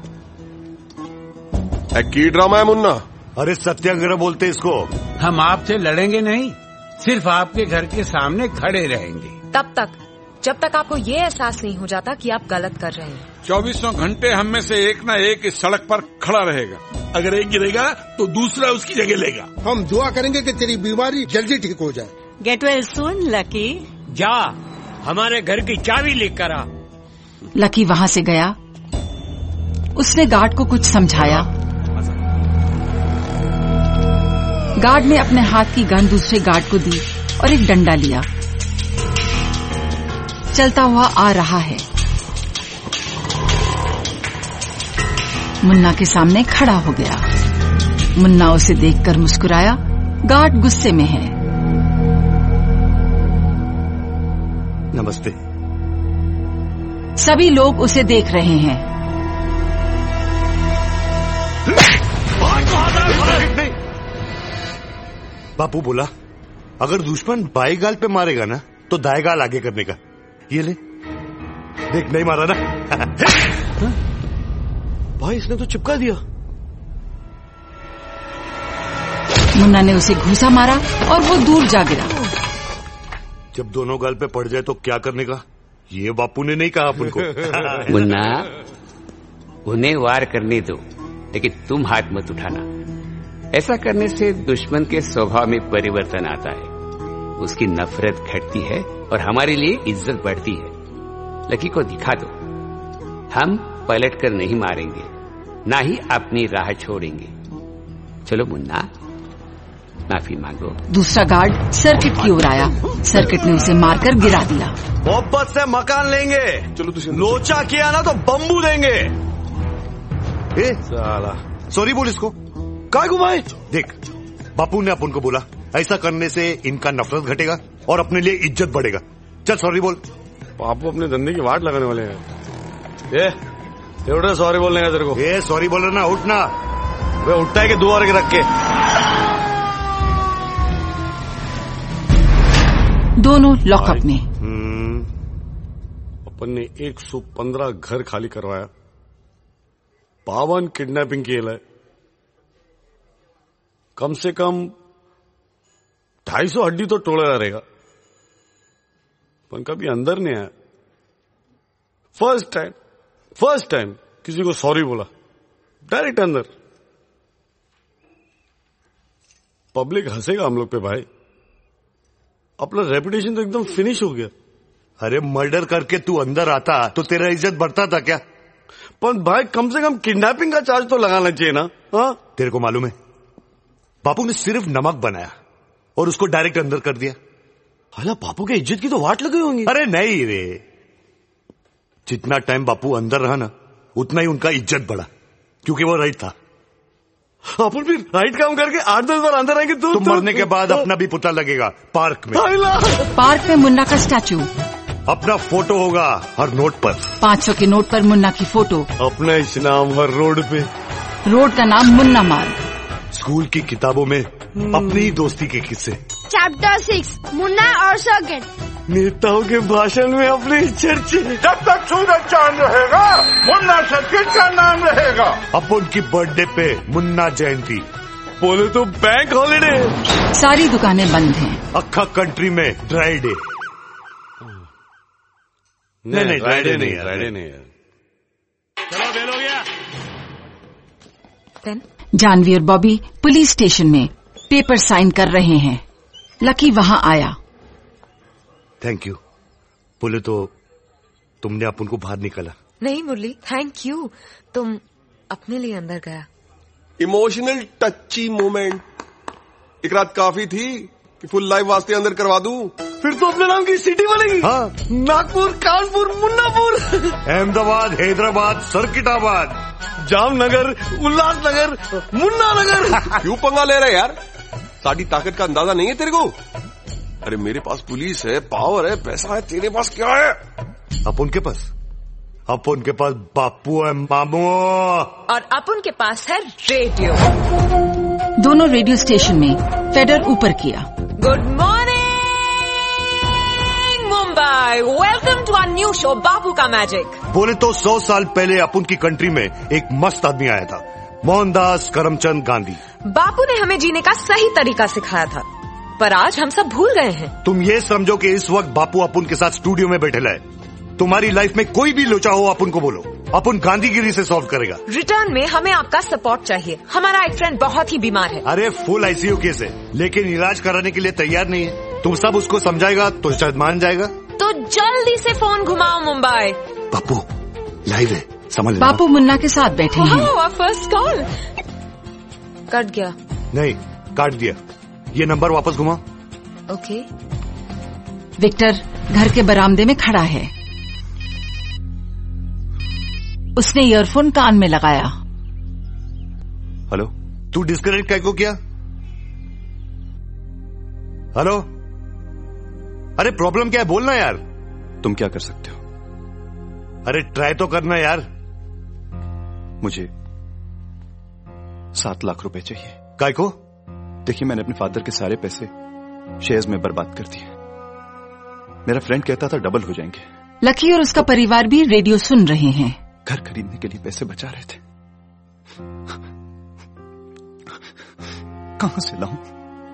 की ड्रामा है मुन्ना? अरे सत्याग्रह बोलते इसको। हम आपसे लड़ेंगे नहीं, सिर्फ आपके घर के सामने खड़े रहेंगे। तब तक जब तक आपको ये एहसास नहीं हो जाता कि आप गलत कर रहे हैं। चौबीसों घंटे हम में से एक न एक इस सड़क पर खड़ा रहेगा। अगर एक गिरेगा तो दूसरा उसकी जगह लेगा। हम दुआ करेंगे कि तेरी बीमारी जल्दी ठीक हो जाए। Get well soon Lucky. जा हमारे घर की चाबी लेकर आ। लकी वहां से गया। उसने गार्ड को कुछ समझाया। गार्ड ने अपने हाथ की गन दूसरे गार्ड को दी और एक डंडा लिया। चलता हुआ आ रहा है। मुन्ना के सामने खड़ा हो गया। मुन्ना उसे देखकर मुस्कुराया। गार्ड गुस्से में है। नमस्ते। सभी लोग उसे देख रहे हैं। बापू बोला अगर दुश्मन बाई गाल पे मारेगा ना तो दाएं गाल आगे करने का। ये ले देख, नहीं मारा ना। भाई इसने तो चिपका दिया। मुन्ना ने उसे घूसा मारा और वो दूर जा गिरा। जब दोनों गाल पे पड़ जाए तो क्या करने का, ये बापू ने नहीं कहा अपन को। मुन्ना, उन्हें वार करने दो, लेकिन तुम हाथ मत उठाना। ऐसा करने से दुश्मन के स्वभाव में परिवर्तन आता है। उसकी नफरत घटती है और हमारे लिए इज्जत बढ़ती है। लकी को दिखा दो, हम पलट कर नहीं मारेंगे, ना ही अपनी राह छोड़ेंगे। चलो मुन्ना, माफी मांगो। दूसरा गार्ड सर्किट की ओर आया। सर्किट ने उसे मारकर गिरा दिया। मोहब्बत से मकान लेंगे, चलो तुझे लोचा किया ना तो बम्बू देंगे। ए साला, सॉरी बोल इसको। काय घुमाए? देख, बापू ने अपन को बोला ऐसा करने से इनका नफरत घटेगा और अपने लिए इज्जत बढ़ेगा। चल सॉरी बोल। बापू अपने धंधे की वाट लगाने वाले हैं। ये एवढं सॉरी बोलने का तेरे को? ये सॉरी बोल रहा ना, उठना। वे उठता है कि दो और के रख के? दोनों लॉकअप में। अपन ने एक सौ पंद्रह घर खाली करवाया, बावन किडनैपिंग केलं, कम से कम ढाई सौ हड्डी तो टोळा रहेगा, पण कभी अंदर नहीं आया। फर्स्ट टाइम फर्स्ट टाइम किसी को सॉरी बोला, डायरेक्ट अंदर। पब्लिक हंसेगा हम लोग पे भाई, अपना रेपुटेशन तो एकदम फिनिश हो गया। अरे मर्डर करके तू अंदर आता तो तेरा इज्जत बढ़ता था क्या? पर भाई कम से कम किडनैपिंग का चार्ज तो लगाना चाहिए ना। हाँ, तेरे को मालूम है बापू ने सिर्फ नमक बनाया और उसको डायरेक्ट अंदर कर दिया। हाला, बापू के इज्जत की तो वाट लगी होंगी। अरे नहीं रे, जितना टाइम बापू अंदर रहा ना उतना ही उनका इज्जत बढ़ा, क्योंकि वो राइट था। अपन भी राइट काम करके आठ दस बार अंदर आएंगे तो तुम मरने के बाद अपना भी पुतला लगेगा पार्क में। पार्क में मुन्ना का स्टैचू, अपना फोटो होगा हर नोट पर। पाँच सौ के नोट पर मुन्ना की फोटो, अपना इस नाम हर रोड पे। रोड का नाम मुन्ना मार्ग। स्कूल की किताबों में अपनी ही दोस्ती के किस्से। चैप्टर सिक्स, मुन्ना और सर्किट। नेताओं के भाषण में अपने चर्चे। जब तक सूरज चांद रहेगा मुन्ना सर्किट का नाम रहेगा। अपन की बर्थडे पे मुन्ना जयंती बोले तो बैंक हॉलिडे। सारी दुकानें बंद हैं। अक्खा कंट्री में ड्राई डे। नहीं नहीं ड्राई डे नहीं ड्राई डे नहीं। चलो बेल हो गया। जानवी और बॉबी पुलिस स्टेशन में पेपर साइन कर रहे हैं। लकी वहां आया। Thank you. बोले तो तुमने अपन को बाहर निकाला। नहीं मुरली थैंक यू, तुम अपने लिए अंदर गया। Emotional touchy moment. एक रात काफी थी कि फुल लाइफ वास्ते अंदर करवा दूं। फिर तो अपने नाम की सिटी बनेगी। हाँ। नागपुर, कानपुर, मुन्नापुर, अहमदाबाद, हैदराबाद, सर्किटाबाद, जामनगर, उल्लासनगर, मुन्ना नगर। क्यों पंगा ले रहे यार? साड़ी ताकत का अंदाजा नहीं है तेरे को? अरे मेरे पास पुलिस है, पावर है, पैसा है, तेरे पास क्या है? अपन के पास अपन के पास बापू है मामू। और अपन के पास है रेडियो। दोनों रेडियो स्टेशन में फेडर ऊपर किया। Good morning Mumbai, welcome to our new show Bapu का मैजिक। बोले तो सौ साल पहले अपन की कंट्री में एक मस्त आदमी आया था, मोहनदास करमचंद गांधी। बापू ने हमें जीने का सही तरीका सिखाया था, पर आज हम सब भूल गए हैं। तुम ये समझो कि इस वक्त बापू अपन के साथ स्टूडियो में बैठे है। तुम्हारी लाइफ में कोई भी लोचा हो अपन को बोलो, अपन गांधीगिरी से सॉल्व करेगा। रिटर्न में हमें आपका सपोर्ट चाहिए। हमारा एक फ्रेंड बहुत ही बीमार है। अरे फुल आईसीयू केस है, लेकिन इलाज कराने के लिए तैयार नहीं है। तुम सब उसको समझाएगा तो शायद मान जाएगा। तो जल्दी से फोन घुमाओ मुंबई। बापू लाइव है, समझ लेना। बापू मुन्ना के साथ बैठे हैं। फर्स्ट कॉल कट गया। नहीं काट दिया। ये नंबर वापस घुमा। ओके। विक्टर घर के बरामदे में खड़ा है। उसने ईयरफोन कान में लगाया। हेलो, तू डिस्कनेक्ट काय को किया? हेलो, अरे प्रॉब्लम क्या है बोलना यार। तुम क्या कर सकते हो? अरे ट्राई तो करना यार। मुझे सात लाख रुपए चाहिए। काय को? देखिए मैंने अपने फादर के सारे पैसे शेयर्स में बर्बाद कर दिए। मेरा फ्रेंड कहता था डबल हो जाएंगे। लकी और उसका परिवार भी रेडियो सुन रहे हैं। घर खरीदने के लिए पैसे बचा रहे थे, कहां से लाऊं?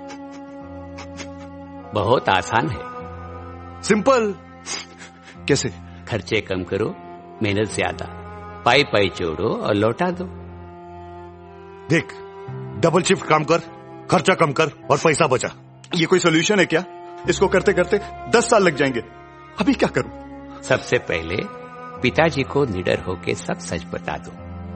बहुत आसान है। सिंपल। कैसे? खर्चे कम करो, मेहनत ज्यादा, पाई पाई जोड़ो और लौटा दो। देख, डबल शिफ्ट काम कर, खर्चा कम कर और पैसा बचा। ये कोई सोल्यूशन है क्या? इसको करते करते दस साल लग जाएंगे। अभी क्या करूं? सबसे पहले पिताजी को निडर होके सब सच बता दो।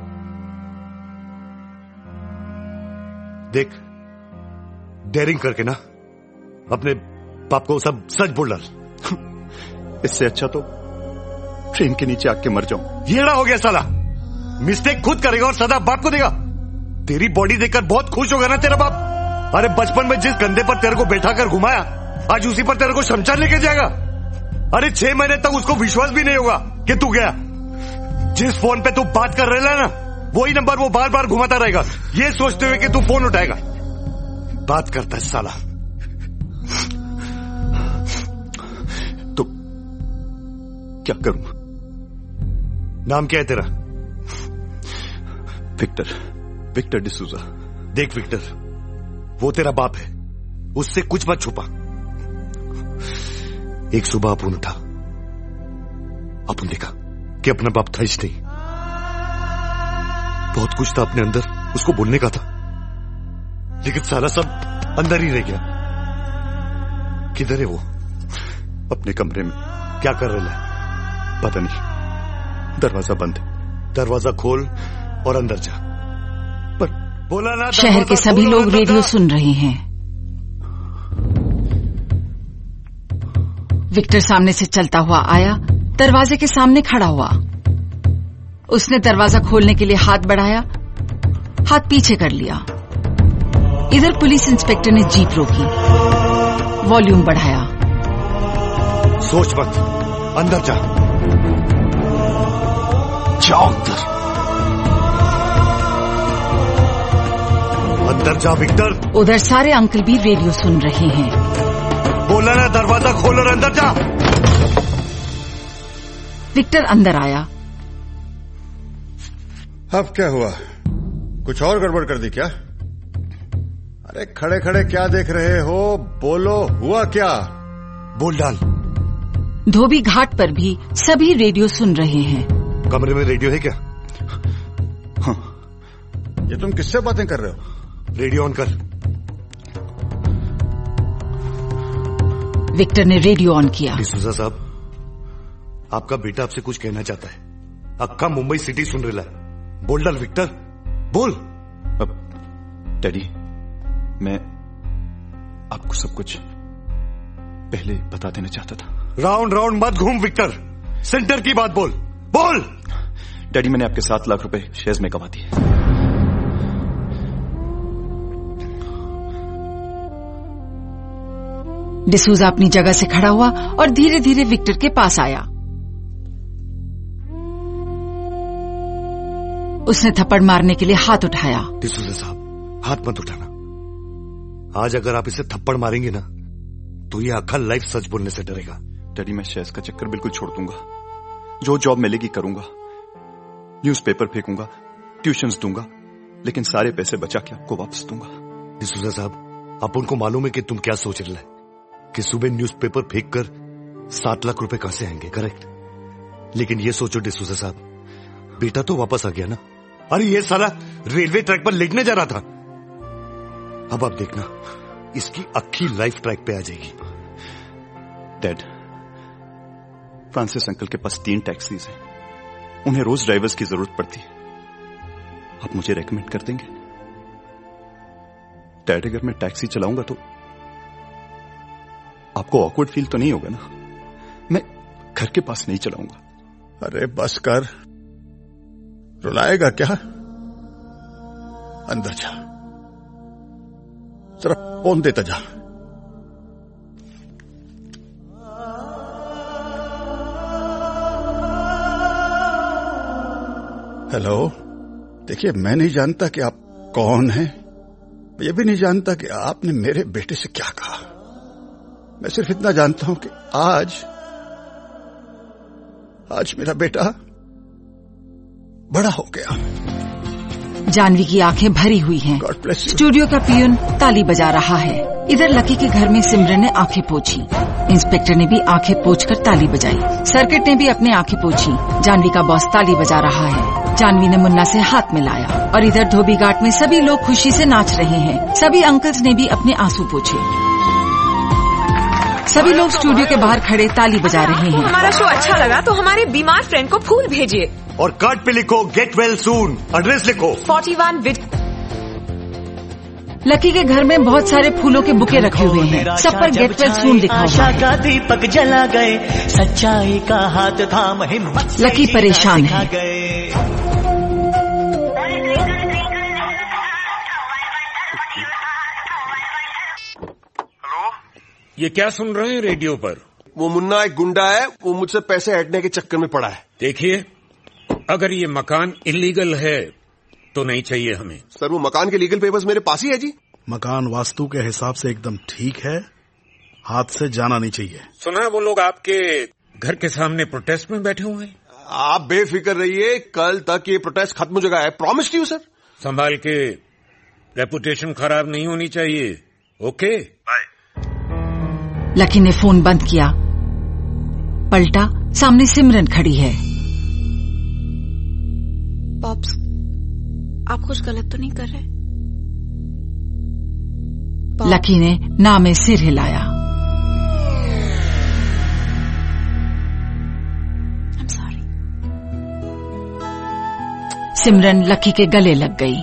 देख, डेयरिंग करके ना अपने बाप को सब सच बोल डाल। इससे अच्छा तो ट्रेन के नीचे आग के मर जाऊं। येड़ा हो गया साला। मिस्टेक खुद करेगा और सदा बाप को देगा। तेरी बॉडी देखकर बहुत खुश होगा ना तेरा बाप। अरे बचपन में जिस कंधे पर तेरे को बैठा कर घुमाया, आज उसी पर तेरे को शमशान लेके जाएगा। अरे छह महीने तक उसको विश्वास भी नहीं होगा कि तू गया। जिस फोन पे तू बात कर रहा है ना, वही नंबर वो बार बार घुमाता रहेगा, ये सोचते हुए कि तू फोन उठाएगा। बात करता है साला। तो क्या करूं? नाम क्या है तेरा? Victor, Victor D'Souza. देख विक्टर, वो तेरा बाप है, उससे कुछ मत छुपा। एक सुबह अपन उठा, अपन देखा कि अपना बाप था ही नहीं। बहुत कुछ था अपने अंदर, उसको बोलने का था, लेकिन सारा सब अंदर ही रह गया। किधर है वो? अपने कमरे में। क्या कर रहा है? पता नहीं, दरवाजा बंद है। दरवाजा खोल और अंदर जा। पर बोला ना। शहर के सभी लोग रेडियो सुन रहे हैं। विक्टर सामने से चलता हुआ आया, दरवाजे के सामने खड़ा हुआ। उसने दरवाजा खोलने के लिए हाथ बढ़ाया, हाथ पीछे कर लिया। इधर पुलिस इंस्पेक्टर ने जीप रोकी, वॉल्यूम बढ़ाया। सोच मत, अंदर जा। जाओ अंदर। अंदर जा विक्टर। उधर सारे अंकल भी रेडियो सुन रहे हैं। बोला बोला ना दरवाजा खोल और अंदर जा। विक्टर अंदर आया। अब क्या हुआ? कुछ और गड़बड़ कर दी क्या? अरे खड़े खड़े क्या देख रहे हो? बोलो, हुआ क्या? बोल डाल। धोबी घाट पर भी सभी रेडियो सुन रहे हैं। कमरे में रेडियो है क्या? हाँ। ये तुम किससे बातें कर रहे हो? रेडियो ऑन कर। विक्टर ने रेडियो ऑन किया। डिसूजा साहब, आपका बेटा आपसे कुछ कहना चाहता है। अक्का मुंबई सिटी सुन रहा है। बोल डाल विक्टर, बोल। अब डैडी, मैं आपको सब कुछ पहले बता देना चाहता था। राउंड राउंड मत घूम विक्टर, सेंटर की बात बोल। बोल। डैडी, मैंने आपके सात लाख रुपए शेयर्स में कमा दिए। डिसूजा अपनी जगह से खड़ा हुआ और धीरे धीरे विक्टर के पास आया। उसने थप्पड़ मारने के लिए हाथ उठाया। डिसूजा साहब, हाथ मत उठाना। आज अगर आप इसे थप्पड़ मारेंगे ना तो ये आखा लाइफ सच बोलने से डरेगा। डैडी, मैं शेयर्स का चक्कर बिल्कुल छोड़ दूंगा। जो जॉब मिलेगी करूंगा, न्यूज़पेपर फेंकूंगा, ट्यूशंस दूंगा, लेकिन सारे पैसे बचा के आपको वापस दूंगा। डिसूजा साहब, आप उनको मालूम है कि तुम क्या सोच रहे हैं कि सुबह न्यूज़पेपर फेंक कर सात लाख रुपए कहां से आएंगे, करेक्ट? लेकिन ये सोचो डिसूजा साहब, बेटा तो वापस आ गया ना। अरे ये साला रेलवे ट्रैक पर लेटने जा रहा था। अब आप देखना, इसकी अक्खी लाइफ ट्रैक पे आ जाएगी। डैड, फ्रांसिस अंकल के पास तीन टैक्सीज हैं। उन्हें रोज ड्राइवर्स की जरूरत पड़ती है। आप मुझे रेकमेंड कर देंगे? डैड, अगर मैं टैक्सी चलाऊंगा तो आपको ऑकवर्ड फील तो नहीं होगा ना? मैं घर के पास नहीं चलाऊंगा। अरे बस कर, रुलाएगा क्या? अंदर जा, जरा फोन देता जा। हेलो, देखिए, मैं नहीं जानता कि आप कौन हैं। ये भी नहीं जानता कि आपने मेरे बेटे से क्या कहा। मैं सिर्फ इतना जानता हूं कि आज आज मेरा बेटा बड़ा हो गया। जानवी की आंखें भरी हुई हैं। स्टूडियो का पियून ताली बजा रहा है। इधर लकी के घर में सिमरन ने आंखें पोंछी। इंस्पेक्टर ने भी आंखें पोंछकर ताली बजाई। सर्किट ने भी अपनी आंखें पोंछी। जानवी का बॉस ताली बजा रहा है। जानवी ने मुन्ना से हाथ मिलाया और इधर धोबी घाट में सभी लोग खुशी से नाच रहे हैं। सभी अंकल्स ने भी अपने आंसू पोंछे। सभी लोग स्टूडियो के बाहर खड़े ताली बजा रहे हैं। हमारा शो अच्छा लगा तो हमारे बीमार फ्रेंड को फूल भेजिए। और कार्ड पे लिखो गेट वेल सून। एड्रेस लिखो फोर्टी वन विद। लकी के घर में बहुत सारे फूलों के बुके रखे हुए हैं। सब पर गेट वेल सून लिखा हुआ है। का दीपक जला गए, सच्चाई का हाथ थाम हिम्मत। लकी परेशान है। ये क्या सुन रहे हैं रेडियो पर? वो मुन्ना एक गुंडा है, वो मुझसे पैसे हटने के चक्कर में पड़ा है। देखिए, अगर ये मकान इलीगल है तो नहीं चाहिए हमें। सर, वो मकान के लीगल पेपर्स मेरे पास ही है जी। मकान वास्तु के हिसाब से एकदम ठीक है, हाथ से जाना नहीं चाहिए। सुना है वो लोग आपके घर के सामने प्रोटेस्ट में बैठे हुए हैं। आप बेफिक्र रहिए, कल तक ये प्रोटेस्ट खत्म हो जाएगा। I promise you sir. संभाल के, रेपुटेशन खराब नहीं होनी चाहिए। Okay bye. लकी ने फोन बंद किया। पलटा, सामने सिमरन खड़ी है। पॉप्स, आप कुछ गलत तो नहीं कर रहे? लकी ने ना में सिर हिलाया। I'm sorry. सिमरन लकी के गले लग गई।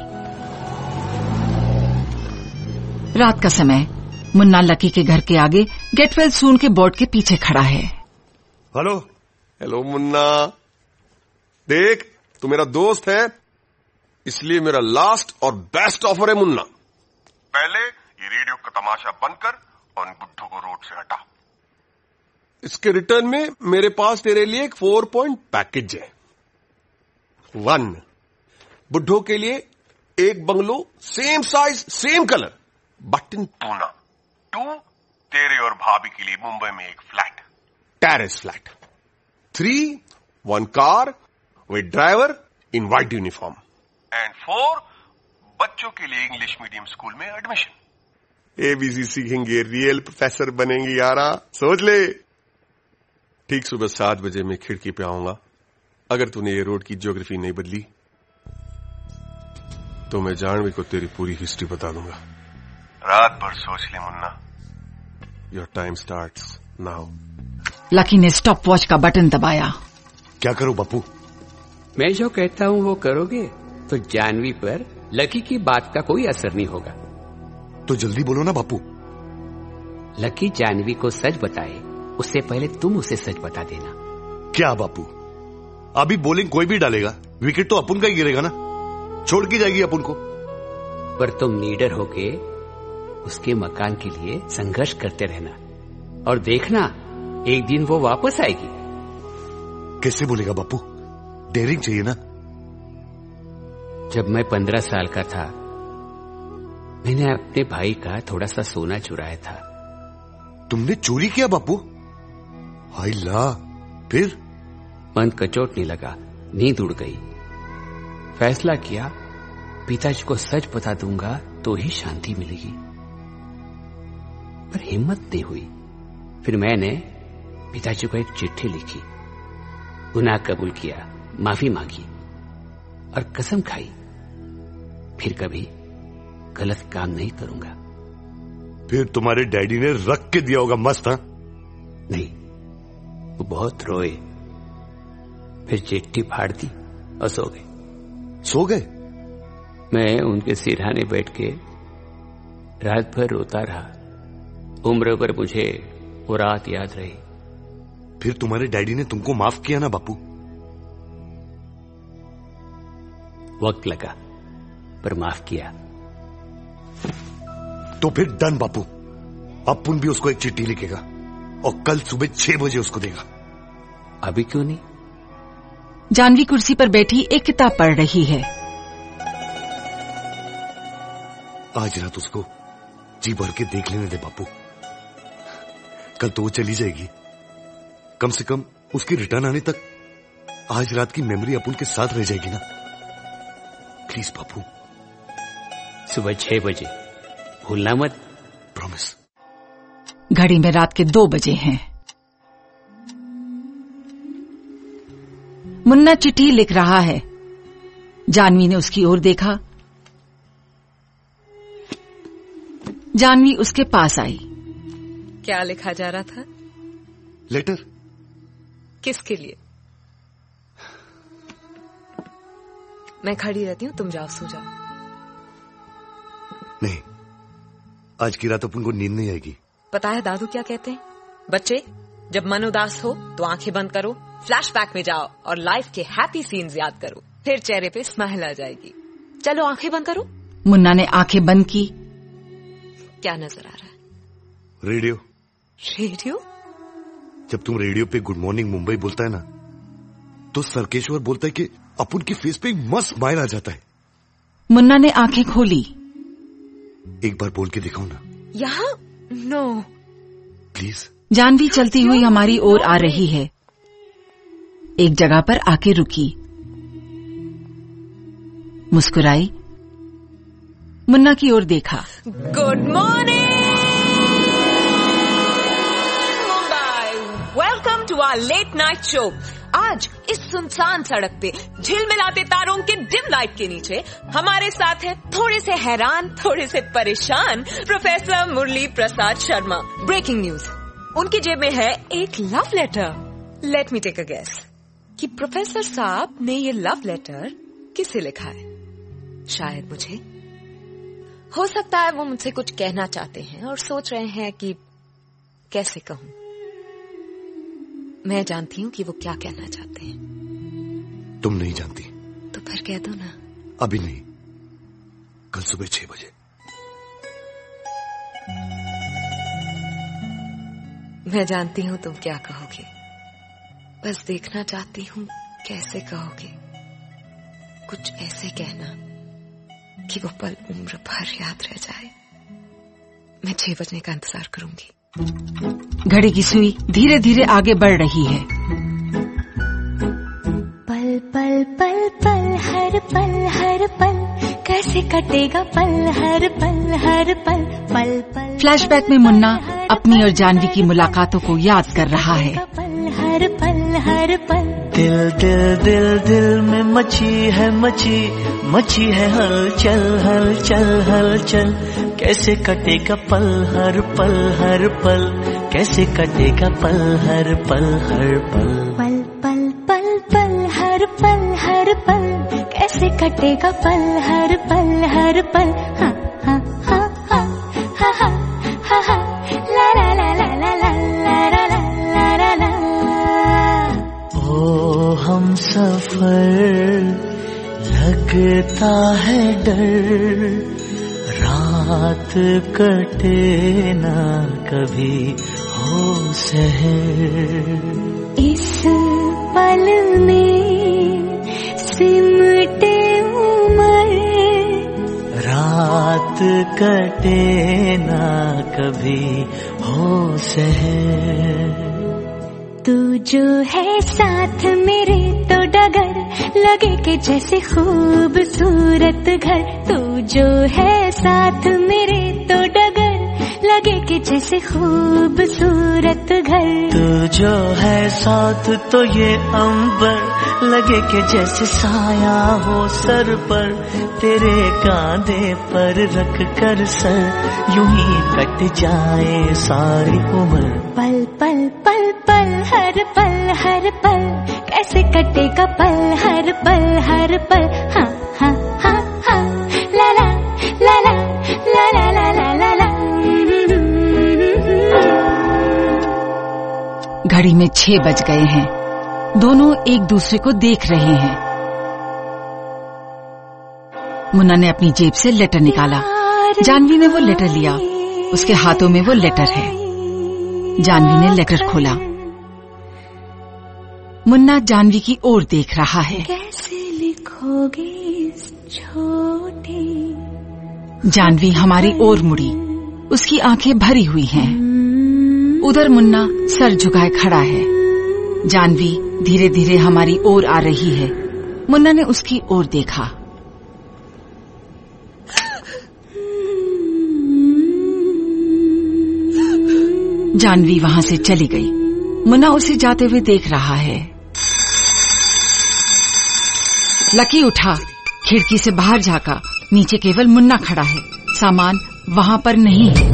रात का समय। मुन्ना लकी के घर के आगे गेट वेल सून के बोर्ड के पीछे खड़ा है। हेलो हेलो मुन्ना, देख, तू मेरा दोस्त है, इसलिए मेरा लास्ट और बेस्ट ऑफर है मुन्ना। पहले ये रेडियो का तमाशा बंद कर और इन बुड्ढों को रोड से हटा। इसके रिटर्न में मेरे पास तेरे लिए एक फोर पॉइंट पैकेज है। वन, बुड्ढों के लिए एक bungalow, same size same colour, but in Poona. Two, तेरे और और भाभी के लिए मुंबई में एक flat, terrace flat, three one car with driver in white uniform, and four बच्चों के लिए इंग्लिश मीडियम स्कूल में एडमिशन। एबीसी सीखेंगे, रियल प्रोफेसर बनेंगे यारा, सोच ले। ठीक सुबह सात बजे मैं खिड़की पे आऊंगा। अगर तूने ये रोड की ज्योग्राफी नहीं बदली तो मैं जानवी को तेरी पूरी हिस्ट्री बता दूंगा। रात भर सोच ले Munna. Your time starts now. Lucky ने स्टॉप वॉच का बटन दबाया। क्या करूं बापू? मैं जो कहता हूं वो करोगे तो जानवी पर लकी की बात का कोई असर नहीं होगा। तो जल्दी बोलो ना बापू। लकी जानवी को सच बताए उससे पहले तुम उसे सच बता देना। क्या बापू? अभी बॉलिंग कोई भी डालेगा, विकेट तो अपन का ही गिरेगा ना, छोड़ के जाएगी अपन को। पर तुम लीडर होके उसके मकान के लिए संघर्ष करते रहना और देखना एक दिन वो वापस आएगी। कैसे बोलेगा बापू? डेयरिंग चाहिए ना। जब मैं पंद्रह साल का था मैंने अपने भाई का थोड़ा सा सोना चुराया था। तुमने चोरी किया बापू? हाय ला, फिर? मन कचोटने लगा, नींद उड़ गई। फैसला किया पिताजी को सच बता दूंगा तो ही शांति मिलेगी, पर हिम्मत नहीं हुई। फिर मैंने पिताजी को एक चिट्ठी लिखी, गुनाह कबूल किया, माफी मांगी और कसम खाई फिर कभी गलत काम नहीं करूंगा। फिर तुम्हारे डैडी ने रख के दिया होगा मस्त? हाँ नहीं, वो बहुत रोए, फिर चिट्ठी फाड़ दी और सो गए। सो गए? मैं उनके सिरहाने बैठ के रात भर रोता रहा। उम्र भर मुझे वो रात याद रही। फिर तुम्हारे डैडी ने तुमको माफ किया ना बापू? वक्त लगा पर माफ किया। तो फिर डन बापू, अपुन भी उसको एक चिट्ठी लिखेगा और कल सुबह छह बजे उसको देगा। अभी क्यों नहीं? जानवी कुर्सी पर बैठी एक किताब पढ़ रही है। आज रात उसको जी भर के देख लेने दे बापू। कल तो वो चली जाएगी, कम से कम उसकी रिटर्न आने तक आज रात की मेमोरी अपन के साथ रह जाएगी ना। प्लीज बापू। सुबह छह बजे भूलना मत। प्रॉमिस। घड़ी में रात के दो बजे हैं। मुन्ना चिट्ठी लिख रहा है। जानवी ने उसकी ओर देखा। जानवी उसके पास आई। क्या लिखा जा रहा था? लेटर। किसके लिए? मैं खड़ी रहती हूँ, तुम जाओ सो जाओ। नहीं, आज की रात अपन को नींद नहीं आएगी। पता है दादू क्या कहते हैं? बच्चे, जब मन उदास हो तो आंखें बंद करो, फ्लैशबैक में जाओ और लाइफ के हैप्पी सीन्स याद करो, फिर चेहरे पे स्माइल आ जाएगी। चलो आंखें बंद करो। मुन्ना ने आंखें बंद की। क्या नजर आ रहा है? रेडियो। रेडियो? जब तुम रेडियो पे गुड मॉर्निंग मुंबई बोलता है ना, तो सरकेश्वर बोलता है कि अपन की फेस पे एक मस्त स्माइल आ जाता है। मुन्ना ने आंखें खोली। एक बार बोल के दिखाओ ना। यहाँ? No please. जानवी चलती हुई हमारी ओर आ रही है। एक जगह पर आके रुकी, मुस्कुराई, मुन्ना की ओर देखा। Good morning Mumbai, welcome to our late night show. आज इस सुनसान सड़क पे झिलमिलाते तारों के डिम लाइट के नीचे हमारे साथ है थोड़े से हैरान, थोड़े से परेशान professor Murli Prasad Sharma. Breaking news, उनकी जेब में है एक love letter. Let me take a guess कि प्रोफेसर साहब ने ये लव लेटर किसे लिखा है? शायद मुझे। हो सकता है वो मुझसे कुछ कहना चाहते हैं और सोच रहे हैं कि कैसे कहूं। मैं जानती हूं कि वो क्या कहना चाहते हैं। तुम नहीं जानती? तो फिर कह दो ना। अभी नहीं, कल सुबह छह बजे। मैं जानती हूं तुम क्या कहोगे, बस देखना चाहती हूं कैसे कहोगे। कुछ ऐसे कहना कि वो पल उम्र भर याद रह जाए। मैं छह बजने का इंतजार करूंगी। घड़ी की सुई धीरे धीरे आगे बढ़ रही है। पल पल पल पल हर पल हर पल कैसे कटेगा पल हर पल हर पल पल पल। फ्लैशबैक में मुन्ना अपनी और जानवी की मुलाकातों को याद कर रहा है। पल हर पल हर पल। दिल दिल दिल दिल में मची है मची मची है हलचल हलचल हलचल। कैसे कटेगा पल हर पल हर पल कैसे कटेगा पल हर पल हर पल। पल पल पल पल हर पल हर पल कैसे कटेगा पल हर पल हर पल। हाँ हाँ हाँ हाँ हाँ हाँ हाँ हाँ ला ला ला ला ला ला ला ला ला ला। ओ हम सफर लगता है डर रात कटे ना कभी हो सहर। इस पल में सिमटे उम्र रात कटे ना कभी हो सहर। तू जो है साथ मेरे तो डगर लगे कि जैसे खूबसूरत घर। तू जो है साथ मेरे तो डगर लगे कि जैसे खूबसूरत घर। तू जो है साथ तो ये अंबर लगे कि जैसे साया हो सर पर। तेरे कांधे पर रख कर सर यूं ही कट जाए सारी उम्र। पल पल पल पल हर पल हर पल कैसे कटेगा पल हर पल हर पल। हाँ हाँ हाँ हाँ ला ला ला ला ला ला ला ला ला ला। घड़ी में छह बज गए हैं। दोनों एक दूसरे को देख रहे हैं। मुन्ना ने अपनी जेब से लेटर निकाला। जानवी ने वो लेटर लिया। उसके हाथों में वो लेटर है। जानवी ने लेटर खोला। मुन्ना जानवी की ओर देख रहा है। कैसे लिखोगे इस छोटे। जानवी हमारी ओर मुड़ी। उसकी आंखें भरी हुई हैं। उधर मुन्ना सर झुकाए खड़ा है। जानवी धीरे धीरे हमारी ओर आ रही है। मुन्ना ने उसकी ओर देखा। जानवी वहां से चली गई। मुन्ना उसे जाते हुए देख रहा है। लकी उठा, खिड़की से बाहर झांका। नीचे केवल मुन्ना खड़ा है। सामान वहां पर नहीं है।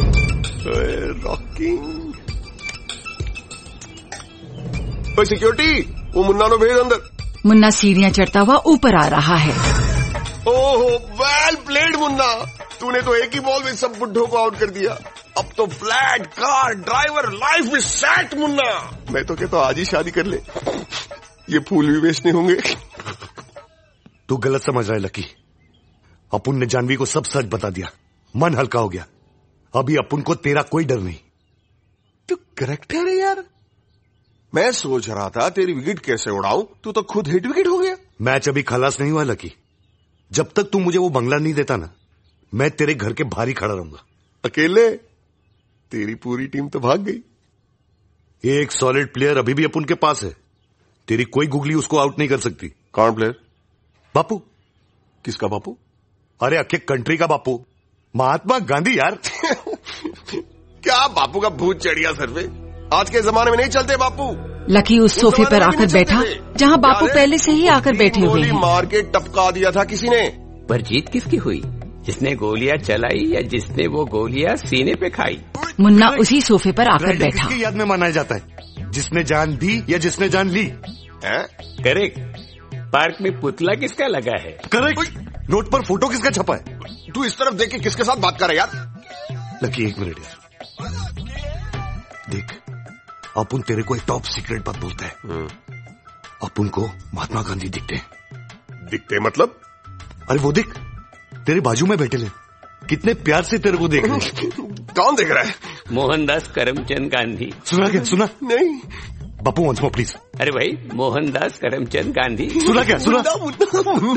सिक्योरिटी, वो मुन्ना नो भेज अंदर। मुन्ना सीढ़ियां चढ़ता हुआ ऊपर आ रहा है। ओहो, वेल प्लेड मुन्ना, तूने तो एक ही बॉल में सब बुड्ढों को आउट कर दिया। अब तो फ्लैट, कार, ड्राइवर, लाइफ में सेट मुन्ना। मैं तो कहता आज ही शादी कर ले, ये फूल भी बेचने होंगे। तू गलत समझ रहा है लकी। अपुन ने जानवी को सब सच बता दिया। मन हल्का हो गया। अभी अपुन को तेरा कोई डर नहीं। तू करेक्ट है रे यार। मैं सोच रहा था तेरी विकेट कैसे उड़ाऊं, तू तो खुद हिट विकेट हो गया। मैच अभी खलास नहीं हुआ लकी। जब तक तू मुझे वो बंगला नहीं देता ना, मैं तेरे घर के बाहर ही खड़ा रहूंगा। अकेले? तेरी पूरी टीम तो भाग गई। एक सॉलिड प्लेयर अभी भी अपुन के पास है। तेरी कोई गुगली उसको आउट नहीं कर सकती। कौन प्लेयर? बापू। किसका बापू? अरे अके कंट्री का बापू, महात्मा गांधी यार। क्या बापू का भूत चढ़िया सर पे? आज के जमाने में नहीं चलते बापू। लकी उस सोफे पर आकर बैठा जहां बापू पहले से ही आकर बैठे हुए हैं। मार के टपका दिया था किसी ने। पर जीत किसकी हुई, जिसने गोलियां चलाई या जिसने वो गोलियां सीने पे खाई? मुन्ना उसी सोफे पर आकर बैठा। किसकी याद में मनाया जाता है, जिसने जान दी या जिसने जान ली? करेक्ट। पार्क में पुतला किसका लगा है? करेक्ट। नोट पर फोटो किसका छपा है? तू इस तरफ देख के किसके साथ बात कर रहा है यार? लकी एक मिनट यार, देख अपुन तेरे को एक टॉप सीक्रेट बात बोलता है। अपुन को महात्मा गांधी दिखते हैं। दिखते मतलब? अरे वो देख, तेरे बाजू में बैठे ले, कितने प्यार से तेरे को देख रहे हैं। कौन देख रहा है? मोहनदास करमचंद गांधी। सुना क्या? सुना नहीं। Bapu once more please. अरे भाई, मोहनदास करमचंद गांधी। सुना क्या? सुना।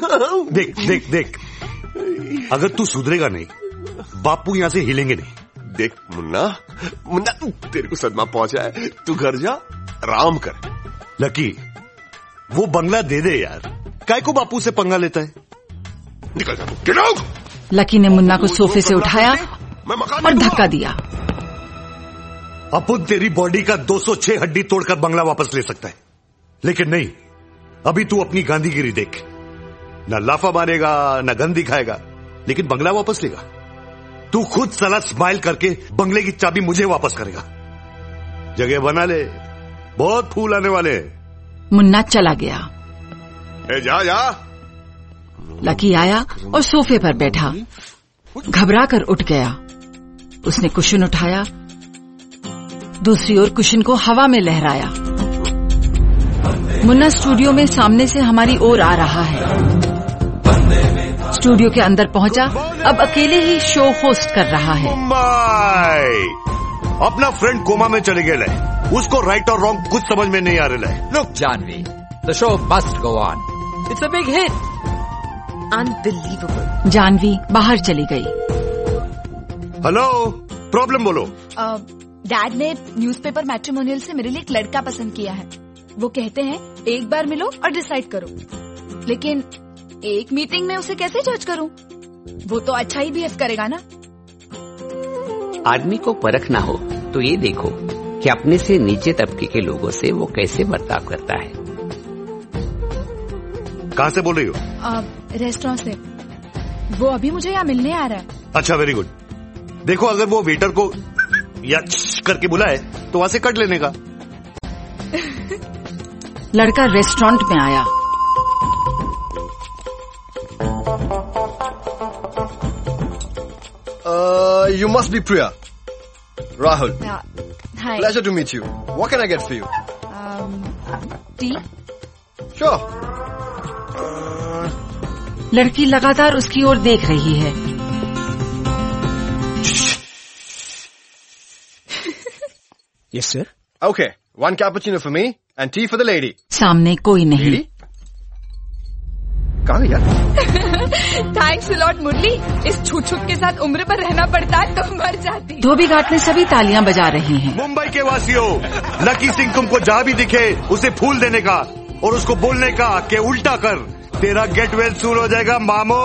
देख देख देख, अगर तू सुधरेगा नहीं, बापू यहां से हिलेंगे नहीं। देख मुन्ना, मुन्ना तेरे को सदमा पहुंचा है, तू घर जा आराम कर। लकी, वो बंगला दे दे यार, काय को बापू से पंगा लेता है। निकल जा तू, गेट आउट। लकी ने मुन्ना को सोफे से उठाया और धक्का दिया। अपुन तेरी बॉडी का दो सौ छह हड्डी तोड़कर बंगला वापस ले सकता है, लेकिन नहीं, अभी तू अपनी गांधीगिरी देख। न लाफा मारेगा न गन दिखाएगा, लेकिन बंगला वापस लेगा। तू खुद साला स्माइल करके बंगले की चाबी मुझे वापस करेगा। जगह बना ले, बहुत फूल आने वाले हैं। मुन्ना चला गया। ए जा जा। लकी आया और सोफे पर बैठा, घबरा कर उठ गया। उसने कुशन उठाया, दूसरी ओर कुशन को हवा में लहराया। मुन्ना स्टूडियो में सामने से हमारी ओर आ रहा है। स्टूडियो के अंदर पहुंचा, अब अकेले ही शो होस्ट कर रहा है। अपना फ्रेंड कोमा में चले गए, उसको राइट और रॉन्ग कुछ समझ में नहीं आ रहा है। Look Janvi, the show must go on, it's a big hit. Unbelievable. Janvi बाहर चली गई। हेलो, प्रॉब्लम बोलो। डैड ने न्यूज़पेपर मैट्रिमोनियल से मेरे लिए एक लड़का पसंद किया है। वो कहते हैं एक बार मिलो और डिसाइड करो, लेकिन एक मीटिंग में उसे कैसे जज करूं? वो तो अच्छा ही बिहेव करेगा ना। आदमी को परखना हो तो ये देखो कि अपने से नीचे तबके के लोगों से वो कैसे बर्ताव करता है। कहाँ से बोल रही हो? रेस्टोरेंट से। वो अभी मुझे यहाँ मिलने आ रहा है। अच्छा, वेरी गुड। देखो, अगर वो वेटर को या करके बुलाए तो वहां से कट लेने का। लड़का रेस्टोरेंट में आया। Uh, you must be Priya. Rahul. Yeah. Hi. Pleasure to meet you. What can I get for you? Um, tea? Sure. लड़की लगातार उसकी ओर देख रही है। Yes, sir. Okay. One cappuccino for me and tea for the lady. सामने कोई नहीं। Lady? कहाँ यार? Thanks a lot Murli. इस छूट छूट के साथ उम्र पर रहना पड़ता है तो मर जाती। धोबी घाट में सभी तालियां बजा रही हैं। मुंबई के वासियों, लकी सिंह तुमको जहाँ भी दिखे उसे फूल देने का और उसको बोलने का कि उल्टा कर, तेरा गेट वेल सूर हो जाएगा मामो।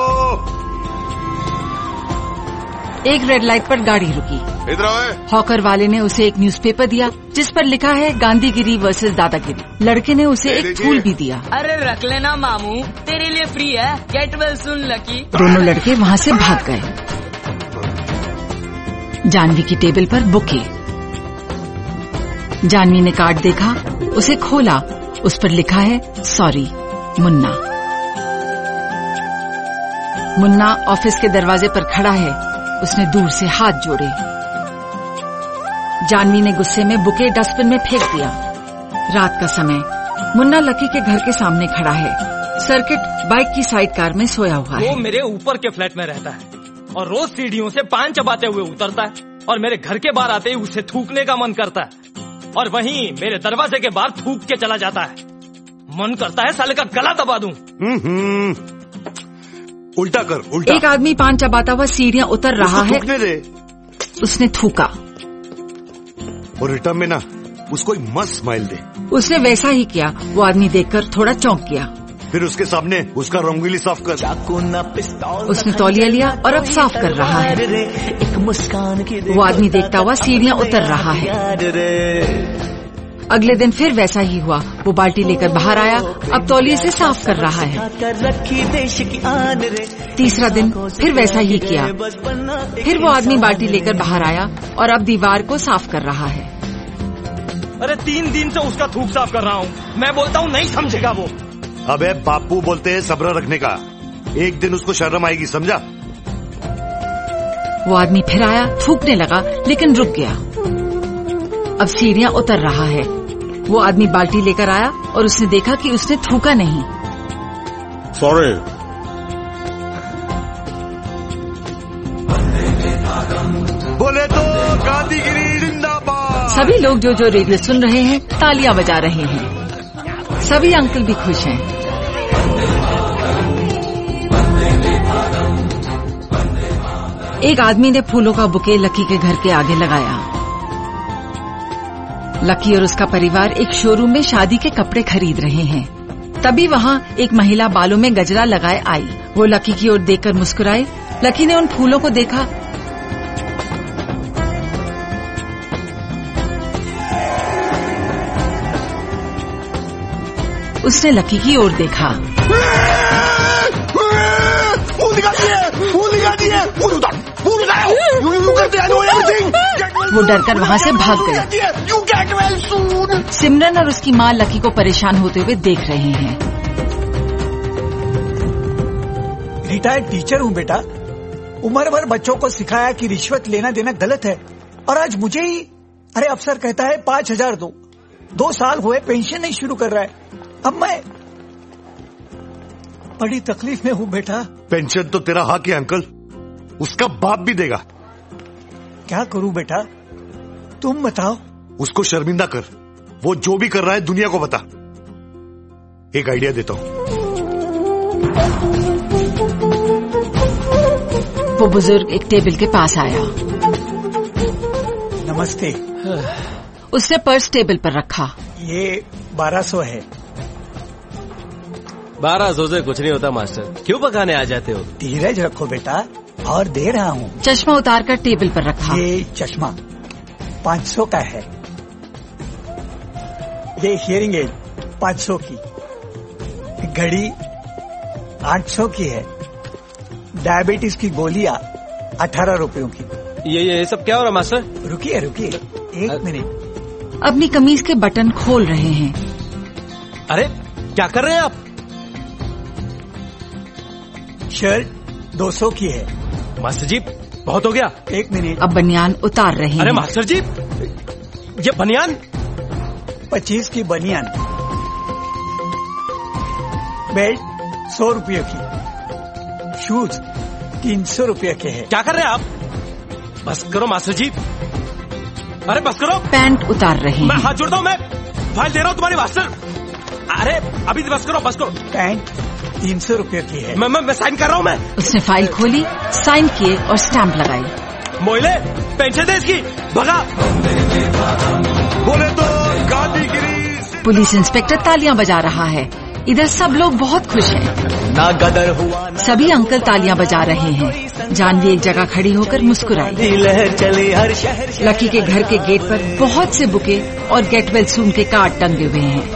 एक रेड लाइट पर गाड़ी रुकी। इधर आओ। हॉकर वाले ने उसे एक न्यूज़पेपर दिया जिस पर लिखा है गांधीगिरी वर्सेस दादागिरी। लड़के ने उसे एक फूल भी दिया। अरे रख लेना मामू, तेरे लिए फ्री है। Get well soon Lucky. दोनों लड़के वहाँ से भाग गए। जानवी की टेबल पर बुके। जानवी ने कार्ड देखा, उसे खोला, उस पर लिखा है सॉरी मुन्ना। मुन्ना ऑफिस के दरवाजे पर खड़ा है, उसने दूर से हाथ जोड़े। जानवी ने गुस्से में बुके डस्टबिन में फेंक दिया। रात का समय, मुन्ना लकी के घर के सामने खड़ा है। सर्किट बाइक की साइड कार में सोया हुआ है। वो मेरे ऊपर के फ्लैट में रहता है और रोज सीढ़ियों से पान चबाते हुए उतरता है और मेरे घर के बाहर आते ही उसे थूकने का मन करता है और वहीं मेरे दरवाजे के बाहर थूक के चला जाता है। मन करता है साले का गला दबा दूं। उल्टा कर, उल्टा। एक आदमी पान चबाता हुआ सीढ़ियां उतर रहा है। दे। उसने थूका और रिटर्न में ना उसको एक मस्त स्माइल दे। उसने वैसा ही किया। वो आदमी देखकर थोड़ा चौंक गया। फिर उसके सामने उसका रंगोली साफ कर। उसने तौलिया लिया और अब साफ कर रहा है। वो आदमी देखता हुआ सीढ़ियां उतर रहा है। अगले दिन फिर वैसा ही हुआ। वो बाल्टी लेकर बाहर आया, अब तौलिए से साफ कर रहा है। तीसरा दिन फिर वैसा ही किया। फिर वो आदमी बाल्टी लेकर बाहर आया और अब दीवार को साफ कर रहा है। अरे तीन दिन से उसका थूक साफ कर रहा हूँ। मैं बोलता हूँ नहीं समझेगा वो। अबे बापू बोलते हैं सब्र रखने का, एक दिन उसको शर्म आएगी, समझा? वो आदमी फिर आया, थूकने लगा लेकिन रुक गया। अब सीढ़ियां उतर रहा है। वो आदमी बाल्टी लेकर आया और उसने देखा कि उसने थूका नहीं। सॉरी। बोले तो गांधीगिरी जिंदाबाद। सभी लोग जो जो रेडियो सुन रहे हैं तालियां बजा रहे हैं। सभी अंकल भी खुश हैं। एक आदमी ने फूलों का बुके लकी के घर के आगे लगाया। लकी और उसका परिवार एक शोरूम में शादी के कपड़े खरीद रहे हैं। तभी वहाँ एक महिला बालों में गजरा लगाए आई। वो लकी की ओर देखकर मुस्कुराई। लकी ने उन फूलों को देखा। उसने लकी की ओर देखा। फूल दिखा दिए, फूल दिखा दिए, फूल उतार, फूल उतारो, यू यू करते हैं, नो एवरीथिंग। वो डरकर वहाँ से भाग गया। You get well soon. Simran और उसकी माँ लकी को परेशान होते हुए देख रहे हैं। रिटायर्ड टीचर हूँ बेटा। उम्र भर बच्चों को सिखाया कि रिश्वत लेना देना गलत है, और आज मुझे ही अरे अफसर कहता है पांच हजार दो। दो साल हुए पेंशन नहीं शुरू कर रहा है। अब मैं बड़ी तकलीफ में हूँ बेटा। पेंशन तो तेरा हक है अंकल, उसका बाप भी देगा। क्या करूँ बेटा, तुम बताओ। उसको शर्मिंदा कर। वो जो भी कर रहा है दुनिया को बता। एक आइडिया देता हूँ। वो बुजुर्ग एक टेबल के पास आया। नमस्ते। उसने पर्स टेबल पर रखा। ये बारह सौ है। बारह सौ से कुछ नहीं होता मास्टर, क्यों पकाने आ जाते हो? धीरज रखो बेटा, और दे रहा हूँ। चश्मा उतार कर टेबल पर रखा। ये चश्मा पाँच सौ का है। ये हियरिंग एड पाँच सौ की। घड़ी आठ सौ की है। डायबिटीज की गोलियां अठारह रुपयों की। ये ये सब क्या हो रहा मास्टर? रुकिए रुकिए एक मिनट। अपनी कमीज के बटन खोल रहे हैं। अरे क्या कर रहे हैं आप? शर्ट दो सौ की है। मास्टर जी बहुत हो गया। एक मिनट। अब बनियान उतार रहे हैं। अरे मास्टर जी ये बनियान पच्चीस की बनियान। बेल्ट सौ रुपये की। शूज तीन सौ रुपये के हैं। क्या कर रहे हैं आप? बस करो मास्टर जी। अरे बस करो। पैंट उतार रहे हैं। मैं हाथ जोड़ता हूँ, मैं फाइल दे रहा हूँ तुम्हारी मास्टर। अरे अभी बस करो बस करो। पैंट तीन सौ रुपये की है। मैं, मैं मैं साइन कर रहा हूँ। मैं उसने फाइल खोली, साइन किए और स्टैंप लगाई। मोइले पेंशन दे इसकी, भगा। बोले तो गांधीगिरी। पुलिस इंस्पेक्टर तालियां बजा रहा है। इधर सब लोग बहुत खुश हैं। ना गदर हुआ, सभी अंकल तालियां बजा रहे हैं। जानवी एक जगह खड़ी होकर मुस्कुराई। लहर चले हर शहर। लकी के घर के गेट पर बहुत से बुके और गेट वेल सून के कार्ड टंगे हुए हैं।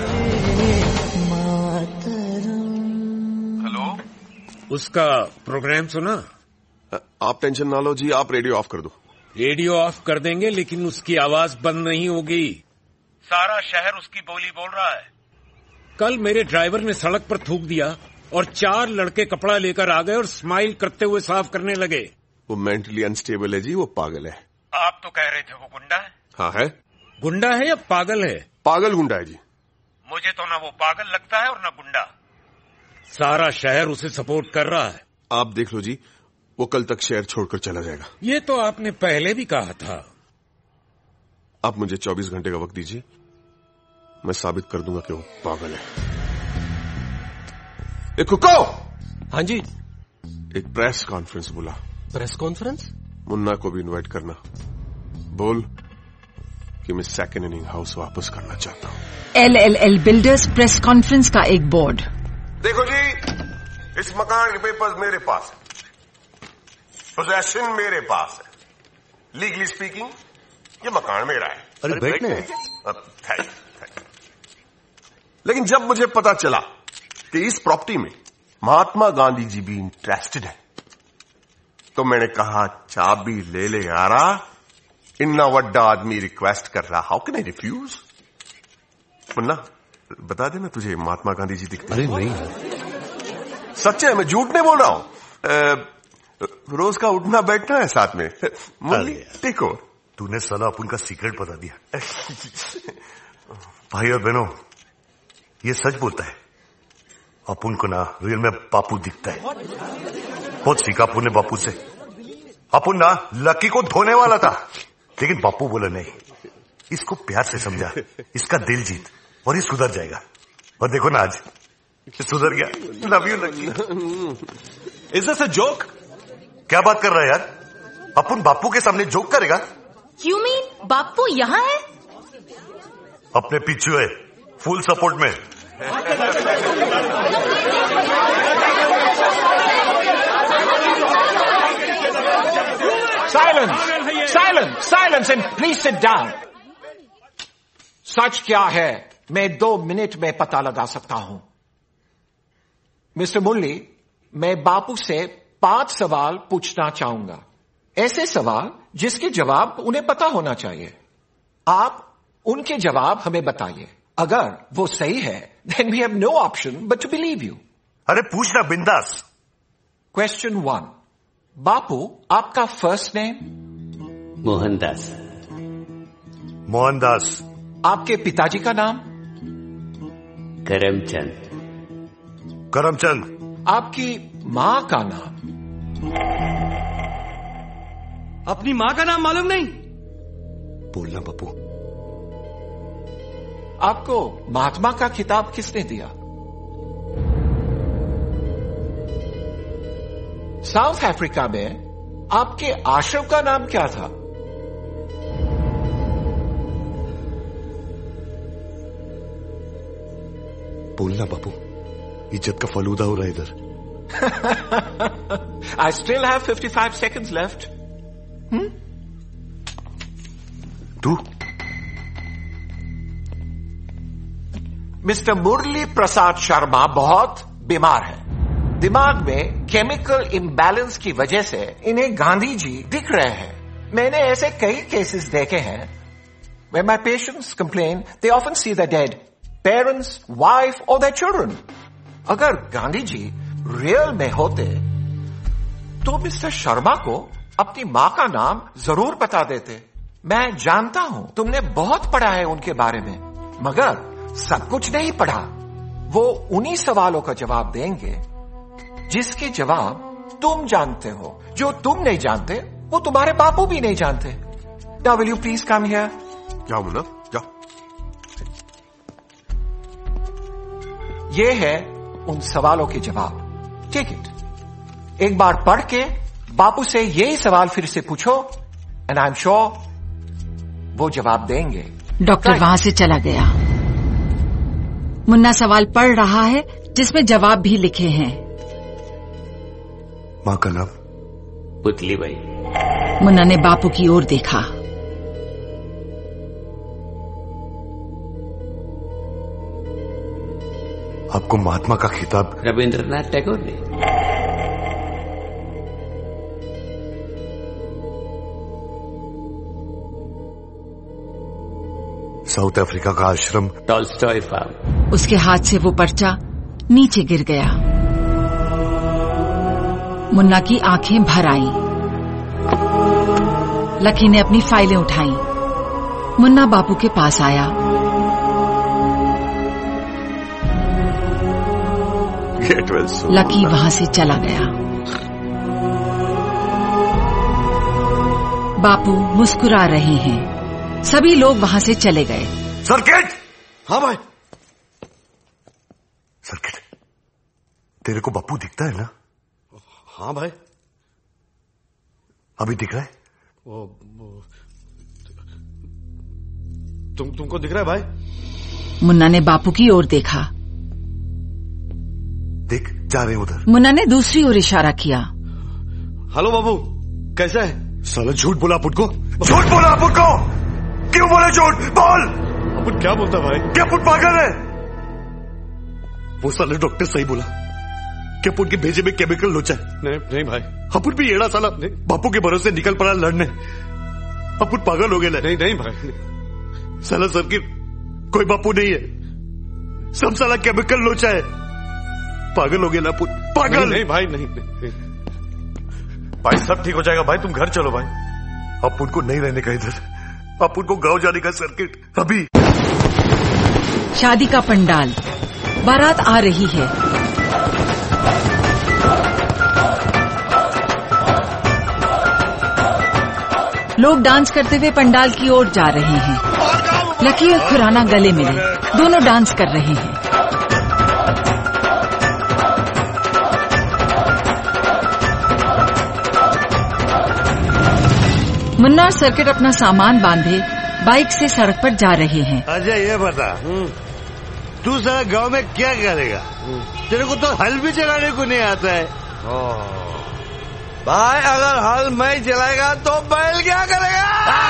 उसका प्रोग्राम सुना? आप टेंशन ना लो जी, आप रेडियो ऑफ कर दो। रेडियो ऑफ कर देंगे लेकिन उसकी आवाज बंद नहीं होगी। सारा शहर उसकी बोली बोल रहा है। कल मेरे ड्राइवर ने सड़क पर थूक दिया और चार लड़के कपड़ा लेकर आ गए और स्माइल करते हुए साफ करने लगे। वो मेंटली अनस्टेबल है जी, वो पागल है। आप तो कह रहे थे वो गुंडा है। हाँ है। गुंडा है या पागल है? पागल गुंडा है जी। मुझे तो ना वो पागल लगता है और ना गुंडा। सारा शहर उसे सपोर्ट कर रहा है। आप देख लो जी, वो कल तक शहर छोड़कर चला जाएगा। ये तो आपने पहले भी कहा था। आप मुझे चौबीस घंटे का वक्त दीजिए, मैं साबित कर दूंगा कि वो पागल है। एक कुको। हाँ जी। एक प्रेस कॉन्फ्रेंस बुला। Press conference? मुन्ना को भी इनवाइट करना। बोल कि मैं सेकेंड इनिंग हाउस वापस करना चाहता हूँ। L L L builders press conference का एक बोर्ड। देखो जी, इस मकान के पेपर्स मेरे पास है, पोजेशन मेरे पास है। लीगली स्पीकिंग ये मकान मेरा है। अरे बैठने। Thank you. लेकिन जब मुझे पता चला कि इस प्रॉपर्टी में महात्मा गांधी जी भी इंटरेस्टेड है, तो मैंने कहा चाबी ले ले यारा, इन्ना वड्डा आदमी रिक्वेस्ट कर रहा, how can I refuse. Munna बता देना तुझे महात्मा गांधी जी दिखते? अरे नहीं, सच है, मैं झूठ नहीं बोल रहा हूं। रोज का उठना बैठना है साथ में। Murli take over. तूने साला अपन का सीक्रेट बता दिया। भाई और बहनों, ये सच बोलता है, अपन को ना रियल में बापू दिखता है। बहुत सीखा अपन ने बापू से। अपन ना लकी को धोने वाला था, लेकिन बापू बोला नहीं, इसको प्यार से समझा, इसका दिल जीत और ये सुधर जाएगा। और देखो ना आज सुधर गया। Love you Lucky. Is this a joke? क्या बात कर रहा है यार? अपन बापू के सामने जोक करेगा? यू मीन बापू यहाँ है? अपने पीछे है, फुल सपोर्ट में। Silence! Silence! Silence and please sit down. सच क्या है मैं दो मिनट में पता लगा सकता हूं। मिस्टर मुरली, मैं बापू से पांच सवाल पूछना चाहूंगा, ऐसे सवाल जिसके जवाब उन्हें पता होना चाहिए। आप उनके जवाब हमें बताइए। अगर वो सही है then we have no option but to believe you. अरे पूछना बिंदास। क्वेश्चन वन, बापू आपका फर्स्ट नेम? मोहनदास। मोहनदास। आपके पिताजी का नाम? करमचंद। करमचंद। आपकी माँ का नाम? अपनी माँ का नाम मालूम नहीं? बोलना बापू। आपको महात्मा का खिताब किसने दिया? साउथ अफ्रीका में आपके आश्रम का नाम क्या था? बोलना बापू, इज्जत का फलूदा हो रहा है इधर। I still have fifty-five seconds left. Hmm? तू? मिस्टर मुरली प्रसाद शर्मा बहुत बीमार है। दिमाग में केमिकल इम्बैलेंस की वजह से इन्हें गांधी जी दिख रहे हैं। मैंने ऐसे कई केसेस देखे हैं। When my patients complain, they often see their dead parents, wife or their children. अगर गांधी जी रियल में होते तो मिस्टर शर्मा को अपनी माँ का नाम जरूर बता देते। मैं जानता हूं तुमने बहुत पढ़ा है उनके बारे में, मगर सब कुछ नहीं पढ़ा। वो उन्हीं सवालों का जवाब देंगे जिसके जवाब तुम जानते हो। जो तुम नहीं जानते वो तुम्हारे बापू भी नहीं जानते। Now will you please come here? जाओ बोला, जाओ। ये है उन सवालों के जवाब। Take it. एक बार पढ़ के बापू से यही सवाल फिर से पूछो एंड आई एम श्योर वो जवाब देंगे। डॉक्टर वहां से चला गया। मुन्ना सवाल पढ़ रहा है जिसमें जवाब भी लिखे हैं। माँ का नाम? पुतली बाई। मुन्ना ने बापू की ओर देखा। आपको महात्मा का खिताब रविंद्रनाथ टैगोर ने। साउथ अफ्रीका का आश्रम टॉल्स्टॉय फार्म। उसके हाथ से वो पर्चा नीचे गिर गया। मुन्ना की आंखें भर आईं। लकी ने अपनी फाइलें उठाईं। मुन्ना बापू के पास आया। लकी वहां से चला गया। बापू मुस्कुरा रहे हैं। सभी लोग वहां से चले गए। सर्किट! हाँ भाई। सर्किट, तेरे को बापू दिखता है ना? हाँ भाई। अभी दिख रहा है? वो, वो तुम तुमको दिख रहा है भाई? मुन्ना ने बापू की ओर देखा। देख, जा रहे उधर। मुन्ना ने दूसरी ओर इशारा किया। हेलो बाबू, कैसा है? साला झूठ बोला अपुन को। झूठ बोला अपुन को। क्यों बोले झूठ? बोल। अपुन क्या बोलता भाई? क्या अपुन पागल है? वो साले डॉक्टर सही बोला कि अपुन के भेजे में केमिकल लोचा है। नहीं नहीं भाई, अपुन भी येड़ा साला बापू के भरोसे निकल पड़ा लड़ने। अपुन पागल हो गए। नहीं नहीं भाई, नहीं। साला सर्किट कोई बापू नहीं है, सब साला केमिकल लोचा है। पागल हो गया ना अपुन, पागल। नहीं, नहीं भाई, नहीं, नहीं भाई, सब ठीक हो जाएगा भाई, तुम घर चलो भाई। अपुन को नहीं रहने का इधर, अपुन को गांव जाने का सर्किट अभी। शादी का पंडाल, बारात आ रही है। लोग डांस करते हुए पंडाल की ओर जा रहे हैं। लकी और खुराना गले मिले, दोनों डांस कर रहे हैं। मुन्ना और सर्किट अपना सामान बांधे बाइक से सड़क पर जा रहे हैं। अच्छा ये बता, तू सारा गांव में क्या करेगा? तेरे को तो हल भी चलाने को नहीं आता है। भाई अगर हल मैं चलाएगा तो बैल क्या करेगा?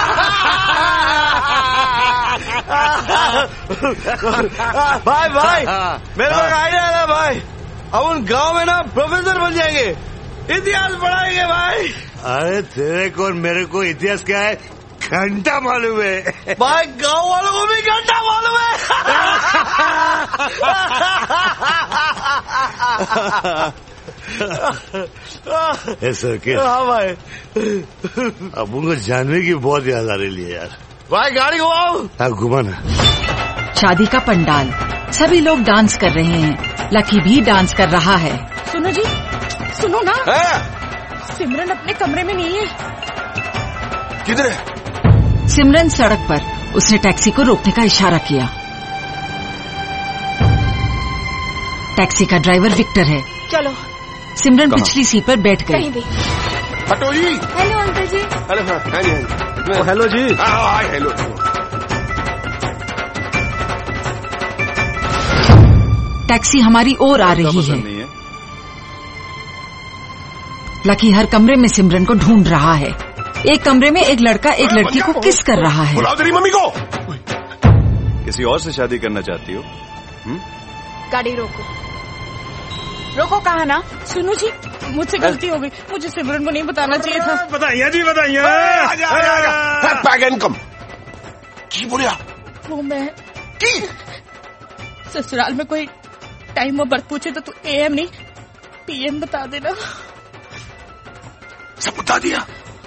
भाई भाई मेरे पास आइडिया है भाई, अब उन गांव में ना प्रोफेसर बन जाएंगे, इतिहास पढ़ाएंगे भाई। अरे तेरे को और मेरे को इतिहास क्या है घंटा मालूम है भाई, गांव वालों को भी घंटा मालूम है। ऐसा क्या? हाँ भाई, अब उनको जानने की बहुत याद आ रही है यार। भाई गाड़ी घुमाओ। हाँ घुमाना। शादी का पंडाल, सभी लोग डांस कर रहे हैं, लकी भी डांस कर रहा है। सुनो जी, सुनो ना, है? सिमरन अपने कमरे में नहीं है। किधर है? सिमरन सड़क पर, उसने टैक्सी को रोकने का इशारा किया। टैक्सी का ड्राइवर विक्टर है। चलो। सिमरन पिछली सीट पर बैठ गई। कहीं भी। हटो जी। हेलो अंकल जी। हेलो हाँ, हेलो हेलो जी। हाँ हेलो। टैक्सी हमारी ओर आ रही है। लकी हर कमरे में सिमरन को ढूंढ रहा है। एक कमरे में एक लड़का एक लड़की को किस कर रहा है। बुलाओ तेरी मम्मी को। किसी और से शादी करना चाहती हो? हुँ? गाड़ी रोको। रोको कहा ना। सुनो जी, मुझसे गलती हो गई, मुझे सिमरन को नहीं बताना चाहिए था। बताइए जी, बताइए। Bag and come. की बोलिया? वो मैं की ससुराल में कोई टाइम और बर्थ पूछे तो तू एएम नहीं पीएम बता देना। सब बता दिया।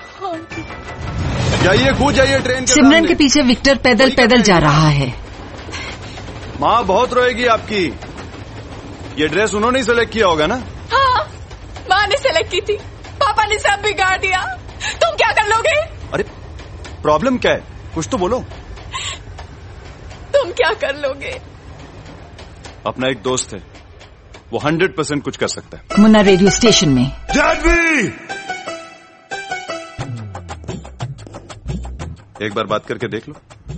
जाइए कूद जाइए ट्रेन के। सिमरन के पीछे विक्टर पैदल पैदल जा रहा है। माँ बहुत रोएगी आपकी। ये ड्रेस उन्होंने ही सेलेक्ट किया होगा ना? हाँ, माँ ने सेलेक्ट की थी, पापा ने सब बिगाड़ दिया। तुम क्या कर लोगे? अरे प्रॉब्लम क्या है, कुछ तो बोलो। तुम क्या कर लोगे? अपना एक दोस्त है, वो हंड्रेड परसेंट कुछ कर सकता है। मुन्ना रेडियो स्टेशन में। जानवी! एक बार बात करके देख लो,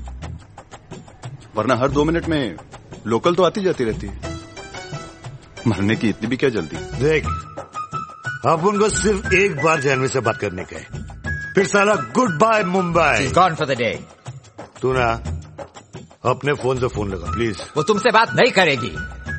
वरना हर दो मिनट में लोकल तो आती जाती रहती है। मरने की इतनी भी क्या जल्दी? देख, अब उनको सिर्फ एक बार जानवी से बात करने का है, फिर साला good bye Mumbai. Gone for the day. तू ना अपने फोन से फोन लगा प्लीज। वो तुमसे बात नहीं करेगी।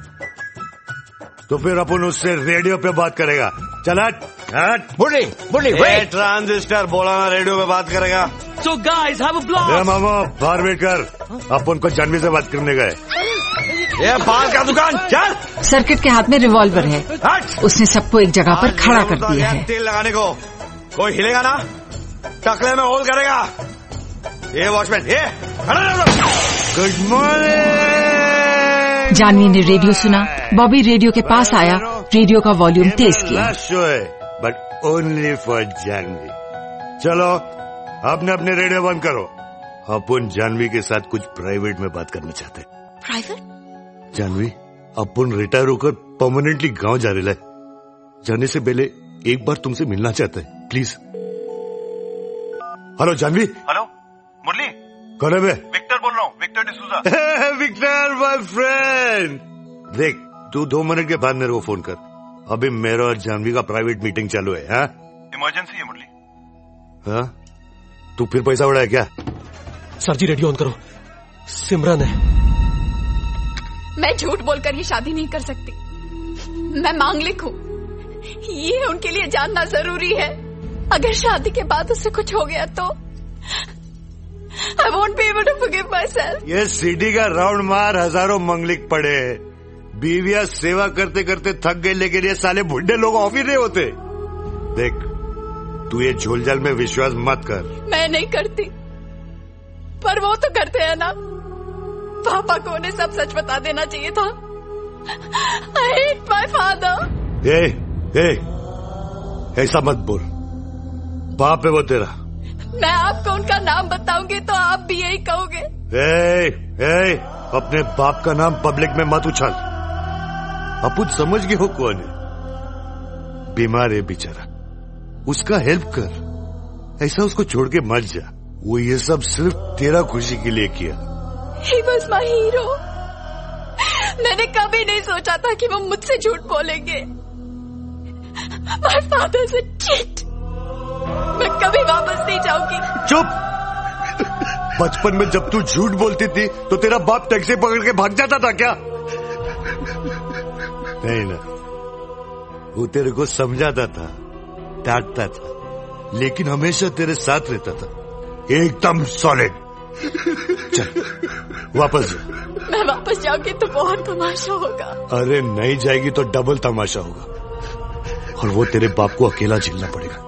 तो फिर अपन उससे रेडियो पे बात करेगा। चल हट हट। मुरली मुरली वेट। ट्रांजिस्टर बोला ना रेडियो पे बात करेगा। So guys have a blast. ए मामा बाहर वेट कर, अपन को जानवी से बात करने गए। ये बाल का दुकान चल। सर्किट के हाथ में रिवॉल्वर है, उसने सबको एक जगह पर खड़ा कर दिया है। तेल लगाने को कोई हिलेगा ना, टकले में होल करेगा। ये वॉचमैन, ये गुड मॉर्निंग। जानवी ने रेडियो सुना, बॉबी रेडियो के पास आया, रेडियो का वॉल्यूम तेज किया। शो है बट ओनली फॉर जानवी। चलो आपने अपने रेडियो बंद करो, अपन जानवी के साथ कुछ प्राइवेट में बात करना चाहते हैं। प्राइवेट? जानवी, अपन रिटायर होकर परमानेंटली गांव जा रहे हैं, जाने से पहले एक बार तुमसे मिलना चाहते हैं, please. Hello Janvi. Hello Murli. कौन है? विक्टर बोल रहा हूँ, Victor D'Souza. Victor my friend, देख तू दो मिनट के बाद मेरे को फोन कर, अभी मेरा और जानवी का प्राइवेट मीटिंग चालू है। हाँ इमरजेंसी है मुरली। हाँ तू फिर पैसा उड़ाया क्या? सर जी रेडियो ऑन करो, सिमरन है। मैं झूठ बोलकर ये शादी नहीं कर सकती, मैं मांगलिक हूँ, ये उनके लिए जानना जरूरी है। अगर शादी के बाद उससे कुछ हो गया तो I won't be able to forgive myself. ये सिटी का राउंड मार, हजारों मंगलिक पड़े, बीवियां सेवा करते करते थक गए, लेकिन ये साले बुढ़े लोग ऑफ ही नहीं होते। देख तू ये झोलझाल में विश्वास मत कर। मैं नहीं करती, पर वो तो करते हैं ना। पापा को उन्हें सब सच बता देना चाहिए था। I hate my father. ए, ए, ऐसा मत बोल, बाप है वो तेरा। मैं आपको उनका नाम बताऊंगी तो आप भी यही कहोगे। ए, ए, अपने बाप का नाम पब्लिक में मत उछाल। अपुत समझ गए हो कौन है? बीमार है बेचारा, उसका हेल्प कर। ऐसा उसको छोड़ के मत जा। वो ये सब सिर्फ तेरा खुशी के लिए किया। He was my hero. मैंने कभी नहीं सोचा था कि वो मुझसे झूठ बोलेंगे। My father's a cheat. मैं कभी वापस नहीं जाऊंगी। चुप। बचपन में जब तू झूठ बोलती थी तो तेरा बाप टैक्सी पकड़ के भाग जाता था क्या? नहीं ना, वो तेरे को समझाता था, डांटता था, लेकिन हमेशा तेरे साथ रहता था, एकदम सॉलिड। चल वापस जा। मैं वापस जाऊंगी तो बहुत तमाशा होगा। अरे नहीं जाएगी तो डबल तमाशा होगा, और वो तेरे बाप को अकेला झेलना पड़ेगा।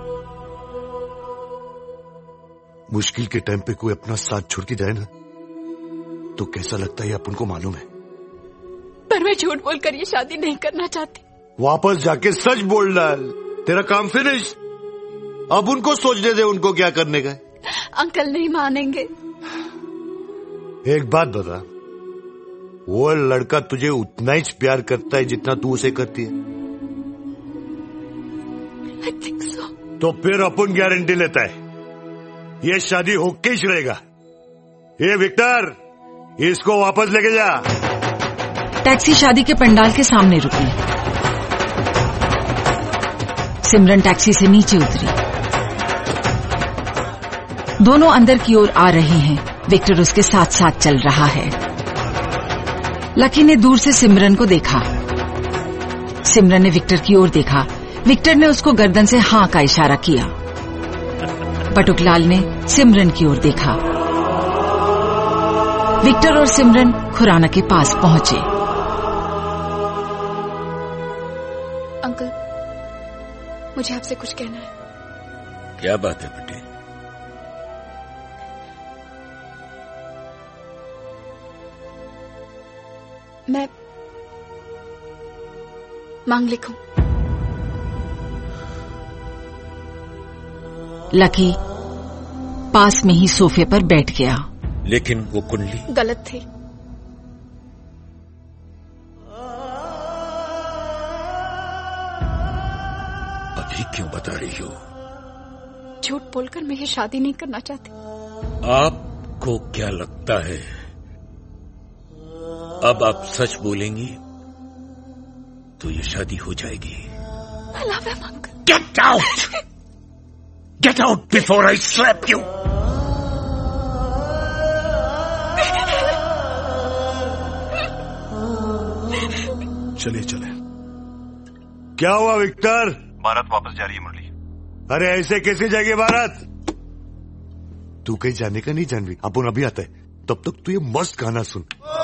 मुश्किल के टाइम पे कोई अपना साथ छोड़ के जाए ना तो कैसा लगता है अपन को मालूम है। पर मैं झूठ बोलकर ये शादी नहीं करना चाहती। वापस जाके सच बोल डाल, तेरा काम फिनिश। अब उनको सोचने दे उनको क्या करने का है। अंकल नहीं मानेंगे। एक बात बता, वो लड़का तुझे उतना ही प्यार करता है जितना तू उसे करती है? I think so. तो फिर अपन गारंटी लेता है ये शादी होके ही रहेगा। ये विक्टर, इसको वापस लेके जा। टैक्सी शादी के पंडाल के सामने रुकी। सिमरन टैक्सी से नीचे उतरी। दोनों अंदर की ओर आ रहे हैं। विक्टर उसके साथ साथ चल रहा है। लकी ने दूर से सिमरन को देखा। सिमरन ने विक्टर की ओर देखा। विक्टर ने उसको गर्दन से हाँ का इशारा किया। बटुकलाल ने सिमरन की ओर देखा। विक्टर और सिमरन खुराना के पास पहुंचे। अंकल, मुझे आपसे कुछ कहना है। क्या बात है बेटे? मैं मांग लिखूं। लकी पास में ही सोफे पर बैठ गया। लेकिन वो कुंडली गलत थी। अभी क्यों बता रही हो? झूठ बोलकर मैं ये शादी नहीं करना चाहती। आपको क्या लगता है अब आप सच बोलेंगी तो ये शादी हो जाएगी? I love him, uncle. Get out! Get out before I slap you! चलिए चले। क्या हुआ विक्टर? बारात वापस जा रही है मुरली। अरे ऐसे कैसे जाएगी बारात? तू कहीं जाने का नहीं जान रही। अपन अभी आता है, तब तक तू ये मस्त गाना सुन।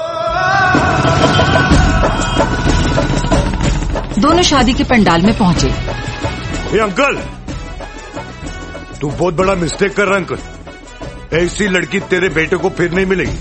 दोनों शादी के पंडाल में पहुंचे। ए अंकल, तू बहुत बड़ा मिस्टेक कर रहा अंकल। ऐसी लड़की तेरे बेटे को फिर नहीं मिलेगी।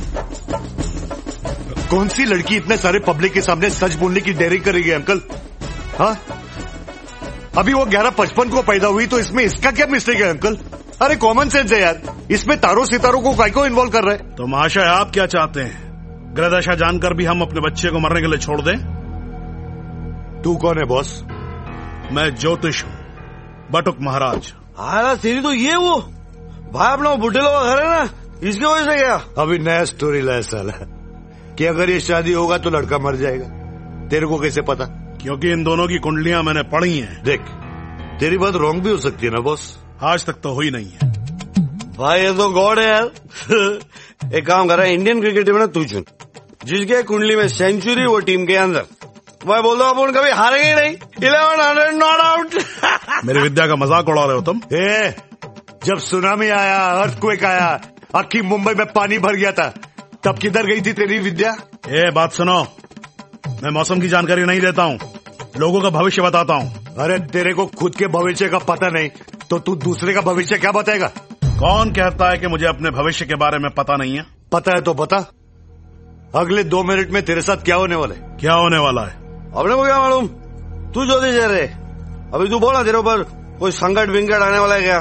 कौन सी लड़की इतने सारे पब्लिक के सामने सच बोलने की डेयरिंग करेगी अंकल? हाँ, अभी वो ग्यारह पचपन को पैदा हुई तो इसमें इसका क्या मिस्टेक है अंकल? अरे कॉमन सेंस है यार, इसमें तारों सितारों को काय को इन्वॉल्व कर रहे हैं? तो महाशय आप क्या चाहते हैं? ग्रहदशा जानकर भी हम अपने बच्चे को मरने के लिए छोड़ दें? तू कौन है बॉस? मैं ज्योतिष हूँ, बटुक महाराज। हाँ तेरी तो ये वो भाई अपना बुढ़े लोग घर है ना, इसकी वजह से क्या? अभी नया स्टोरी लाया साला कि अगर ये शादी होगा तो लड़का मर जाएगा। तेरे को कैसे पता? क्योंकि इन दोनों की कुंडलियां मैंने पढ़ी हैं। देख, तेरी बात रॉन्ग भी हो सकती है ना बॉस। आज तक तो हुई नहीं है। भाई ये तो गॉड है यार। एक काम कर रहा है, इंडियन क्रिकेट टीम में तू चुन, जिसके कुंडली में सेंचुरी वो टीम के अंदर। मैं बोल दो अपन कभी हारेंगे ही नहीं। Eleven hundred not out. मेरी विद्या का मजाक उड़ा रहे हो तुम? ए, जब सुनामी आया, अर्थक्वेक आया, आखी मुंबई में पानी भर गया था, तब किधर गई थी तेरी विद्या? ए बात सुनो, मैं मौसम की जानकारी नहीं देता हूँ, लोगों का भविष्य बताता हूँ। अरे तेरे को खुद के भविष्य का पता नहीं तो तू दूसरे का भविष्य क्या बताएगा? कौन कहता है कि मुझे अपने भविष्य के बारे में पता नहीं है? पता है तो बता। अगले दो मिनट में तेरे साथ क्या होने वाला है? क्या होने वाला है अपने को क्या मालूम? तू ज्योतिष है रे। अभी तू बोला तेरे ऊपर कोई संकट विंकट आने वाला है क्या?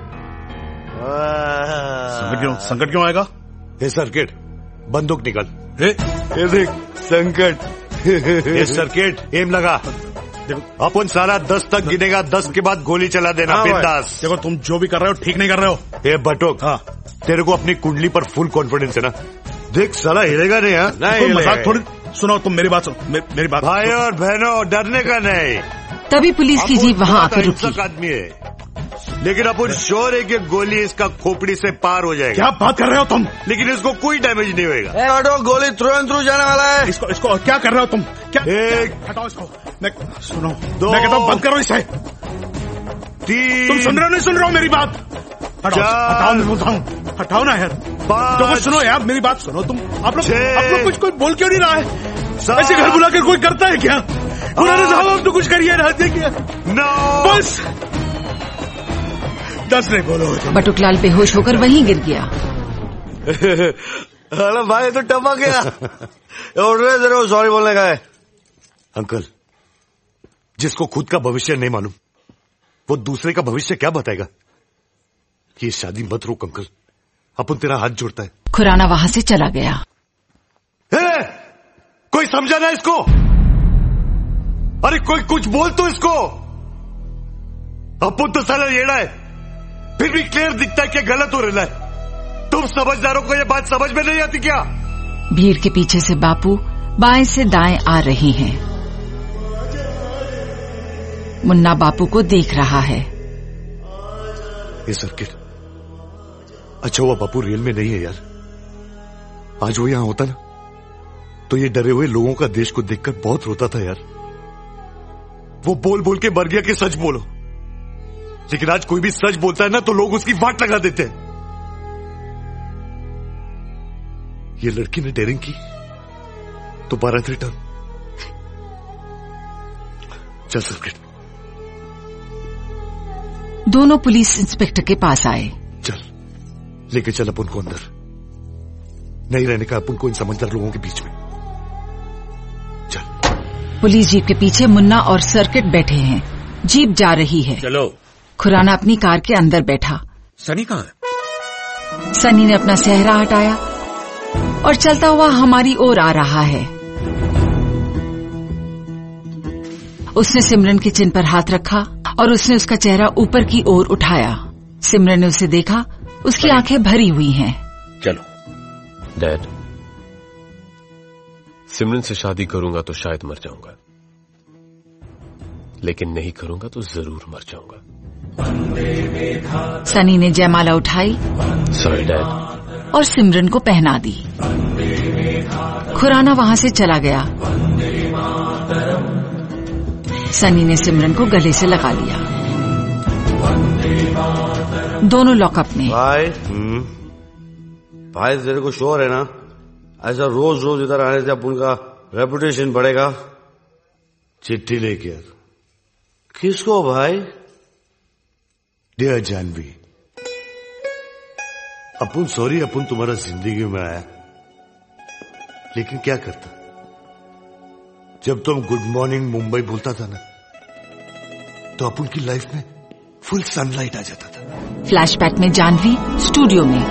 संकट क्यों संकट क्यों आएगा? हे सर्किट, बंदूक निकल। हे, हे देख संकट। हे सर्किट, एम लगा। अपन सारा दस तक गिनेगा, दस के बाद गोली चला देना। हाँ बिंदास। देखो तुम जो भी कर रहे हो ठीक नहीं कर रहे हो। ए बटोक, हाँ तेरे को अपनी कुंडली पर फुल कॉन्फिडेंस है ना? देख साला हिलेगा नहीं। हाँ नहीं मजाक थोड़ी। सुनो तुम मेरी बात सुनो, मे, मेरी बात। भाई और बहनों डरने का नहीं। तभी पुलिस की जीप वहाँ आकर रुकी। आदमी है लेकिन अपन श्योर है कि गोली इसका खोपड़ी से पार हो जाएगा। क्या बात कर रहे हो तुम? लेकिन इसको कोई डैमेज नहीं होगा। ए, गोली थ्रू एंड थ्रू जाने वाला है। इसको इसको क्या कर रहे हो तुम? क्या? एक हटाओ इसको। मैं सुनो, दो, मैं कहता हूँ बंद करो इसे। तीन, तुम सुन रहे हो नहीं सुन रहे हो मेरी बात? हटाओ हटाओ मैं बोलता हूँ, हटाओ ना यार। तो सुनो यार मेरी बात सुनो तुम। आप लोग आप लोग कुछ कोई बोल क्यों नहीं रहा है? ऐसे घर बुलाकर कोई करता है क्या? पुराने साहब आप तो कुछ करिए ना। देखिए बस दस नहीं बोलो। बटुकलाल बेहोश होकर वहीं गिर गया। अरे भाई तो टपक गया। जरूर सॉरी बोलने का है। अंकल, जिसको खुद का भविष्य नहीं मालूम वो दूसरे का भविष्य क्या बताएगा? ये शादी मत रोक अंकल, अपन तेरा हाथ जोड़ता है। खुराना वहां से चला गया। है? कोई समझा ना इसको? अरे कोई कुछ बोल तो इसको। अपन तो साला येड़ा है, फिर भी क्लियर दिखता है कि गलत हो रहा है। तुम समझदारों को ये बात समझ में नहीं आती क्या? भीड़ के पीछे से बापू बाएं से दाएं आ रहे हैं। मुन्ना बापू को देख रहा है। ये सर्किट, अच्छा हुआ बापू रियल में नहीं है यार। आज वो यहां होता ना तो ये डरे हुए लोगों का देश को देखकर बहुत रोता था यार। वो बोल बोल के मर गया कि सच बोलो, लेकिन आज कोई भी सच बोलता है ना तो लोग उसकी वाट लगा देते हैं। ये लड़की ने डेयरिंग की तो बारह रिटर्न। चल सर्किट। दोनों पुलिस इंस्पेक्टर के पास आए। चल लेके चल अपन को अंदर। नहीं रहने का अपन को इन समझदार लोगों के बीच में। चल। पुलिस जीप के पीछे मुन्ना और सर्किट बैठे हैं। जीप जा रही है। चलो। खुराना अपनी कार के अंदर बैठा। सनी कहाँ है? सनी ने अपना सेहरा हटाया और चलता हुआ हमारी ओर आ रहा है। उसने सिमरन के चिन पर हाथ रखा और उसने उसका चेहरा ऊपर की ओर उठाया। सिमरन ने उसे देखा, उसकी आंखें भरी हुई हैं। चलो। डैड, सिमरन से शादी करूंगा तो शायद मर जाऊंगा, लेकिन नहीं करूंगा तो जरूर मर जाऊंगा। सनी ने जयमाला उठाई सॉरी डैड और सिमरन को पहना दी। खुराना वहां से चला गया। सनी ने सिमरन को गले से लगा लिया। दोनों लॉकअप में। भाई भाई तेरे को श्योर है ना ऐसा रोज रोज इधर आने से अपन का रेपुटेशन बढ़ेगा? चिट्ठी लेके आ। किसको भाई? डियर जानवी, अपन सॉरी अपन तुम्हारा जिंदगी में आया, लेकिन क्या करता जब तुम गुड मॉर्निंग मुंबई बोलता था ना तो अपन की लाइफ में फुल सनलाइट आ जाता था। फ्लैशबैक में जानवी स्टूडियो में।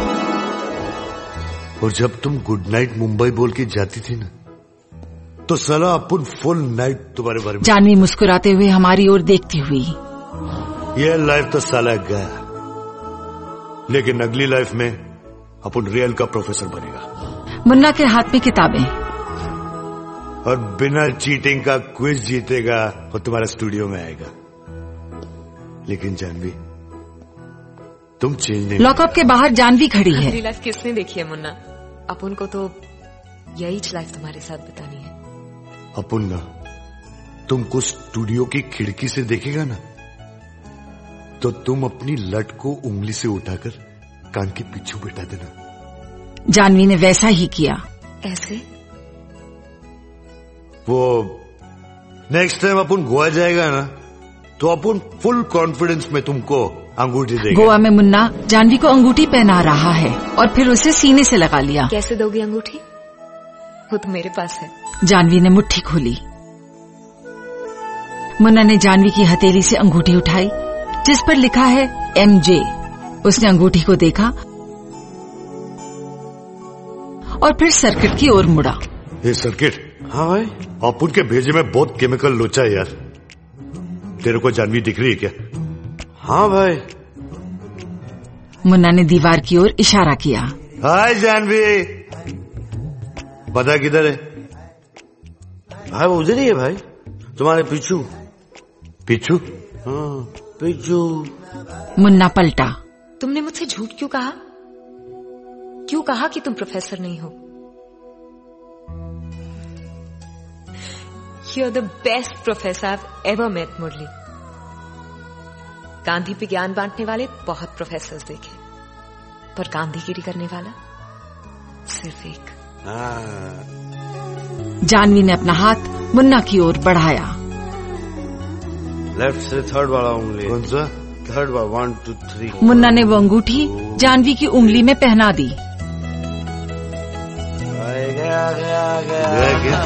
और जब तुम गुड नाइट मुंबई बोल के जाती थी ना तो साला अपन फुल नाइट तुम्हारे बारे में। जानवी मुस्कुराते हुए हमारी ओर देखती हुई। ये लाइफ तो साला गया, लेकिन अगली लाइफ में अपन रियल का प्रोफेसर बनेगा। मुन्ना के हाथ में किताबें और बिना चीटिंग का क्विज जीतेगा और तुम्हारा स्टूडियो में आएगा। लेकिन जानवी तुम चेंज नहीं। लॉकअप के बाहर जानवी खड़ी है। मेरी लाइफ किसने देखी है मुन्ना? अपन को तो यही लाइफ तुम्हारे साथ बतानी है। अपन ना तुमको स्टूडियो की खिड़की से देखेगा ना तो तुम अपनी लट को उंगली से उठाकर कान के पीछे बैठा देना। जानवी ने वैसा ही किया। ऐसे? वो नेक्स्ट टाइम अपन गोवा जाएगा ना तो अपन फुल कॉन्फिडेंस में तुमको अंगूठी देंगे। गोवा में मुन्ना जानवी को अंगूठी पहना रहा है और फिर उसे सीने से लगा लिया। कैसे दोगी अंगूठी? वो तो मेरे पास है। जानवी ने मुट्ठी खोली। मुन्ना ने जानवी की हथेली से अंगूठी उठाई जिस पर लिखा है एम जे। उसने अंगूठी को देखा और फिर सर्किट की ओर मुड़ा। ये सर्किट? हाँ भाई। अपन के भेजे में बहुत केमिकल लोचा है यार। तेरे को जानवी दिख रही है क्या? हाँ भाई। मुन्ना ने दीवार की ओर इशारा किया। हाय जानवी, पता किधर है? भाई वो उधर ही है भाई, तुम्हारे पीछू। पीछू? हाँ पीछू। मुन्ना पलटा। तुमने मुझसे झूठ क्यों कहा? क्यों कहा कि तुम प्रोफेसर नहीं हो? You are the best professor I have ever met Murli. Gandhi पे ज्ञान बांटने वाले बहुत प्रोफेसर देखे, पर गांधीगिरी करने वाला सिर्फ एक। जानवी ने अपना हाथ मुन्ना की ओर बढ़ाया। लेफ्ट से थर्ड वाला उंगली। कौन सा? थर्ड वाला, वन टू थ्री। मुन्ना ने वो अंगूठी जानवी की उंगली में पहना दी। गया गया गया।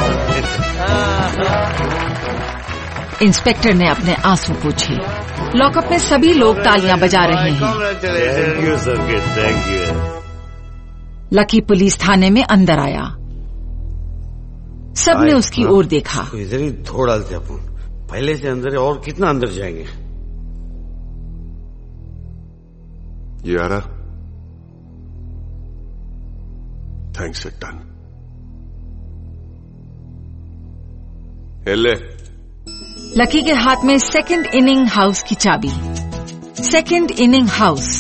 इंस्पेक्टर ने अपने आंसू पूछे। लॉकअप में सभी लोग तालियां बजा रहे हैं। Thank you Circuit, thank you. Lucky police थाने में अंदर आया। सबने उसकी ओर देखा। इधर ही थोड़ा डालते अपन, पहले से अंदर है और कितना अंदर जाएंगे। यारा थैंक्स अ टन। ले लकी के हाथ में सेकंड इनिंग हाउस की चाबी। सेकंड इनिंग हाउस,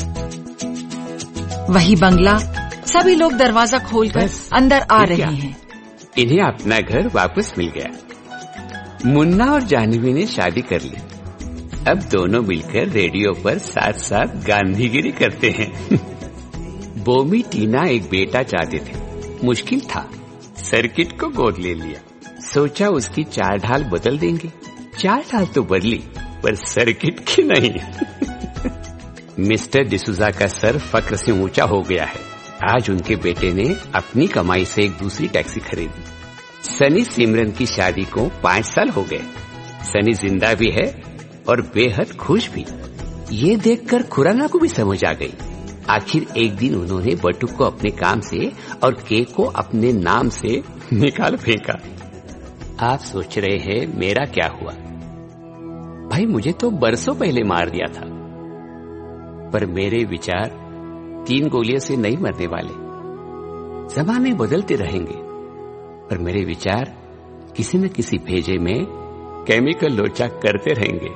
वही बंगला। सभी लोग दरवाजा खोलकर अंदर आ रहे हैं। इन्हें अपना घर वापस मिल गया। मुन्ना और जानवी ने शादी कर ली। अब दोनों मिलकर रेडियो पर साथ साथ गांधीगिरी करते हैं। बोमी टीना एक बेटा चाहते थे, मुश्किल था। सर्किट को गोद ले लिया। सोचा उसकी चाल ढाल बदल देंगे। चाल ढाल तो बदली, पर सर्किट की नहीं। मिस्टर डिसूजा का सर फक्र से ऊंचा हो गया है। आज उनके बेटे ने अपनी कमाई से एक दूसरी टैक्सी खरीदी। सनी सिमरन की शादी को पांच साल हो गए। सनी जिंदा भी है और बेहद खुश भी। ये देखकर खुराना को भी समझ आ गई। आखिर एक दिन उन्होंने बटुक को अपने काम से और केक को अपने नाम से निकाल फेंका। आप सोच रहे हैं मेरा क्या हुआ? भाई मुझे तो बरसों पहले मार दिया था, पर मेरे विचार तीन गोलियों से नहीं मरने वाले। जमाने बदलते रहेंगे, पर मेरे विचार किसी न किसी भेजे में केमिकल लोचा करते रहेंगे।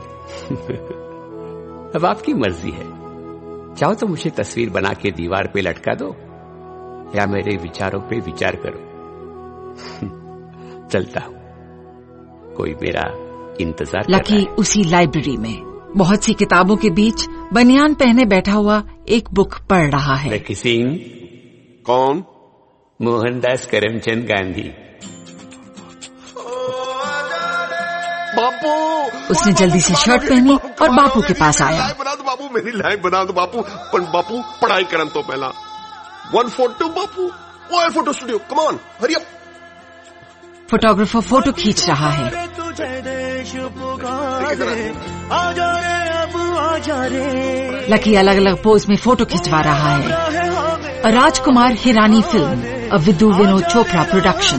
अब आपकी मर्जी है। चाहो तो मुझे तस्वीर बना के दीवार पे लटका दो, या मेरे विचारों पे विचार करो। चलता हूं, कोई मेरा इंतजार कर लकी रहा है। उसी लाइब्रेरी में बहुत सी किताबों के बीच बनियान पहने बैठा हुआ एक बुक पढ़ रहा है। लकी सिंह। कौन? मोहनदास करमचंद गांधी। बापू। उसने जल्दी से शर्ट पहनी और बापू के पास आया। बना दो बापू, मेरी लाइफ बना दो बापू। पर बापू पढ़ाई करन तो पहला वन फोटो बापू। वो है photo studio, come on hurry up. Photographer photo खींच रहा है। लकी अलग अलग पोज में फोटो खिंचवा रहा है। Rajkumar Hirani film, a Vidhu Vinod Chopra production.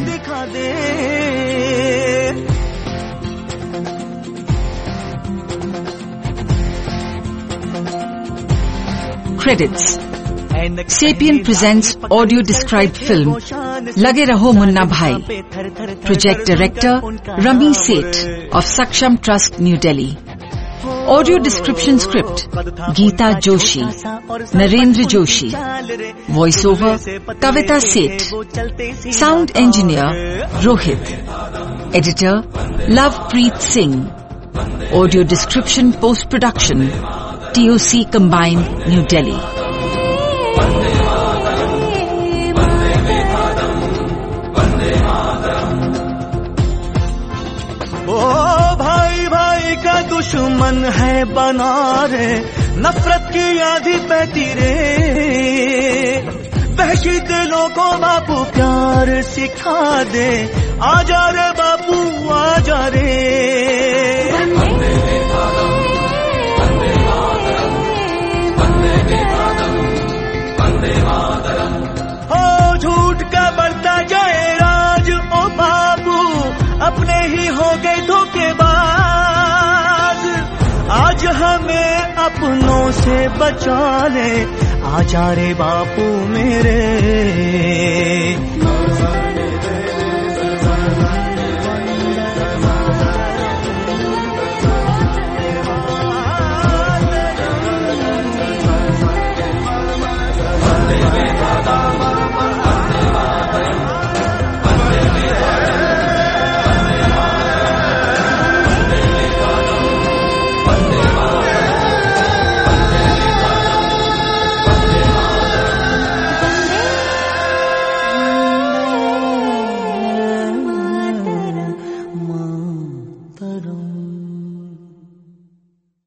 Credits. Sapien presents audio described film Lage Raho Munna Bhai. Project director Rummi Seth of Saksham trust new Delhi. Audio description script Geeta Joshi, Narendra Joshi. Voice over Kavita Seth. Sound engineer Rohit. Editor Lovepreet Singh. Audio description post production TOC combined new Delhi. ओ भाई भाई का दुश्मन है बना रे, नफरत की आधी बहती रे। वहशी दिलों को बापू प्यार सिखा दे। आजा रे बापू आजा रे। हो झूठ का बढ़ता जाए राज, ओ बाबू अपने ही हो गए धोखेबाज। सपनों से बचा ले, आजा रे बापू मेरे।